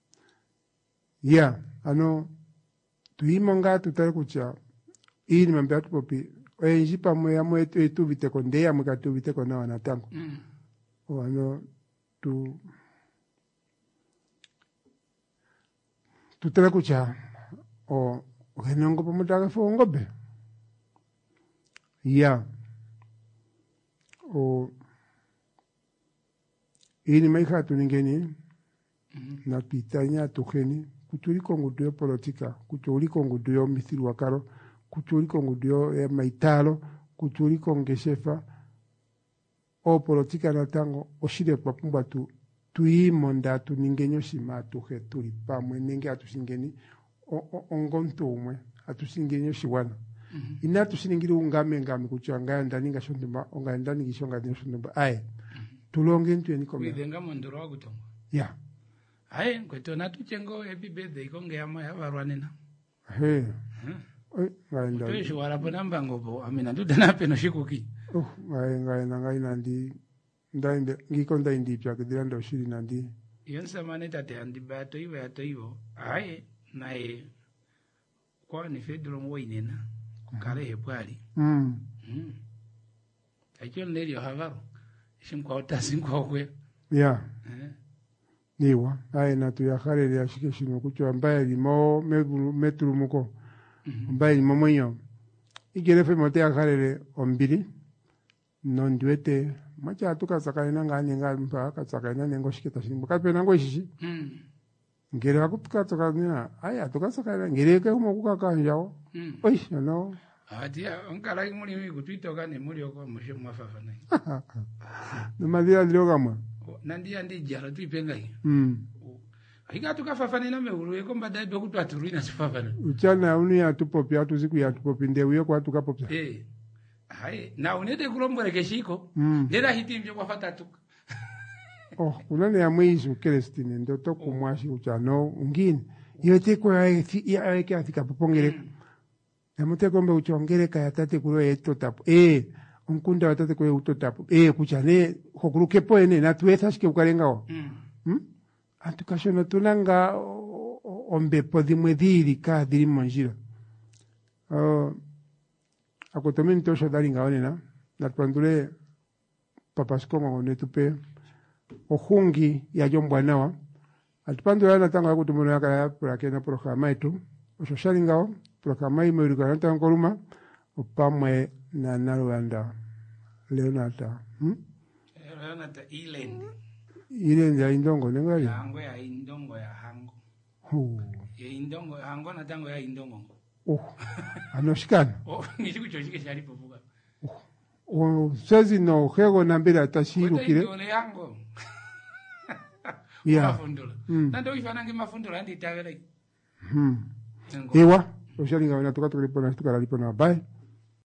ya ano tuimonga tutare kucha ini mambe atu popi enji pamwe ya mwe tu viteko ndeya mwe tu viteko na wanatango Mm. o ano tu tutare kucha o genongo pomutaka fongobe ya o ini maika tuningeni na pitanya tukeni kutuliko ngudio politika kutuliko ngudio mithili wakaro kutuliko ngudio ya maitalo kutuliko ngeshefa o politika na tango oshire papumba tu tuimonda tuningenyo shima tuhe tuli pamwe ninge atusingeni ongonto umwe atusingenyo shiwana Mm-hmm. ina tusiningiri ungame ngame kuchanga ndani ngashondemba onga ndani gishonga ndini shondemba ai mm-hmm. tulonge ntu yani komera widenga mondoro wagutongo ya ai kweto na tuchengo happy birthday konge ama yabarwanena he oi ngaenda tuishi warapo namba ngobo amina ndudana peno shikuki oh ngai ngai ngai nandi ndainde ngikonda indi pya kudira ndo shiri nandi yonsa maneta te andi bato iwe ato iwo ai nae kwa ni fedro mwoinena kare hepwali mm mm acho ndelio havaro shinkwa utazinkwa kwe ya eh niwa ai na tu ya kare ya shike shino kucho ambaye limo metru muko ambaye limo mwenyo igere fe mote ya kare ombiri non duete macha tukasakaina ngani ngani mpa kasakaina nengo shiketa shimbo kapena ngo shishi mm ngere wakutuka tukania aya tukasakaina ngere ke mo kukaka njao mm oi no atia onkala imuli mi kutwitoka ne muri oko mushe mafafa nai no madia droga mwa nandi andi jara tuipenga hi mm higa tukafafa na meuru eko mbadai doku twaturuina sifafa na uchana uni ya tupopi atu siku ya tupopi ndewe kwa tukapopya eh hai na unede kulombore keshiko mm ndera hitimje kwa fatatuka oh kunane ya mwizu Celestine ndo to kumwashi uchano ungine yote kwa ya yake afika popongere ya muteko mbe uchongere kaya tate kulo eto tapo eh unkunda watate kulo uto tapo eh kuchane hokuruke poene na tuweza shike ukalenga mm hm antukashona tunanga ombe podimwe diri ka diri monjira uh akotomin to shodaringa onena na twandule papaskongo ngonetupe ohungi ya jombwanawa atupando yana tanga kutumuna kaya prakena programa itu ososhalingao programa imo irikana tankoluma opamwe na Nalwanda Leonata hm Leonata Ilendi Ilendi ya indongo nengali hango ya indongo ya hango hu ya indongo hango na tango ya indongo oh anoshikana oh nishikucho shike shali popuka o sezi no hego na mbele atashiru kile ole yango ya mafundula nando ifanange mafundula andi tavela hmm ewa oshalinga wana tukatoka lipona tukala lipona bye